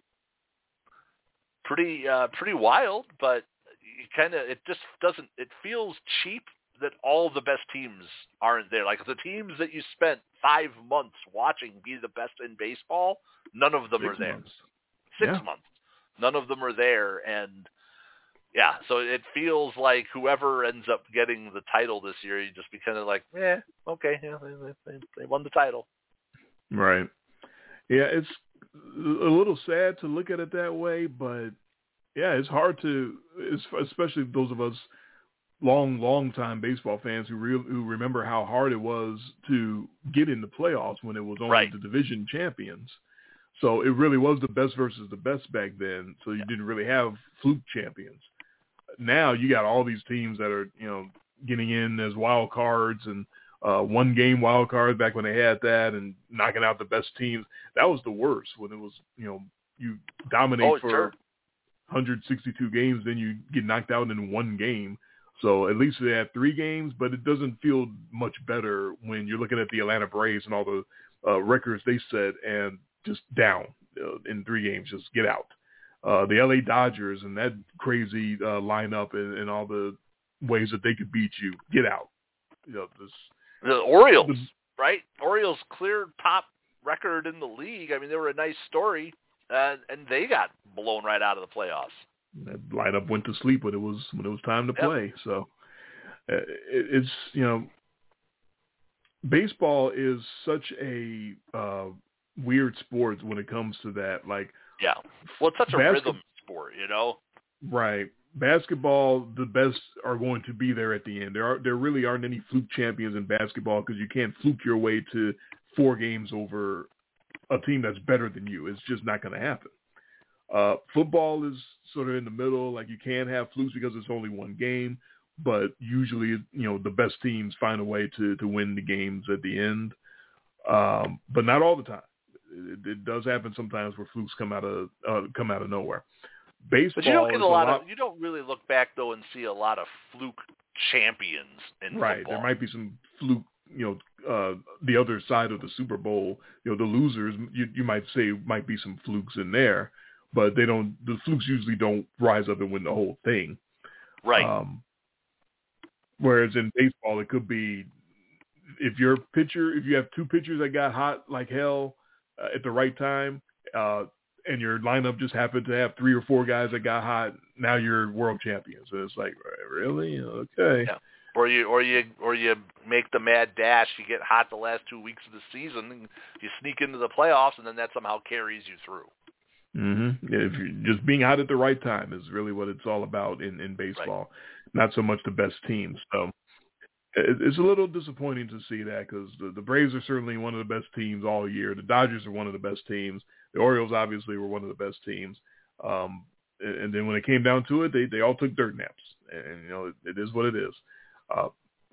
pretty uh, pretty wild, but you kind of it just doesn't. It feels cheap that all the best teams aren't there. Like the teams that you spent five months watching be the best in baseball, none of them Six are there. months. Six Yeah. months, none of them are there, and yeah, so it feels like whoever ends up getting the title this year, you just be kind of like, yeah, okay, yeah, they, they, they won the title. Right. Yeah, it's a little sad to look at it that way, but yeah, it's hard to, especially those of us long, long time baseball fans who re- who remember how hard it was to get in the playoffs when it was only right. the division champions. So it really was the best versus the best back then. So you yeah. didn't really have fluke champions. Now you got all these teams that are, you know, getting in as wild cards and uh, one game wild cards back when they had that and knocking out the best teams. That was the worst when it was, you know, you dominate oh, for sure. one hundred sixty-two games, then you get knocked out in one game. So at least they had three games, but it doesn't feel much better when you're looking at the Atlanta Braves and all the uh, records they set and just down uh, in three games, just get out. Uh, the L A Dodgers and that crazy uh, lineup and, and all the ways that they could beat you, get out. You know, this, the Orioles, the, right? Orioles clear top record in the league. I mean, they were a nice story, uh, and they got blown right out of the playoffs. That lineup went to sleep when it was when it was time to yep. play. So uh, it, it's, you know, baseball is such a uh, weird sport when it comes to that. Like, yeah, well, it's such a basket- rhythm sport, you know. Right. Basketball, the best are going to be there at the end. There are there really aren't any fluke champions in basketball because you can't fluke your way to four games over a team that's better than you. It's just not going to happen. Uh, football is sort of in the middle. Like, you can have flukes because it's only one game, but usually, you know, the best teams find a way to, to win the games at the end. Um, but not all the time. It, it does happen sometimes where flukes come out of uh, come out of nowhere. Baseball, but you don't get a lot, a lot of. You don't really look back though and see a lot of fluke champions in right. football. There might be some fluke. You know, uh, the other side of the Super Bowl. You know, the losers. You, you might say might be some flukes in there, but they don't. The flukes usually don't rise up and win the whole thing. Right. Um, whereas in baseball, it could be if your pitcher, if you have two pitchers that got hot like hell uh, at the right time. Uh, and your lineup just happened to have three or four guys that got hot, now you're world champions. And it's like, really? Okay. Yeah. Or you, or you, or you make the mad dash. You get hot the last two weeks of the season, and you sneak into the playoffs, and then that somehow carries you through. Mm-hmm. Yeah, if you're just being hot at the right time is really what it's all about in, in baseball, right. Not so much the best teams. So it, it's a little disappointing to see that because the, the Braves are certainly one of the best teams all year. The Dodgers are one of the best teams. The Orioles obviously were one of the best teams. Um, and, and then when it came down to it, they, they all took dirt naps. And, you know, it, it is what it is. Uh,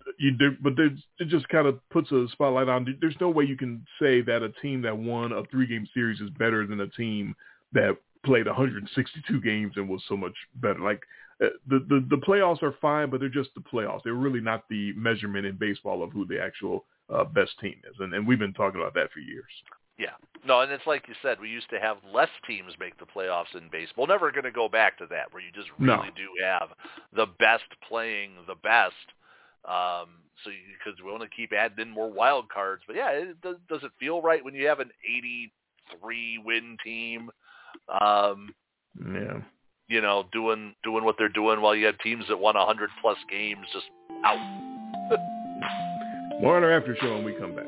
you do, but there's, it just kind of puts a spotlight on. There's no way you can say that a team that won a three-game series is better than a team that played one hundred sixty-two games and was so much better. Like uh, the, the the playoffs are fine, but they're just the playoffs. They're really not the measurement in baseball of who the actual uh, best team is, and, and we've been talking about that for years. Yeah. No, and it's like you said, we used to have less teams make the playoffs in baseball. We're never going to go back to that, where you just really No. do have the best playing the best. Um, so because we want to keep adding in more wild cards. But, yeah, it, does, does it feel right when you have an eighty-three win team, um, Yeah. you know, doing doing what they're doing while you have teams that won one hundred plus games just out? More on our after show when we come back.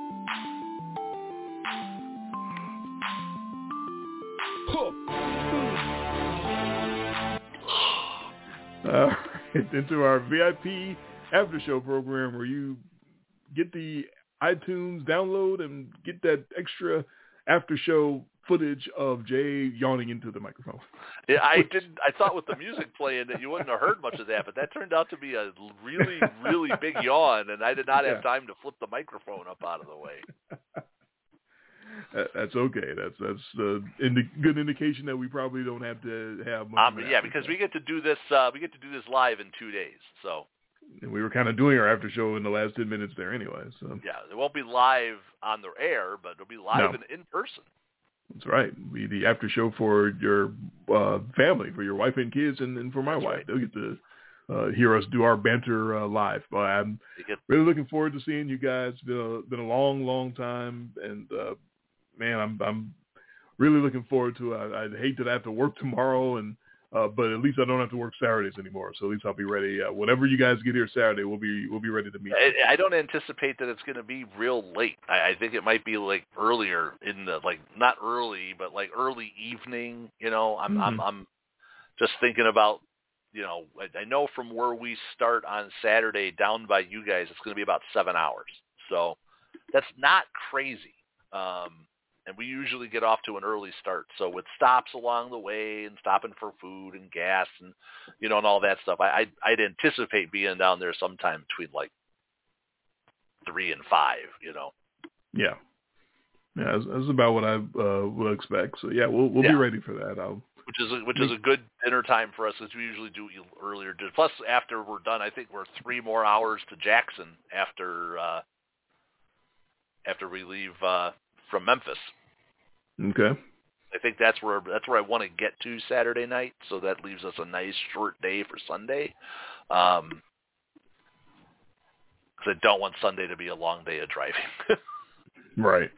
Uh, into our V I P after show program where you get the iTunes download and get that extra after show footage of Jay yawning into the microphone. Yeah, I didn't. I thought with the music playing that you wouldn't have heard much of that, but that turned out to be a really, really big yawn, and I did not have Yeah. time to flip the microphone up out of the way. That's okay. That's that's the indi- good indication that we probably don't have to have much. Um, of an yeah, after because show. we get to do this. Uh, we get to do this live in two days. So And we were kind of doing our after show in the last ten minutes there anyway. So yeah, it won't be live on the air, but it'll be live No. in, in person. that's right. We the after show for your uh, family, for your wife and kids, and, and for my That's wife. right. They'll get to uh, hear us do our banter uh, live. But I'm You get, really looking forward to seeing you guys. It's been a, been a long, long time, and uh, man, I'm I'm really looking forward to it. I, I'd hate that I have to work tomorrow, and uh, but at least I don't have to work Saturdays anymore. So at least I'll be ready. Uh, whenever you guys get here Saturday, we'll be we'll be ready to meet. I, I don't anticipate that it's going to be real late. I, I think it might be like earlier in the like not early, but like early evening. You know, I'm Mhm. I'm I'm just thinking about. You know, I, I know from where we start on Saturday down by you guys, it's going to be about seven hours. So that's not crazy. Um, and we usually get off to an early start. So with stops along the way and stopping for food and gas and, you know, and all that stuff, I, I'd, I'd anticipate being down there sometime between like three and five, you know. Yeah, yeah, that's, that's about what I uh, will expect. So yeah, we'll we'll Yeah. be ready for that. I'll, Which is a, which is a good dinner time for us, because we usually do earlier. Plus, after we're done, I think we're three more hours to Jackson after uh, after we leave uh, from Memphis. okay. I think that's where that's where I want to get to Saturday night. So that leaves us a nice short day for Sunday. Um, because I don't want Sunday to be a long day of driving. Right.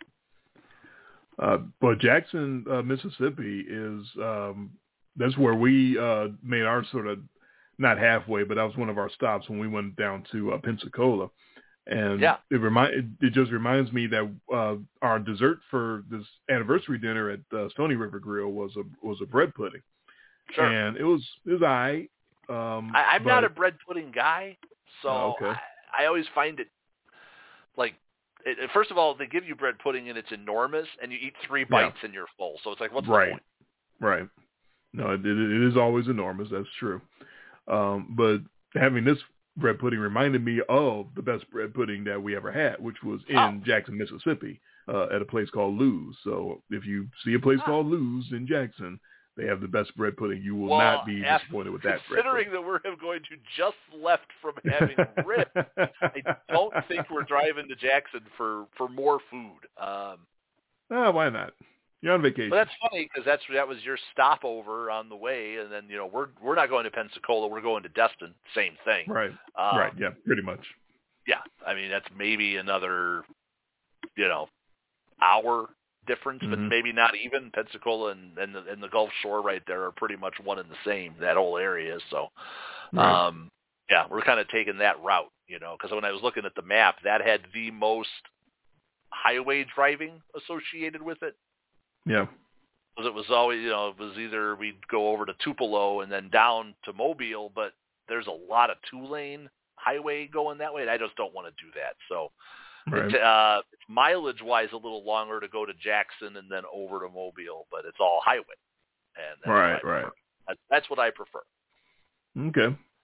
Uh, but Jackson, uh, Mississippi is, um, that's where we uh, made our sort of, not halfway, but that was one of our stops when we went down to uh, Pensacola. And Yeah. it remind it, it just reminds me that uh, our dessert for this anniversary dinner at uh, Stony River Grill was a was a bread pudding. Sure. And it was it was all right. Um, I, I'm but, not a bread pudding guy, so Oh, okay. I, I always find it like, it, it- first of all, they give you bread pudding and it's enormous, and you eat three bites and you're full. So it's like, what's right, the point? right. No, it, it is always enormous. That's true. Um, but having this bread pudding reminded me of the best bread pudding that we ever had, which was in Oh. Jackson, Mississippi, uh, at a place called Lou's. So if you see a place Ah. called Lou's in Jackson, they have the best bread pudding. You will Well, not be af- disappointed with that bread Considering that we're going to just left from having ribs, I don't think we're driving to Jackson for, for more food. Um, Ah, why not? You're on vacation. but that's funny because that's that was your stopover on the way, and then you know we're we're not going to Pensacola, we're going to Destin. Same thing. right, Um, right, yeah, pretty much. Yeah, I mean that's maybe another, you know, hour difference, but Mhm. maybe not even. Pensacola and and the, and the Gulf Shore right there are pretty much one and the same. That whole area, so Right. um, yeah, we're kind of taking that route, you know, because when I was looking at the map, that had the most highway driving associated with it. Yeah, Because it was always, you know, it was either we'd go over to Tupelo and then down to Mobile, but there's a lot of two-lane highway going that way, and I just don't want to do that. So right. it, uh, it's mileage-wise a little longer to go to Jackson and then over to Mobile, but it's all highway. And that's Right, what I right. prefer. That- That's what I prefer. Okay.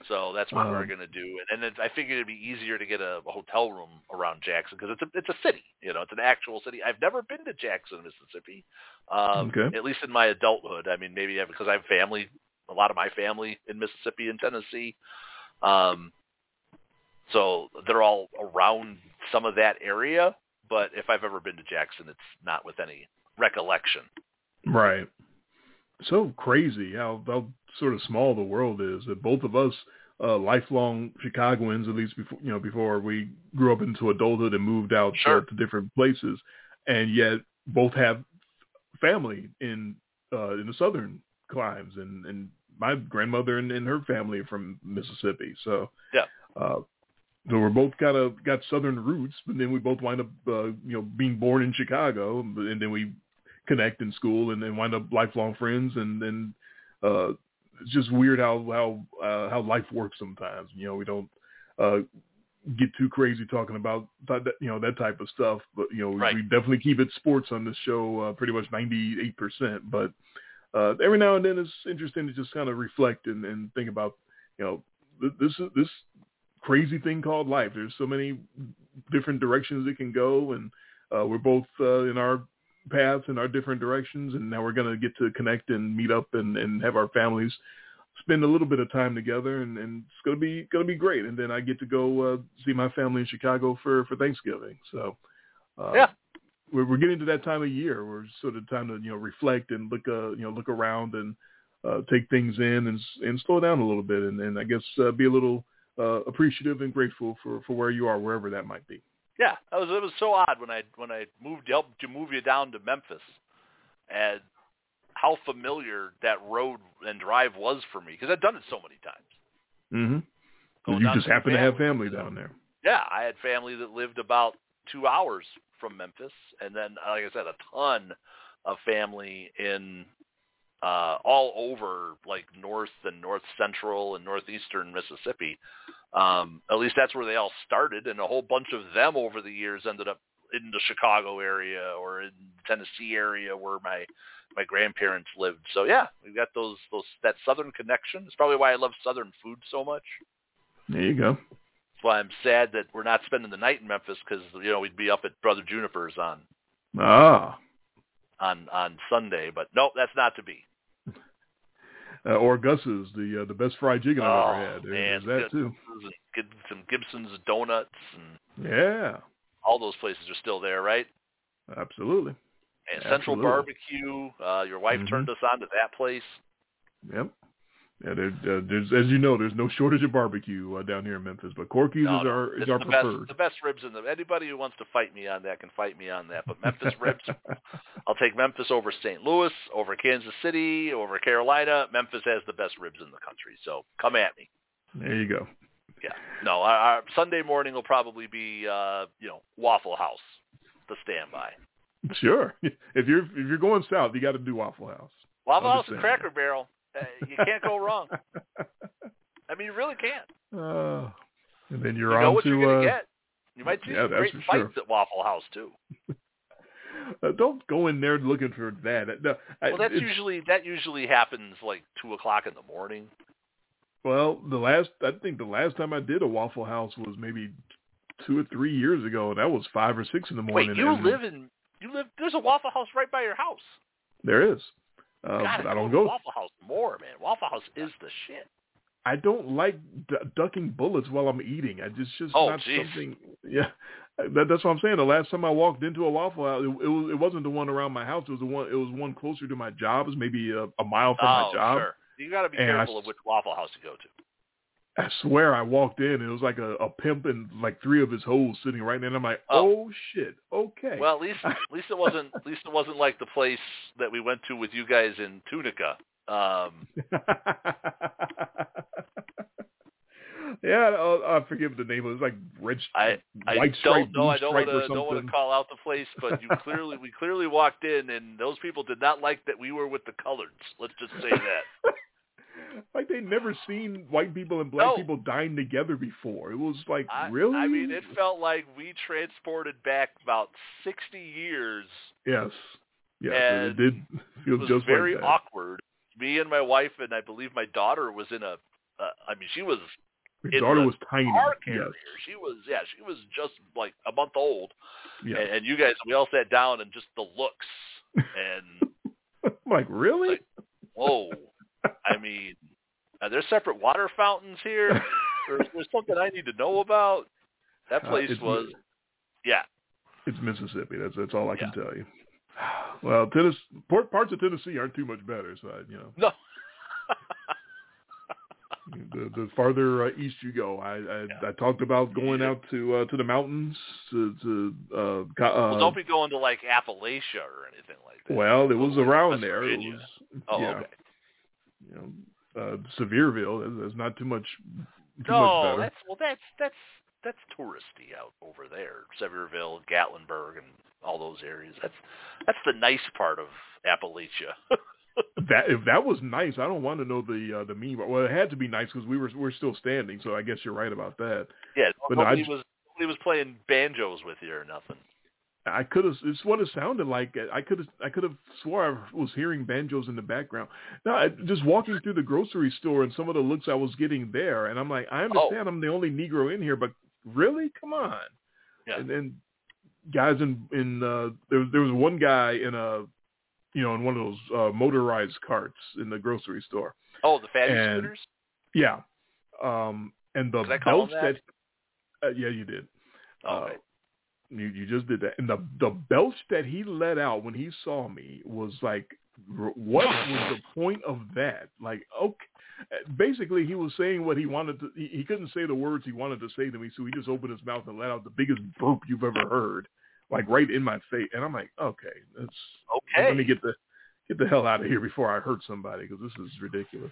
So that's what Um, we're going to do. And, and it, I figured it'd be easier to get a, a hotel room around Jackson because it's a it's a city. You know, it's an actual city. I've never been to Jackson, Mississippi, um, Okay. at least in my adulthood. I mean, maybe because I have family, a lot of my family in Mississippi and Tennessee. Um, so they're all around some of that area. But if I've ever been to Jackson, it's not with any recollection. Right. So crazy how, how sort of small the world is. That both of us, uh, lifelong Chicagoans, at least before you know before we grew up into adulthood and moved out Sure. uh, to different places, and yet both have family in uh, in the southern climes, and, and my grandmother and, and her family are from Mississippi. So Yeah. Uh, So we're both kind of got Southern roots, but then we both wind up, uh, you know, being born in Chicago, and then we connect in school, and then wind up lifelong friends, and then uh, it's just weird how how uh, how life works sometimes. You know, we don't uh, get too crazy talking about that, you know, that type of stuff, but you know, we, Right. we definitely keep it sports on this show, uh, pretty much ninety-eight percent. But uh, every now and then it's interesting to just kind of reflect and, and think about, you know, this is this. crazy thing called life. There's so many different directions it can go, and uh, we're both uh, in our paths in our different directions, and now we're going to get to connect and meet up and, and have our families spend a little bit of time together, and, and it's going to be going to be great. And then I get to go uh, see my family in Chicago for, for Thanksgiving. So uh, Yeah. we're, we're getting to that time of year where it's sort of time to, you know, reflect and look, uh, you know, look around and uh, take things in and and slow down a little bit, and, and I guess uh, be a little Uh, appreciative and grateful for, for where you are, wherever that might be. Yeah, it was it was so odd when I when I moved helped to move you down to Memphis, and how familiar that road and drive was for me because I'd done it so many times. Mm-hmm. Going You down just to happen to have family, family down there. Yeah, I had family that lived about two hours from Memphis, and then, like I said, a ton of family in uh, all over, like north and north central and northeastern Mississippi. Um, at least that's where they all started, and a whole bunch of them over the years ended up in the Chicago area or in Tennessee area where my my grandparents lived. So yeah, we've got those those that southern connection. It's probably why I love southern food so much. There you go. That's why I'm sad that we're not spending the night in Memphis because you know we'd be up at Brother Juniper's on Ah. on on Sunday. But nope, that's not to be. Uh, or Gus's, the uh, the best fried chicken I've Oh, ever had. There's, man, there's that too. Get some Gibson's donuts and Yeah. all those places are still there, right? Absolutely. And Central Absolutely. Barbecue. Uh, your wife Mhm. turned us on to that place. Yep. Yeah, there, uh, there's, as you know, there's no shortage of barbecue uh, down here in Memphis, but Corky's No, is no, our is it's our the preferred. best, the best ribs in the. Anybody who wants to fight me on that can fight me on that. But Memphis ribs, I'll take Memphis over Saint Louis, over Kansas City, over Carolina. Memphis has the best ribs in the country. So come at me. There you go. Yeah. No, our, our Sunday morning will probably be, uh, you know, Waffle House, the standby. Sure. If you're if you're going south, you got to do Waffle House. Waffle I'm House just and saying. Cracker Barrel. Uh, you can't go wrong. I mean, you really can't. Uh, and then you're you know on what to you're going to uh, get. You might see yeah, some that's great for fights sure. at Waffle House, too. uh, don't go in there looking for that. No, I- Well, that's it's- usually that usually happens like two o'clock in the morning. Well, the last I think the last time I did a Waffle House was maybe two or three years ago, and that was five or six in the morning. Wait, you and live in you live? There's a Waffle House right by your house. There is. Uh, God, but I don't to go. Waffle House more, man. Waffle House is the shit. I don't like d- ducking bullets while I'm eating. I just just Oh, not geez. something. Yeah, that, that's what I'm saying. The last time I walked into a Waffle House, it, it was it wasn't the one around my house. It was the one. It was one closer to my job. It was maybe a, a mile from oh, my job. sure. You got to be And careful I- of which Waffle House you go to. I swear I walked in and it was like a, a pimp and like three of his hoes sitting right there. And I'm like, oh, Oh. shit, okay. Well, at least at least it wasn't at least it wasn't like the place that we went to with you guys in Tunica. Um, yeah, I, I forget the name. It was like red, I I white don't stripe, know. blue I don't stripe want or to don't want something. to call out the place, but you clearly we clearly walked in, and those people did not like that we were with the coloreds. Let's just say that. Like they'd never seen white people and black No. people dine together before. It was like, I, really? I mean, it felt like we transported back about sixty years. Yes. Yes, And it did feel It was just very like that. awkward. Me and my wife and I believe my daughter was in a Uh, I mean, she was. Your daughter was tiny. Car carrier. Yes. She was. Yeah, she was just like a month old. Yeah. And, and you guys, we all sat down and just the looks and. I'm like, really? Like, whoa. I mean, are there separate water fountains here? Or is there something I need to know about? That place uh, was, yeah. It's Mississippi. That's that's all I can yeah. tell you. Well, Tennessee, parts of Tennessee aren't too much better, so you know. No. the, the farther uh, east you go, I I, yeah. I talked about going out to uh, to the mountains to to. Uh, uh, well, don't be going to like Appalachia or anything like that. Well, it was around there. It Virginia. was. Oh, yeah. okay. You know, uh, Sevierville. There's not too much. Too no, much better. that's well, that's that's that's touristy out over there. Sevierville, Gatlinburg, and all those areas. That's that's the nice part of Appalachia. that if that was nice, I don't want to know the uh, the mean. Well, it had to be nice because we were we're still standing. So I guess you're right about that. Yeah, but nobody no, was nobody was playing banjos with you or nothing. I could have. It's what it sounded like. I could have. I could have swore I was hearing banjos in the background. No, I, just walking through the grocery store and some of the looks I was getting there, and I'm like, I understand oh. I'm the only Negro in here, but really, come on. Yeah. And then guys in in uh, there was there was one guy in a, you know, in one of those uh, motorized carts in the grocery store. Oh, the fatty and, scooters. Yeah. Um, and the Did I call belch them that? that uh, yeah, you did. Oh, okay. Uh, You you just did that, and the the belch that he let out when he saw me was like, what was the point of that? Like, okay, basically he was saying what he wanted to. He, he couldn't say the words he wanted to say to me, so he just opened his mouth and let out the biggest burp you've ever heard, like right in my face. And I'm like, okay, that's okay. Let me get the get the hell out of here before I hurt somebody because this is ridiculous.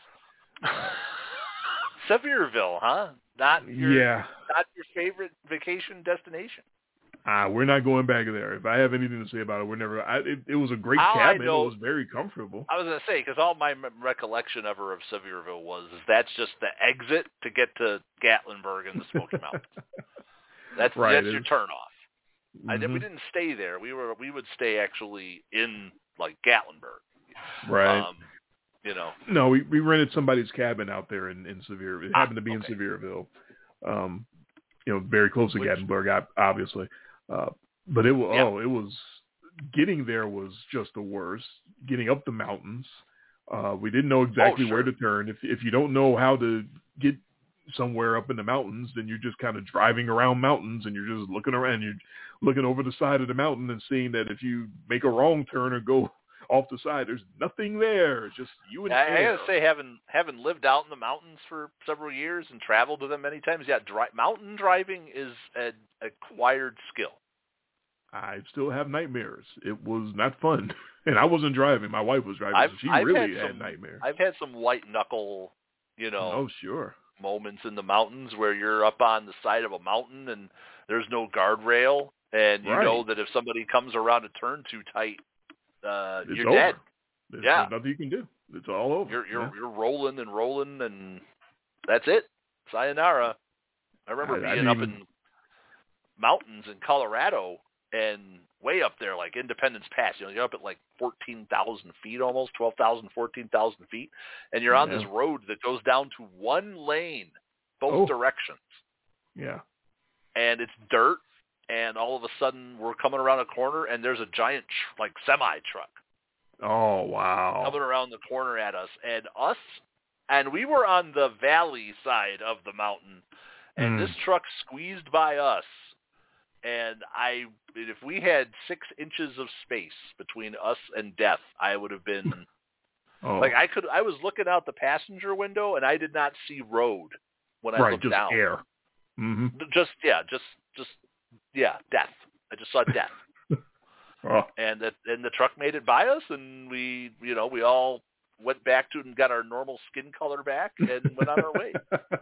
Sevierville, huh? Not your, yeah, not your favorite vacation destination. Ah, we're not going back there. If I have anything to say about it, we're never. I, it, it was a great All cabin. I know, it was very comfortable. I was going to say, because all my recollection ever of Sevierville was is that's just the exit to get to Gatlinburg and the Smoky Mountains. That's right, that's your turn off. Mm-hmm. I did, we didn't stay there. We were we would stay actually in like Gatlinburg. Right. Um, you know. No, we, we rented somebody's cabin out there in, in Sevierville. It ah, happened to be okay. in Sevierville. Um, you know, very close to Which, Gatlinburg, obviously. Uh, but it was yeah. oh, it was getting there was just the worst. Getting up the mountains, uh, we didn't know exactly oh, sure. where to turn. If if you don't know how to get somewhere up in the mountains, then you're just kind of driving around mountains, and you're just looking around. You're looking over the side of the mountain and seeing that if you make a wrong turn or go off the side, there's nothing there. Just you and I, air. I gotta say, having having lived out in the mountains for several years and traveled to them many times, yeah, dri- mountain driving is an acquired skill. I still have nightmares. It was not fun, and I wasn't driving. My wife was driving. I've, So she I've really had, had some, nightmares. I've had some white knuckle, you know, oh sure, moments in the mountains where you're up on the side of a mountain and there's no guardrail, and you right. know that if somebody comes around a turn too tight, uh, it's you're over. dead. There's yeah, nothing you can do. It's all over. You're you're yeah. you're rolling and rolling, and that's it. Sayonara. I remember I, being I up even... in mountains in Colorado and way up there, like Independence Pass. You know, you're up at like fourteen thousand feet, almost twelve thousand, fourteen thousand feet, and you're on yeah. this road that goes down to one lane, both oh. directions. Yeah. And it's dirt, and all of a sudden we're coming around a corner, and there's a giant tr- like semi truck. Oh wow! Coming around the corner at us, and us, and we were on the valley side of the mountain, and mm. this truck squeezed by us, and I, if we had six inches of space between us and death, I would have been, oh. like I could, I was looking out the passenger window, and I did not see road when I right, looked just down. air. Mm-hmm. Just yeah, just just yeah, death. I just saw death. Oh. And that, and the truck made it by us, and we, you know, we all went back to it and got our normal skin color back and went on our way.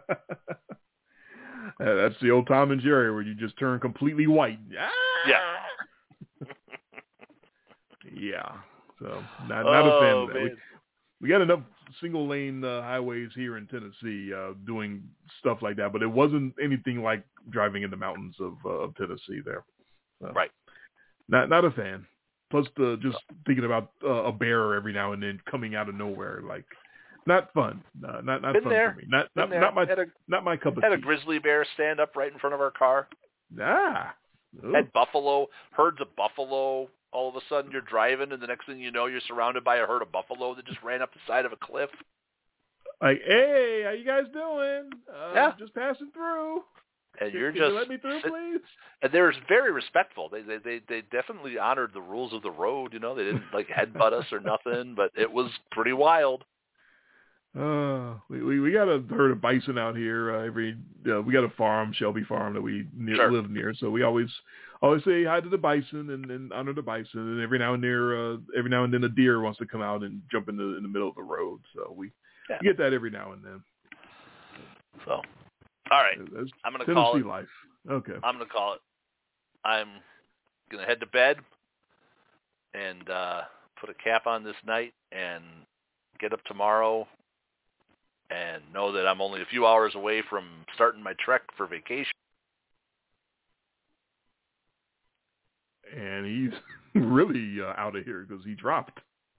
Uh, that's the old Tom and Jerry where you just turn completely white. Ah! Yeah. yeah. So not not oh, a fan of that. Man. We, we got enough single lane uh, highways here in Tennessee uh, doing stuff like that, but it wasn't anything like driving in the mountains of, uh, of Tennessee there. So. Right. Not not a fan. Plus, the just thinking about uh, a bear every now and then coming out of nowhere, like not fun. No, not not Been fun there. for me. Not Been not, there. not my had a, not my cup of had tea. a grizzly bear stand up right in front of our car. Ah. Ugh. Had buffalo, herds of buffalo. All of a sudden you're driving, and the next thing you know, you're surrounded by a herd of buffalo that just ran up the side of a cliff. Like, hey, how you guys doing? Uh, Yeah. Just passing through. And Can, you're can just you let me through, sit- please? And they were very respectful. They, they they they definitely honored the rules of the road. You know, they didn't like headbutt us or nothing, but it was pretty wild. Uh, we, we we got a herd of bison out here. Uh, every uh, we got a farm, Shelby Farm, that we near, Sure. live near. So we always always say hi to the bison and, and honor the bison. And every now and then, uh, every now and then, a deer wants to come out and jump in the in the middle of the road. So we, Yeah. we get that every now and then. So, all right, That's I'm gonna Tennessee call it. life. Okay. I'm gonna call it. I'm gonna head to bed and uh, put a cap on this night and get up tomorrow and know that I'm only a few hours away from starting my trek for vacation. And he's really uh, out of here because he dropped.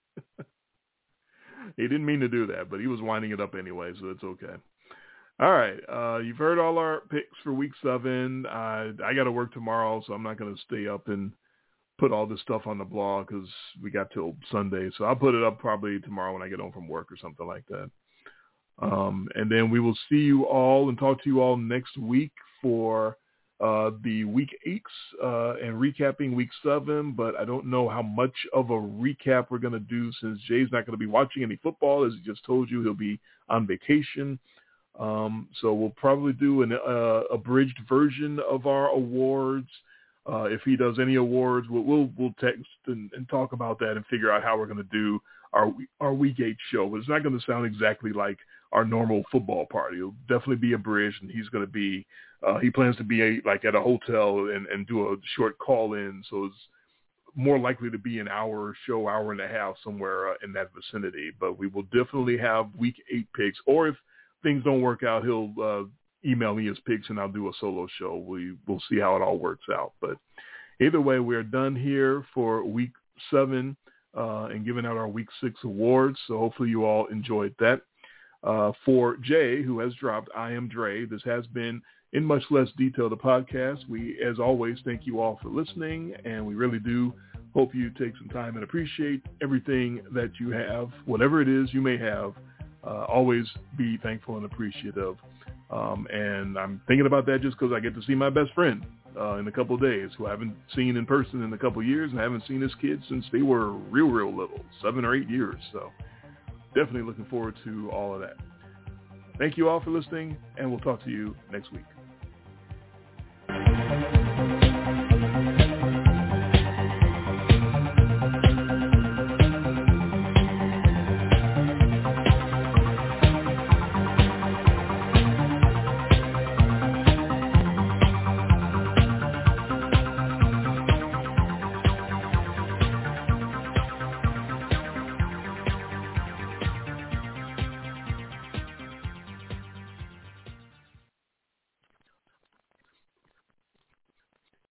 He didn't mean to do that, but he was winding it up anyway, so it's okay. All right, uh, you've heard all our picks for week seven. Uh, I got to work tomorrow, so I'm not going to stay up and put all this stuff on the blog because we got till Sunday. So I'll put it up probably tomorrow when I get home from work or something like that. Um, and then we will see you all and talk to you all next week for uh, the week eights uh, and recapping week seven. But I don't know how much of a recap we're going to do since Jay's not going to be watching any football. As he just told you, he'll be on vacation. Um, so we'll probably do an uh, abridged version of our awards. Uh, if he does any awards, we'll we'll, we'll text and, and talk about that and figure out how we're going to do our our week eight show. But it's not going to sound exactly like our normal football party. It'll definitely be abridged, and he's going to be uh, he plans to be a, like at a hotel and, and do a short call in. So it's more likely to be an hour show, hour and a half somewhere uh, in that vicinity. But we will definitely have week eight picks, or if things don't work out, he'll uh, email me his picks and I'll do a solo show. We will see how it all works out. But either way, we're done here for week seven uh, and giving out our week six awards. So hopefully you all enjoyed that. Uh, for Jay, who has dropped I Am Dre, this has been in much less detail the podcast. We, as always, thank you all for listening, and we really do hope you take some time and appreciate everything that you have, whatever it is you may have. Uh, always be thankful and appreciative. Um, and I'm thinking about that just because I get to see my best friend uh, in a couple of days, who I haven't seen in person in a couple of years, and I haven't seen his kids since they were real, real little, seven or eight years. So definitely looking forward to all of that. Thank you all for listening, and we'll talk to you next week.